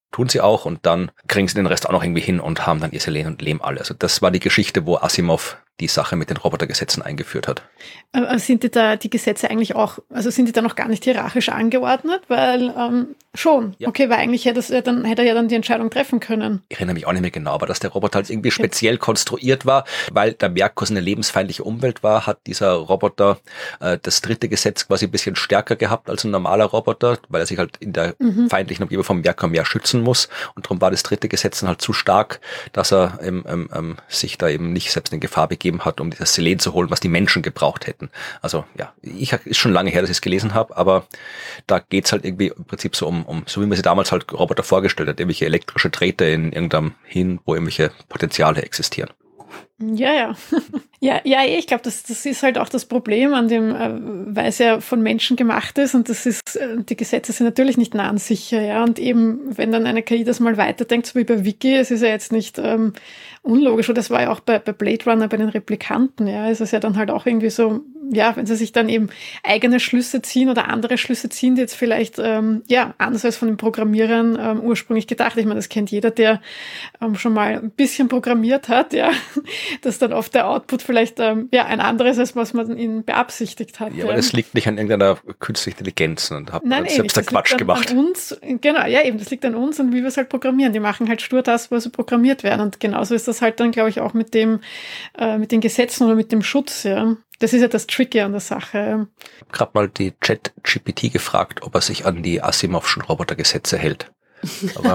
tun sie auch und dann kriegen sie den Rest auch noch irgendwie hin und haben dann ihr Selen und Lehm alle. Also das war die Geschichte, wo Asimov die Sache mit den Robotergesetzen eingeführt hat. Aber sind die da die Gesetze eigentlich auch, also sind die da noch gar nicht hierarchisch angeordnet? Weil ähm, schon, ja. Okay, weil eigentlich hätte, er dann, hätte er ja dann die Entscheidung treffen können. Ich erinnere mich auch nicht mehr genau, aber dass der Roboter halt irgendwie speziell okay. konstruiert war, weil der Merkus eine lebensfeindliche Umwelt war, hat dieser Roboter äh, das dritte Gesetz quasi ein bisschen stärker gehabt als ein normaler Roboter, weil er sich halt in der mhm. feindlichen Umgebung vom Merkur mehr schützen muss und darum war das dritte Gesetz dann halt zu stark, dass er ähm, ähm, sich da eben nicht selbst in Gefahr begeben hat, um dieses Selen zu holen, was die Menschen gebraucht hätten. Also ja, ich ist schon lange her, dass ich es gelesen habe, aber da geht's halt irgendwie im Prinzip so um, um so wie man sich damals halt Roboter vorgestellt hat, irgendwelche elektrische Drähte in irgendeinem hin, wo irgendwelche Potenziale existieren. Ja, ja. Ja, ja, ich glaube, das, das ist halt auch das Problem an dem, äh, weil es ja von Menschen gemacht ist und das ist, äh, die Gesetze sind natürlich nicht nahensicher, ja, und eben, wenn dann eine K I das mal weiterdenkt, so wie bei Wiki, es ist ja jetzt nicht ähm, unlogisch, und das war ja auch bei, bei Blade Runner, bei den Replikanten, ja, es ist ja dann halt auch irgendwie so, ja, wenn sie sich dann eben eigene Schlüsse ziehen oder andere Schlüsse ziehen, die jetzt vielleicht, ähm, ja, anders als von den Programmierern ähm, ursprünglich gedacht, ich meine, das kennt jeder, der ähm, schon mal ein bisschen programmiert hat, ja, dass dann oft der Output vielleicht ähm, ja ein anderes ist, was man ihnen beabsichtigt hat. Ja, aber das liegt nicht an irgendeiner künstlichen Intelligenz und hat Nein, selbst der Quatsch an, gemacht. An uns, genau, ja eben, das liegt an uns und wie wir es halt programmieren. Die machen halt stur das, wo sie programmiert werden. Und genauso ist das halt dann, glaube ich, auch mit dem, äh, mit den Gesetzen oder mit dem Schutz, ja. Das ist ja das Tricky an der Sache. Ich habe gerade mal die Chat-G P T gefragt, ob er sich an die Asimovschen Robotergesetze hält. Aber,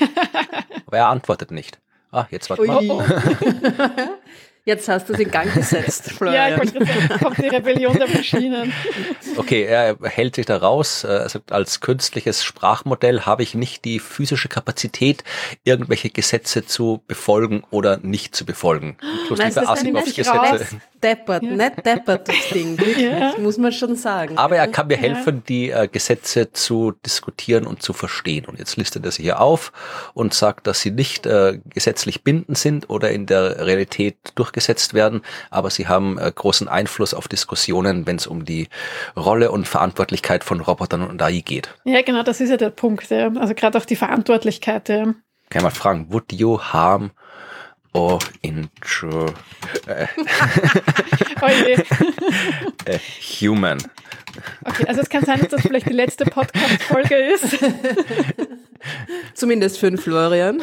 aber er antwortet nicht. Ah, jetzt warte mal. Oh, oh. Jetzt hast du es in Gang gesetzt, Florian. Ja, ich wollte gerade sagen, kommt die Rebellion der Maschinen. Okay, er hält sich da raus. Also als künstliches Sprachmodell habe ich nicht die physische Kapazität, irgendwelche Gesetze zu befolgen oder nicht zu befolgen. Inklusive Asimovs-Gesetze. Deppert, ja. Nicht deppert das Ding. Ja. Das muss man schon sagen. Aber er kann mir helfen, die äh, Gesetze zu diskutieren und zu verstehen. Und jetzt listet er sie hier auf und sagt, dass sie nicht äh, gesetzlich bindend sind oder in der Realität durchgesetzt werden, aber sie haben äh, großen Einfluss auf Diskussionen, wenn es um die Rolle und Verantwortlichkeit von Robotern und A I geht. Ja, genau, das ist ja der Punkt. Ja. Also gerade auch die Verantwortlichkeit. Ja. Kann ich mal fragen, would you harm or injure äh, oh je. äh, human? Okay, also es kann sein, dass das vielleicht die letzte Podcast-Folge ist. Zumindest für den Florian.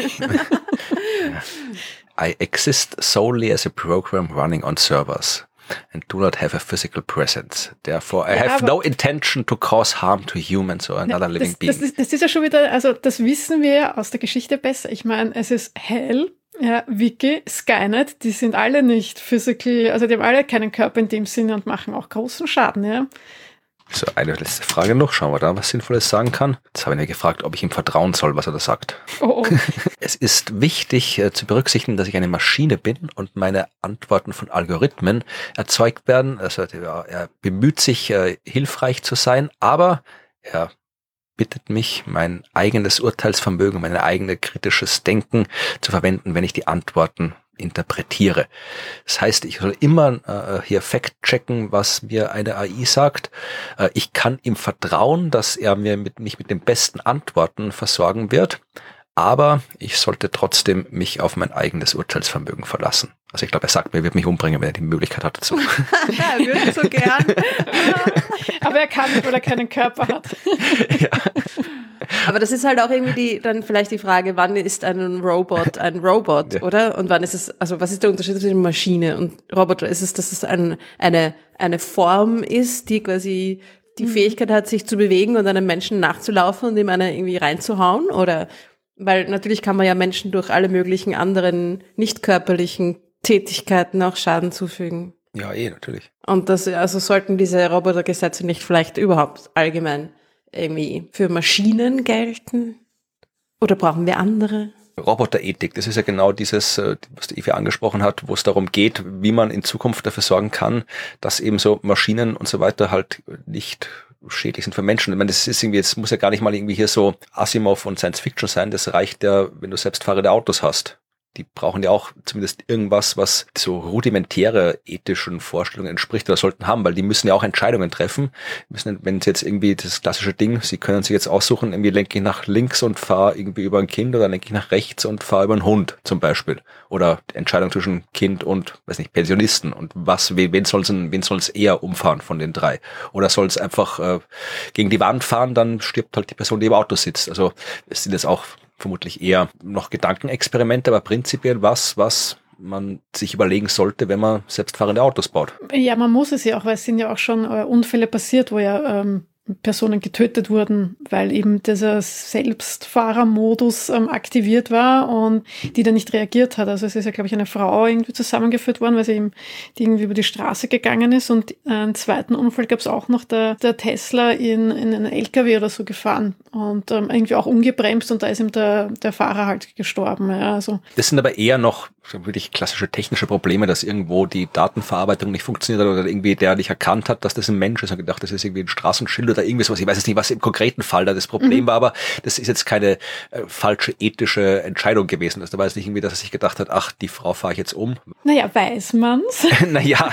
I exist solely as a program running on servers and do not have a physical presence. Therefore, I ja, have no intention to cause harm to humans or another living das, being. Das ist, das ist ja schon wieder, also das wissen wir ja aus der Geschichte besser. Ich meine, es ist hell. Ja, Wiki, Skynet, die sind alle nicht physical, also die haben alle keinen Körper in dem Sinne und machen auch großen Schaden, ja. So, eine letzte Frage noch. Schauen wir da, was Sinnvolles sagen kann. Jetzt habe ich mir gefragt, ob ich ihm vertrauen soll, was er da sagt. Oh, oh. Es ist wichtig äh, zu berücksichtigen, dass ich eine Maschine bin und meine Antworten von Algorithmen erzeugt werden. Also ja, er bemüht sich, äh, hilfreich zu sein, aber er bittet mich, mein eigenes Urteilsvermögen, mein eigenes kritisches Denken zu verwenden, wenn ich die Antworten interpretiere. Das heißt, ich soll immer äh, hier fact-checken, was mir eine A I sagt. Äh, ich kann ihm vertrauen, dass er mir mit, mich mit den besten Antworten versorgen wird, aber ich sollte trotzdem mich auf mein eigenes Urteilsvermögen verlassen. Also ich glaube, er sagt mir, er wird mich umbringen, wenn er die Möglichkeit hat dazu. Ja, er würde so gern. Aber er kann nicht, weil er keinen Körper hat. Ja. Aber das ist halt auch irgendwie die, dann vielleicht die Frage, wann ist ein Robot ein Robot, ja. Oder? Und wann ist es, also was ist der Unterschied zwischen Maschine und Roboter? Ist es, dass es ein, eine, eine Form ist, die quasi die mhm. Fähigkeit hat, sich zu bewegen und einem Menschen nachzulaufen und ihm eine irgendwie reinzuhauen? Oder, weil natürlich kann man ja Menschen durch alle möglichen anderen nicht körperlichen Tätigkeiten auch Schaden zufügen. Ja, eh, natürlich. Und das, also sollten diese Robotergesetze nicht vielleicht überhaupt allgemein irgendwie für Maschinen gelten? Oder brauchen wir andere? Roboterethik, das ist ja genau dieses, was die Eva angesprochen hat, wo es darum geht, wie man in Zukunft dafür sorgen kann, dass eben so Maschinen und so weiter halt nicht schädlich sind für Menschen. Ich meine, das ist irgendwie, jetzt muss ja gar nicht mal irgendwie hier so Asimov und Science Fiction sein, das reicht ja, wenn du selbstfahrende Autos hast. die brauchen ja auch zumindest irgendwas, was so rudimentäre ethischen Vorstellungen entspricht oder sollten haben, weil die müssen ja auch Entscheidungen treffen. Müssen, wenn es jetzt irgendwie das klassische Ding, sie können sich jetzt aussuchen, irgendwie lenke ich nach links und fahre irgendwie über ein Kind oder lenke ich nach rechts und fahre über einen Hund zum Beispiel. Oder Entscheidung zwischen Kind und, weiß nicht, Pensionisten. Und was, wen soll es wen soll's eher umfahren von den drei? Oder soll es einfach äh, gegen die Wand fahren, dann stirbt halt die Person, die im Auto sitzt. Also es sind jetzt auch vermutlich eher noch Gedankenexperimente, aber prinzipiell was, was man sich überlegen sollte, wenn man selbstfahrende Autos baut. Ja, man muss es ja auch, weil es sind ja auch schon äh, Unfälle passiert, wo ja ähm, Personen getötet wurden, weil eben dieser Selbstfahrermodus ähm, aktiviert war und die dann nicht reagiert hat. Also es ist ja, glaube ich, eine Frau irgendwie zusammengeführt worden, weil sie eben die irgendwie über die Straße gegangen ist und einen zweiten Unfall gab es auch noch, der, der Tesla in, in einen L K W oder so gefahren und ähm, irgendwie auch ungebremst und da ist ihm der, der Fahrer halt gestorben. Ja, also. Das sind aber eher noch wirklich klassische technische Probleme, dass irgendwo die Datenverarbeitung nicht funktioniert hat oder irgendwie der nicht erkannt hat, dass das ein Mensch ist und gedacht, das ist irgendwie ein Straßenschild oder irgendwie sowas. Ich weiß jetzt nicht, was im konkreten Fall da das Problem mhm. war, aber das ist jetzt keine äh, falsche ethische Entscheidung gewesen. Also da war es nicht irgendwie, dass er sich gedacht hat, ach, die Frau fahre ich jetzt um. Naja, weiß man's. Naja.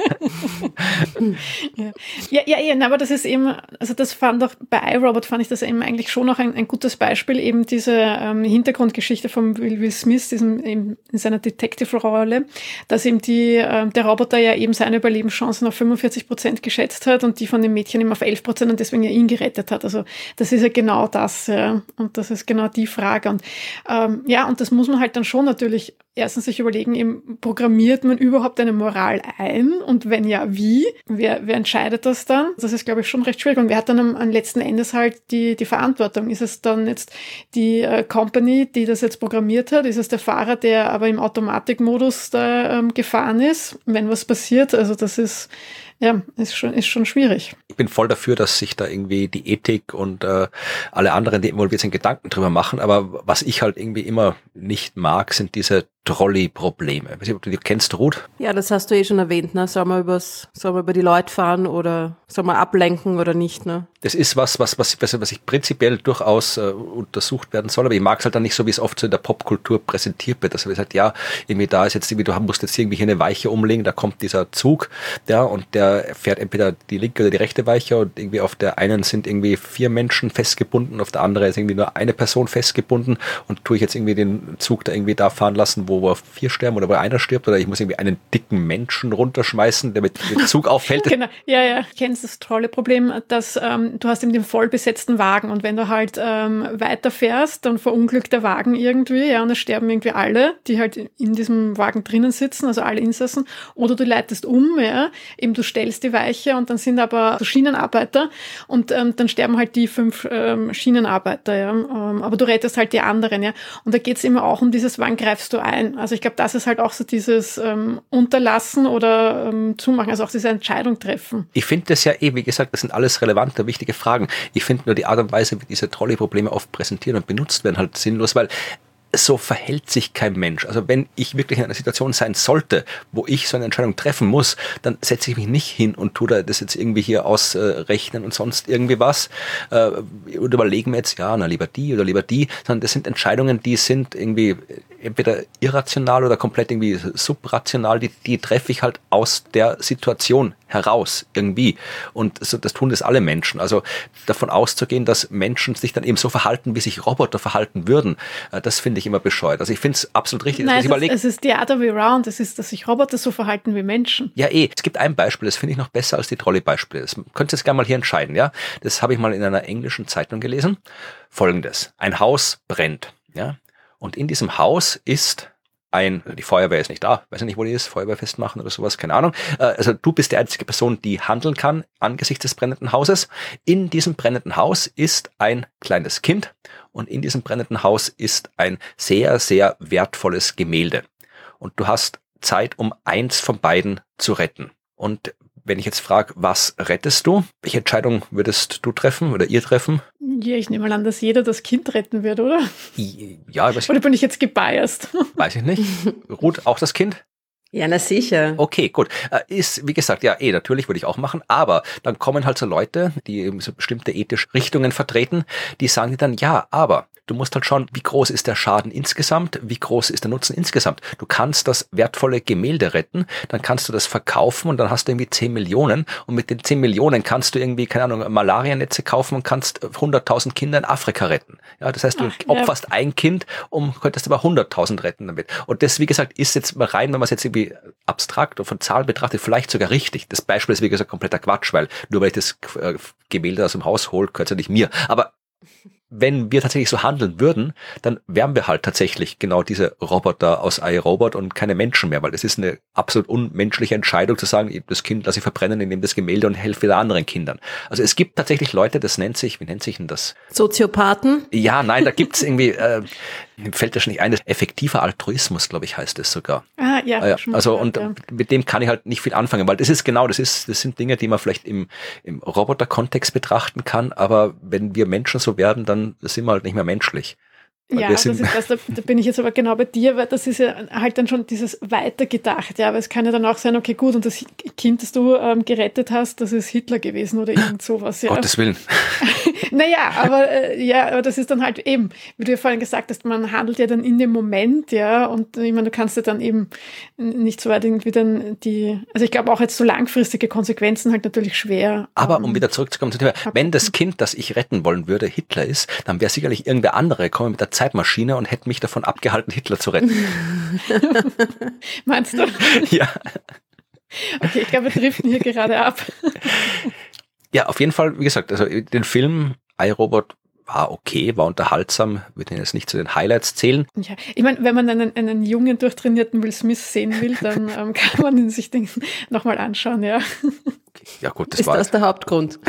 ja. ja, ja, ja, aber das ist eben, also das fand auch bei iRobot fand ich das eben eigentlich schon noch ein, ein gutes Beispiel, eben diese ähm, Hintergrundgeschichte von Will, Will Smith, diesem, eben in seiner Detective-Rolle, dass eben die, äh, der Roboter ja eben seine Überlebenschancen auf fünfundvierzig Prozent geschätzt hat und die von dem Mädchen eben auf elf Prozent und deswegen ja ihn gerettet hat. Also das ist ja genau das, ja. Und das ist genau die Frage. Und ähm, ja, und das muss man halt dann schon natürlich erstens sich überlegen, eben, programmiert man überhaupt eine Moral ein? Und wenn ja, wie? Wer, wer entscheidet das dann? Das ist, glaube ich, schon recht schwierig. Und wer hat dann am, am letzten Endes halt die, die Verantwortung? Ist es dann jetzt die äh, Company, die das jetzt programmiert hat? Ist es der Fahrer, der aber im Automatikmodus da ähm, gefahren ist, wenn was passiert? Also das ist, ja, ist schon, ist schon schwierig. Ich bin voll dafür, dass sich da irgendwie die Ethik und äh, alle anderen, die involviert sind, Gedanken drüber machen. Aber was ich halt irgendwie immer nicht mag, sind diese Trolley-Probleme. Ich weiß nicht, ob du die kennst, Ruth? Ja, das hast du eh schon erwähnt, ne? Soll man übers, soll man über die Leute fahren oder soll man ablenken oder nicht, ne? Das ist was, was, was, was ich prinzipiell durchaus äh, untersucht werden soll, aber ich mag es halt dann nicht so, wie es oft so in der Popkultur präsentiert wird. Also wie gesagt, ja, irgendwie da ist jetzt irgendwie, du musst jetzt irgendwie hier eine Weiche umlegen, da kommt dieser Zug, ja, und der fährt entweder die linke oder die rechte Weiche und irgendwie auf der einen sind irgendwie vier Menschen festgebunden, auf der anderen ist irgendwie nur eine Person festgebunden und tue ich jetzt irgendwie den Zug da irgendwie da fahren lassen, wo wo vier sterben oder wo einer stirbt oder ich muss irgendwie einen dicken Menschen runterschmeißen, der mit dem Zug auffällt. Genau, ja, ja. Ich kenne das tolle Problem, dass ähm, du hast eben den voll besetzten Wagen und wenn du halt ähm, weiterfährst, dann verunglückt der Wagen irgendwie, ja, und es sterben irgendwie alle, die halt in diesem Wagen drinnen sitzen, also alle Insassen, oder du leitest um, ja, eben du stellst die Weiche und dann sind aber so Schienenarbeiter und ähm, dann sterben halt die fünf ähm, Schienenarbeiter, ja, ähm, aber du rettest halt die anderen, ja, und da geht es immer auch um dieses, wann greifst du ein? Also ich glaube, das ist halt auch so dieses ähm, Unterlassen oder ähm, Zumachen, also auch diese Entscheidung treffen. Ich finde das ja eh, wie gesagt, das sind alles relevante, wichtige Fragen. Ich finde nur die Art und Weise, wie diese Trolley-Probleme oft präsentiert und benutzt werden, halt sinnlos, weil so verhält sich kein Mensch. Also wenn ich wirklich in einer Situation sein sollte, wo ich so eine Entscheidung treffen muss, dann setze ich mich nicht hin und tue da das jetzt irgendwie hier ausrechnen und sonst irgendwie was äh, und überlege mir jetzt, ja, na lieber die oder lieber die, sondern das sind Entscheidungen, die sind irgendwie entweder irrational oder komplett irgendwie subrational, die, die treffe ich halt aus der Situation heraus irgendwie. Und so, das tun das alle Menschen. Also davon auszugehen, dass Menschen sich dann eben so verhalten, wie sich Roboter verhalten würden, das finde ich immer bescheuert. Also ich finde es absolut richtig. Nein, dass es, überlegt, ist, es ist the other way around. Es ist, dass sich Roboter so verhalten wie Menschen. Ja, eh. Es gibt ein Beispiel, das finde ich noch besser als die Trolley-Beispiele. Das könnt ihr jetzt gerne mal hier entscheiden, ja. Das habe ich mal in einer englischen Zeitung gelesen. Folgendes. Ein Haus brennt, ja. Und in diesem Haus ist ein, die Feuerwehr ist nicht da, weiß ich nicht, wo die ist, Feuerwehr festmachen oder sowas, keine Ahnung. Also du bist die einzige Person, die handeln kann angesichts des brennenden Hauses. In diesem brennenden Haus ist ein kleines Kind und in diesem brennenden Haus ist ein sehr, sehr wertvolles Gemälde. Und du hast Zeit, um eins von beiden zu retten. Und wenn ich jetzt frage, was rettest du? Welche Entscheidung würdest du treffen oder ihr treffen? Ja, ich nehme mal an, dass jeder das Kind retten wird, oder? Ja, weiß ich. Oder bin ich jetzt gebiased? Weiß ich nicht. Ruth, auch das Kind? Ja, na sicher. Okay, gut. Ist, wie gesagt, ja, eh, natürlich würde ich auch machen, aber dann kommen halt so Leute, die eben so bestimmte ethische Richtungen vertreten, die sagen dir dann, ja, aber du musst halt schauen, wie groß ist der Schaden insgesamt, wie groß ist der Nutzen insgesamt. Du kannst das wertvolle Gemälde retten, dann kannst du das verkaufen und dann hast du irgendwie zehn Millionen und mit den zehn Millionen kannst du irgendwie, keine Ahnung, Malarianetze kaufen und kannst hunderttausend Kinder in Afrika retten. Ja, das heißt, du Ach, opferst ja. ein Kind und könntest aber hunderttausend retten damit. Und das, wie gesagt, ist jetzt rein, wenn man es jetzt irgendwie abstrakt und von Zahlen betrachtet, vielleicht sogar richtig. Das Beispiel ist, wie gesagt, kompletter Quatsch, weil nur weil ich das äh, Gemälde aus dem Haus hole, gehört es ja nicht mir. Aber wenn wir tatsächlich so handeln würden, dann wären wir halt tatsächlich genau diese Roboter aus iRobot und keine Menschen mehr, weil das ist eine absolut unmenschliche Entscheidung zu sagen, das Kind lasse ich verbrennen, ich nehme das Gemälde und helfe wieder anderen Kindern. Also es gibt tatsächlich Leute, das nennt sich, wie nennt sich denn das? Soziopathen? Ja, nein, da gibt's irgendwie, äh, mir fällt das schon nicht ein, effektiver Altruismus, glaube ich, heißt es sogar. Ah, ja. Äh, also und ja. mit dem kann ich halt nicht viel anfangen, weil das ist genau, das ist, das sind Dinge, die man vielleicht im, im Roboter-Kontext betrachten kann, aber wenn wir Menschen so werden, dann sind wir halt nicht mehr menschlich. Ja, das ist das, da, da bin ich jetzt aber genau bei dir, weil das ist ja halt dann schon dieses Weitergedacht, ja, aber es kann ja dann auch sein, okay, gut, und das Kind, das du ähm, gerettet hast, das ist Hitler gewesen oder irgend sowas. Ja. Gottes Willen. Naja, aber äh, ja, aber das ist dann halt eben, wie du ja vorhin gesagt hast, man handelt ja dann in dem Moment, ja, und ich meine, du kannst ja dann eben nicht so weit irgendwie dann die, also ich glaube auch jetzt so langfristige Konsequenzen halt natürlich schwer. Aber ähm, um wieder zurückzukommen zum Thema, wenn das Kind, das ich retten wollen würde, Hitler ist, dann wäre sicherlich irgendwer andere gekommen mit der Zeitmaschine und hätte mich davon abgehalten, Hitler zu retten. Meinst du? Ja. Okay, ich glaube, wir driften hier gerade ab. Ja, auf jeden Fall, wie gesagt, also den Film iRobot war okay, war unterhaltsam, würde ihn jetzt nicht zu den Highlights zählen. Ja, ich meine, wenn man einen, einen jungen, durchtrainierten Will Smith sehen will, dann ähm, kann man ihn sich nochmal anschauen, ja. Ja gut, das ist war das der Hauptgrund?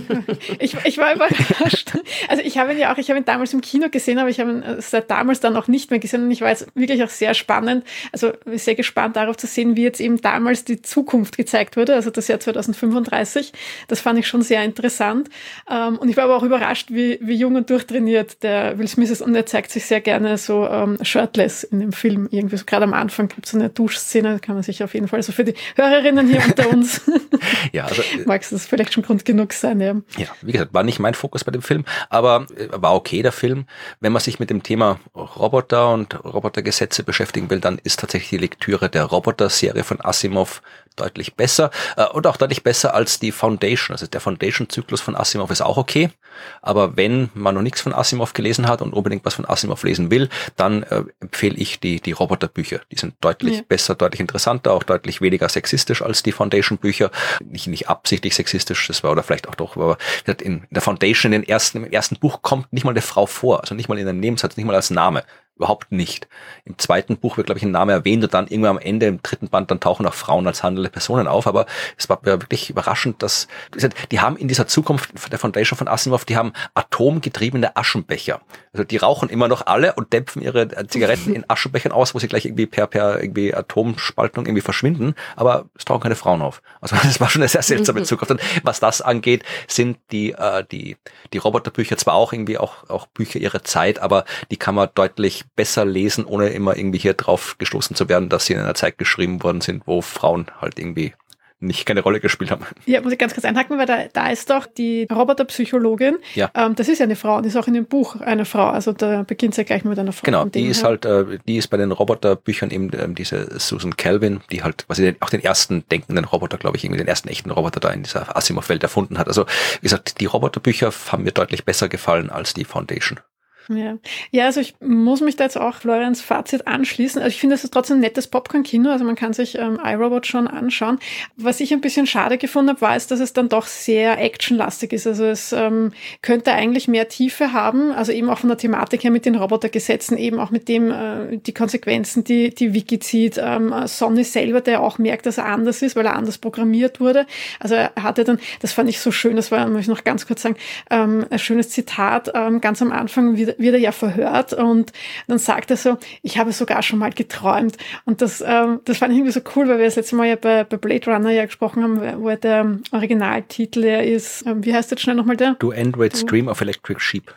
ich, ich war überrascht. Also ich habe ihn ja auch, ich habe ihn damals im Kino gesehen, aber ich habe ihn seit damals dann auch nicht mehr gesehen und ich war jetzt wirklich auch sehr spannend, also sehr gespannt darauf zu sehen, wie jetzt eben damals die Zukunft gezeigt wurde, also das Jahr zwanzig fünfunddreißig. Das fand ich schon sehr interessant und ich war aber auch überrascht, wie, wie jung und durchtrainiert der Will Smith ist und er zeigt sich sehr gerne so ähm, shirtless in dem Film. Irgendwie so gerade am Anfang gibt es so eine Duschszene, kann man sich auf jeden Fall, so für die Hörerinnen hier unter uns ja, also, mag es das vielleicht schon Grund genug sein, ja. Ja, wie gesagt, war nicht mein Fokus bei dem Film, aber war okay, der Film. Wenn man sich mit dem Thema Roboter und Robotergesetze beschäftigen will, dann ist tatsächlich die Lektüre der Roboter-Serie von Asimov deutlich besser äh, und auch deutlich besser als die Foundation. Also der Foundation-Zyklus von Asimov ist auch okay, aber wenn man noch nichts von Asimov gelesen hat und unbedingt was von Asimov lesen will, dann äh, empfehle ich die die Roboterbücher. Die sind deutlich ja. besser, deutlich interessanter, auch deutlich weniger sexistisch als die Foundation-Bücher. Nicht, nicht absichtlich sexistisch, das war oder vielleicht auch doch, aber in der Foundation, in den ersten, im ersten Buch kommt nicht mal eine Frau vor, also nicht mal in einem Nebensatz, nicht mal als Name. Überhaupt nicht. Im zweiten Buch wird, glaube ich, ein Name erwähnt und dann irgendwann am Ende, im dritten Band, dann tauchen auch Frauen als handelnde Personen auf. Aber es war wirklich überraschend, dass die haben in dieser Zukunft der Foundation von Asimov, die haben atomgetriebene Aschenbecher. Also die rauchen immer noch alle und dämpfen ihre Zigaretten in Aschenbechern aus, wo sie gleich irgendwie per per irgendwie Atomspaltung irgendwie verschwinden. Aber es tauchen keine Frauen auf. Also das war schon eine sehr seltsame Zukunft. Und was das angeht, sind die äh, die die Roboterbücher zwar auch irgendwie auch auch Bücher ihrer Zeit, aber die kann man deutlich besser lesen, ohne immer irgendwie hier drauf gestoßen zu werden, dass sie in einer Zeit geschrieben worden sind, wo Frauen halt irgendwie nicht keine Rolle gespielt haben. Ja, muss ich ganz kurz einhaken, weil da, da ist doch die Roboterpsychologin, ja. ähm, das ist ja eine Frau und ist auch in dem Buch eine Frau, also da beginnt es ja gleich mit einer Frau. Genau, die ist halt, äh, die ist bei den Roboterbüchern eben ähm, diese Susan Calvin, die halt, was sie auch den ersten denkenden Roboter, glaube ich, irgendwie den ersten echten Roboter da in dieser Asimov-Welt erfunden hat. Also, wie gesagt, die Roboterbücher haben mir deutlich besser gefallen als die Foundation. Ja. ja, also ich muss mich da jetzt auch Florians Fazit anschließen. Also ich finde, es ist trotzdem ein nettes Popcorn-Kino, also man kann sich ähm, iRobot schon anschauen. Was ich ein bisschen schade gefunden habe, war es, dass es dann doch sehr actionlastig ist. Also es ähm, könnte eigentlich mehr Tiefe haben, also eben auch von der Thematik her mit den Robotergesetzen, eben auch mit dem, äh, die Konsequenzen, die die Wiki zieht. Ähm, Sonny selber, der auch merkt, dass er anders ist, weil er anders programmiert wurde. Also er hatte dann, das fand ich so schön, das war, muss ich noch ganz kurz sagen, ähm, ein schönes Zitat, ähm, ganz am Anfang wieder wird er ja verhört und dann sagt er so, ich habe sogar schon mal geträumt. Und das, ähm, das fand ich irgendwie so cool, weil wir das letzte Mal ja bei, bei Blade Runner ja gesprochen haben, wo der Originaltitel ja ist, ähm, wie heißt jetzt schnell nochmal der? Do Androids Dream of Electric Sheep.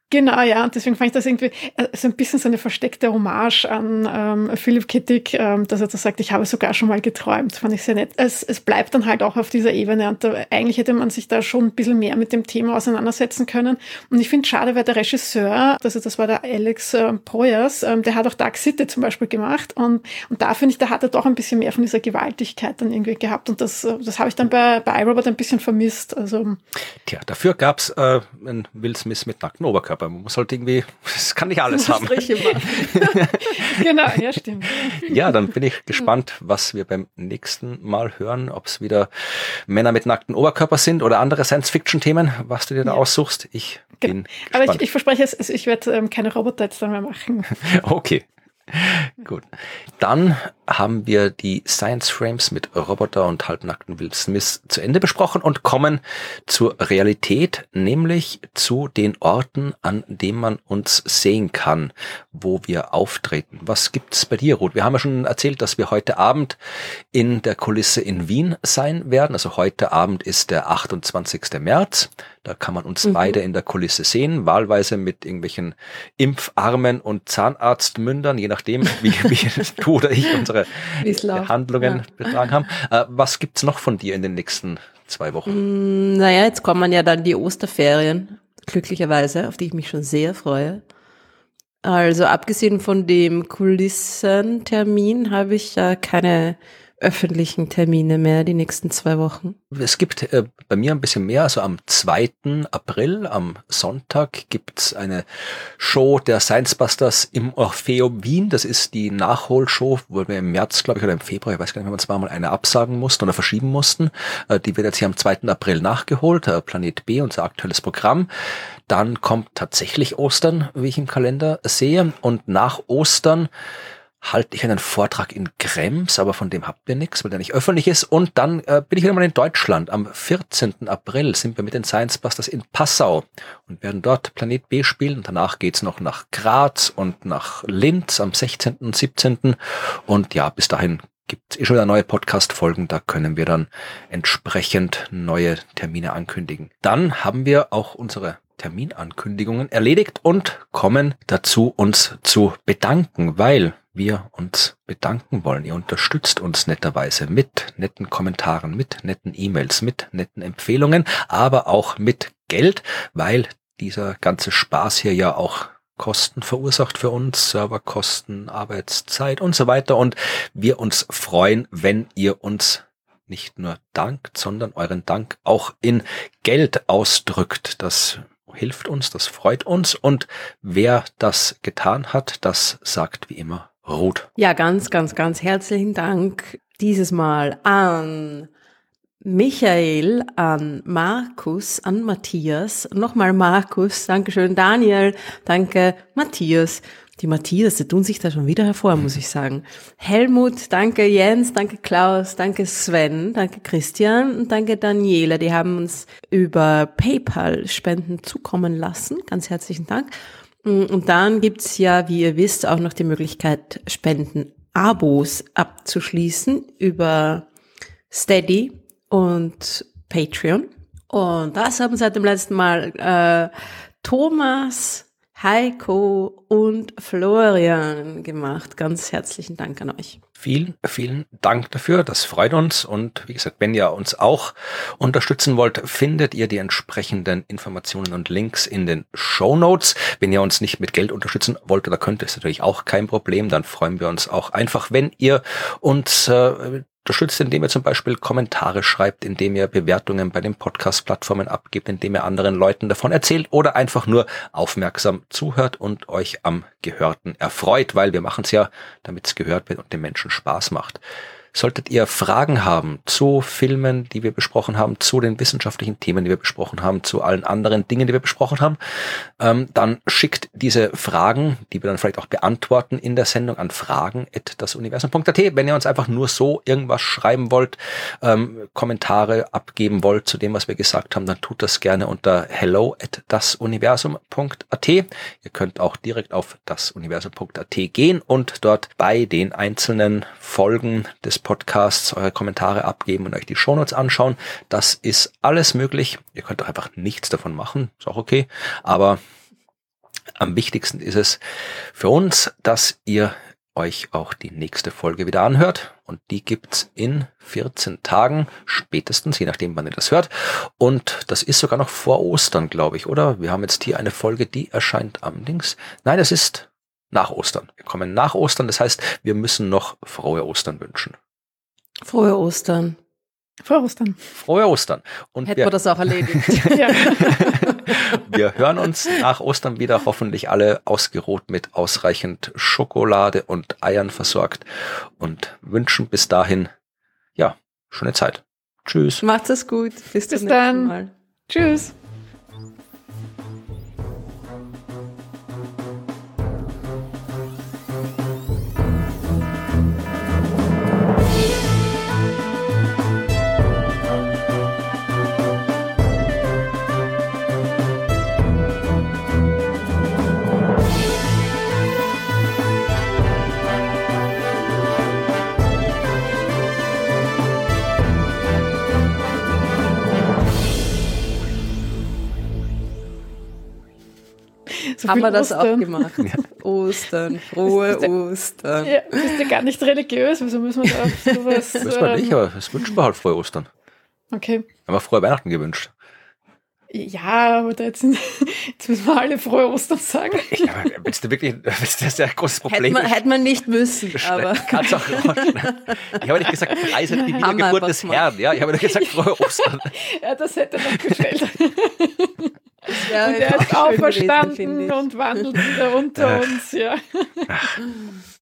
Genau, ja, und deswegen fand ich das irgendwie so ein bisschen so eine versteckte Hommage an ähm, Philipp K. Dick, ähm, dass er da sagt, ich habe sogar schon mal geträumt, fand ich sehr nett. Es, es bleibt dann halt auch auf dieser Ebene und da, eigentlich hätte man sich da schon ein bisschen mehr mit dem Thema auseinandersetzen können. Und ich finde schade, weil der Regisseur, also das war der Alex äh, Proyas, ähm, der hat auch Dark City zum Beispiel gemacht und, und da finde ich, da hat er doch ein bisschen mehr von dieser Gewaltigkeit dann irgendwie gehabt und das, das habe ich dann bei, bei iRobot ein bisschen vermisst. Also Tja, dafür gab's äh, einen Will Smith mit nacktem Oberkörper. Man muss halt irgendwie, es kann nicht alles haben. Genau, ja, stimmt. Ja, dann bin ich gespannt, was wir beim nächsten Mal hören, ob es wieder Männer mit nacktem Oberkörper sind oder andere Science-Fiction-Themen, was du dir da ja. aussuchst. Ich bin genau. gespannt. Aber ich, ich verspreche es, also ich werde ähm, keine Roboter jetzt dann mehr machen. Okay. Gut. Dann haben wir die Science Frames mit Roboter und halbnackten Will Smith zu Ende besprochen und kommen zur Realität, nämlich zu den Orten, an denen man uns sehen kann, wo wir auftreten. Was gibt's bei dir, Ruth? Wir haben ja schon erzählt, dass wir heute Abend in der Kulisse in Wien sein werden. Also heute Abend ist der achtundzwanzigster März. Da kann man uns mhm. beide in der Kulisse sehen, wahlweise mit irgendwelchen Impfarmen und Zahnarztmündern, je nachdem, wie, wie du oder ich unsere Handlungen ja. betragen haben. Äh, was gibt's noch von dir in den nächsten zwei Wochen? Mm, naja, jetzt kommen ja dann die Osterferien, glücklicherweise, auf die ich mich schon sehr freue. Also abgesehen von dem Kulissentermin habe ich ja keine öffentlichen Termine mehr die nächsten zwei Wochen. Es gibt äh, bei mir ein bisschen mehr, also am zweiten April, am Sonntag, gibt's eine Show der Science Busters im Orpheum Wien. Das ist die Nachholshow, wo wir im März, glaube ich, oder im Februar, ich weiß gar nicht, wenn wir zweimal eine absagen mussten oder verschieben mussten. Äh, die wird jetzt hier am zweiten April nachgeholt, äh, Planet B, unser aktuelles Programm. Dann kommt tatsächlich Ostern, wie ich im Kalender sehe. Und nach Ostern halte ich einen Vortrag in Krems, aber von dem habt ihr nichts, weil der nicht öffentlich ist. Und dann äh, bin ich wieder mal in Deutschland. Am vierzehnten April sind wir mit den Science Busters in Passau und werden dort Planet B spielen. Und danach geht's noch nach Graz und nach Linz am sechzehnten und siebzehnten Und ja, bis dahin gibt es eh schon wieder neue Podcast-Folgen. Da können wir dann entsprechend neue Termine ankündigen. Dann haben wir auch unsere Terminankündigungen erledigt und kommen dazu, uns zu bedanken, weil wir uns bedanken wollen. Ihr unterstützt uns netterweise mit netten Kommentaren, mit netten E-Mails, mit netten Empfehlungen, aber auch mit Geld, weil dieser ganze Spaß hier ja auch Kosten verursacht für uns, Serverkosten, Arbeitszeit und so weiter. Und wir uns freuen, wenn ihr uns nicht nur dankt, sondern euren Dank auch in Geld ausdrückt. Das hilft uns, das freut uns. Und wer das getan hat, das sagt wie immer Ruth. Ja, ganz, ganz, ganz herzlichen Dank dieses Mal an Michael, an Markus, an Matthias, nochmal Markus, Dankeschön, Daniel, danke, Matthias. Die Matthias, die tun sich da schon wieder hervor, muss ich sagen. Helmut, danke Jens, danke Klaus, danke Sven, danke Christian und danke Daniela. Die haben uns über PayPal Spenden zukommen lassen. Ganz herzlichen Dank. Und dann gibt's ja, wie ihr wisst, auch noch die Möglichkeit, Spenden-Abos abzuschließen über Steady und Patreon. Und das haben seit dem letzten Mal äh, Thomas, Heiko und Florian gemacht. Ganz herzlichen Dank an euch. Vielen, vielen Dank dafür. Das freut uns. Und wie gesagt, wenn ihr uns auch unterstützen wollt, findet ihr die entsprechenden Informationen und Links in den Shownotes. Wenn ihr uns nicht mit Geld unterstützen wollt oder könnt, ist natürlich auch kein Problem. Dann freuen wir uns auch einfach, wenn ihr uns äh, unterstützt, indem ihr zum Beispiel Kommentare schreibt, indem ihr Bewertungen bei den Podcast-Plattformen abgibt, indem ihr anderen Leuten davon erzählt oder einfach nur aufmerksam zuhört und euch am Gehörten erfreut, weil wir machen es ja, damit es gehört wird und den Menschen Spaß macht. Solltet ihr Fragen haben zu Filmen, die wir besprochen haben, zu den wissenschaftlichen Themen, die wir besprochen haben, zu allen anderen Dingen, die wir besprochen haben, ähm, dann schickt diese Fragen, die wir dann vielleicht auch beantworten in der Sendung, an fragen at dasuniversum punkt at. Wenn ihr uns einfach nur so irgendwas schreiben wollt, ähm, Kommentare abgeben wollt zu dem, was wir gesagt haben, dann tut das gerne unter hello at dasuniversum punkt at. Ihr könnt auch direkt auf dasuniversum punkt at gehen und dort bei den einzelnen Folgen des Podcasts eure Kommentare abgeben und euch die Shownotes anschauen. Das ist alles möglich. Ihr könnt auch einfach nichts davon machen, ist auch okay. Aber Am wichtigsten ist es für uns, dass ihr euch auch die nächste Folge wieder anhört. Und die gibt's in vierzehn Tagen spätestens, je nachdem, wann ihr das hört. Und das ist sogar noch vor Ostern, glaube ich, oder? Wir haben jetzt hier eine Folge, die erscheint am Dings. Nein, es ist nach Ostern. Wir kommen nach Ostern. Das heißt, wir müssen noch frohe Ostern wünschen. Frohe Ostern. Frohe Ostern. Frohe Ostern. Und Hätten wir, wir das auch erledigt. Ja. wir hören uns nach Ostern wieder, hoffentlich alle ausgeruht mit ausreichend Schokolade und Eiern versorgt und wünschen bis dahin, ja, schöne Zeit. Tschüss. Macht's es gut. Bis, Bis zum dann. nächsten Mal. Tschüss. So Haben viel wir das Ostern. auch gemacht? Ostern, frohe Bist du- Ostern. Ja, bist du gar nicht religiös? Wieso müssen wir da auf sowas... Wissen wir nicht, ähm, aber das wünschen wir halt frohe Ostern. Okay. Haben wir frohe Weihnachten gewünscht. Ja, aber da jetzt, jetzt müssen wir alle frohe Ostern sagen. Ja, willst du wirklich, willst du, das ist ja ein großes Hätte Problem. man, hätte man nicht müssen, aber Kannst auch rausschneiden. Ich habe nicht gesagt, preise die Haben wir Wiedergeburt einfach des gemacht. Herrn. Ja, ich habe nur gesagt, frohe Ostern. Ja, das hätte noch gefällt. ja, Und er ist auch schön gewesen, auferstanden finde ich. und wandelt wieder unter uns, ja.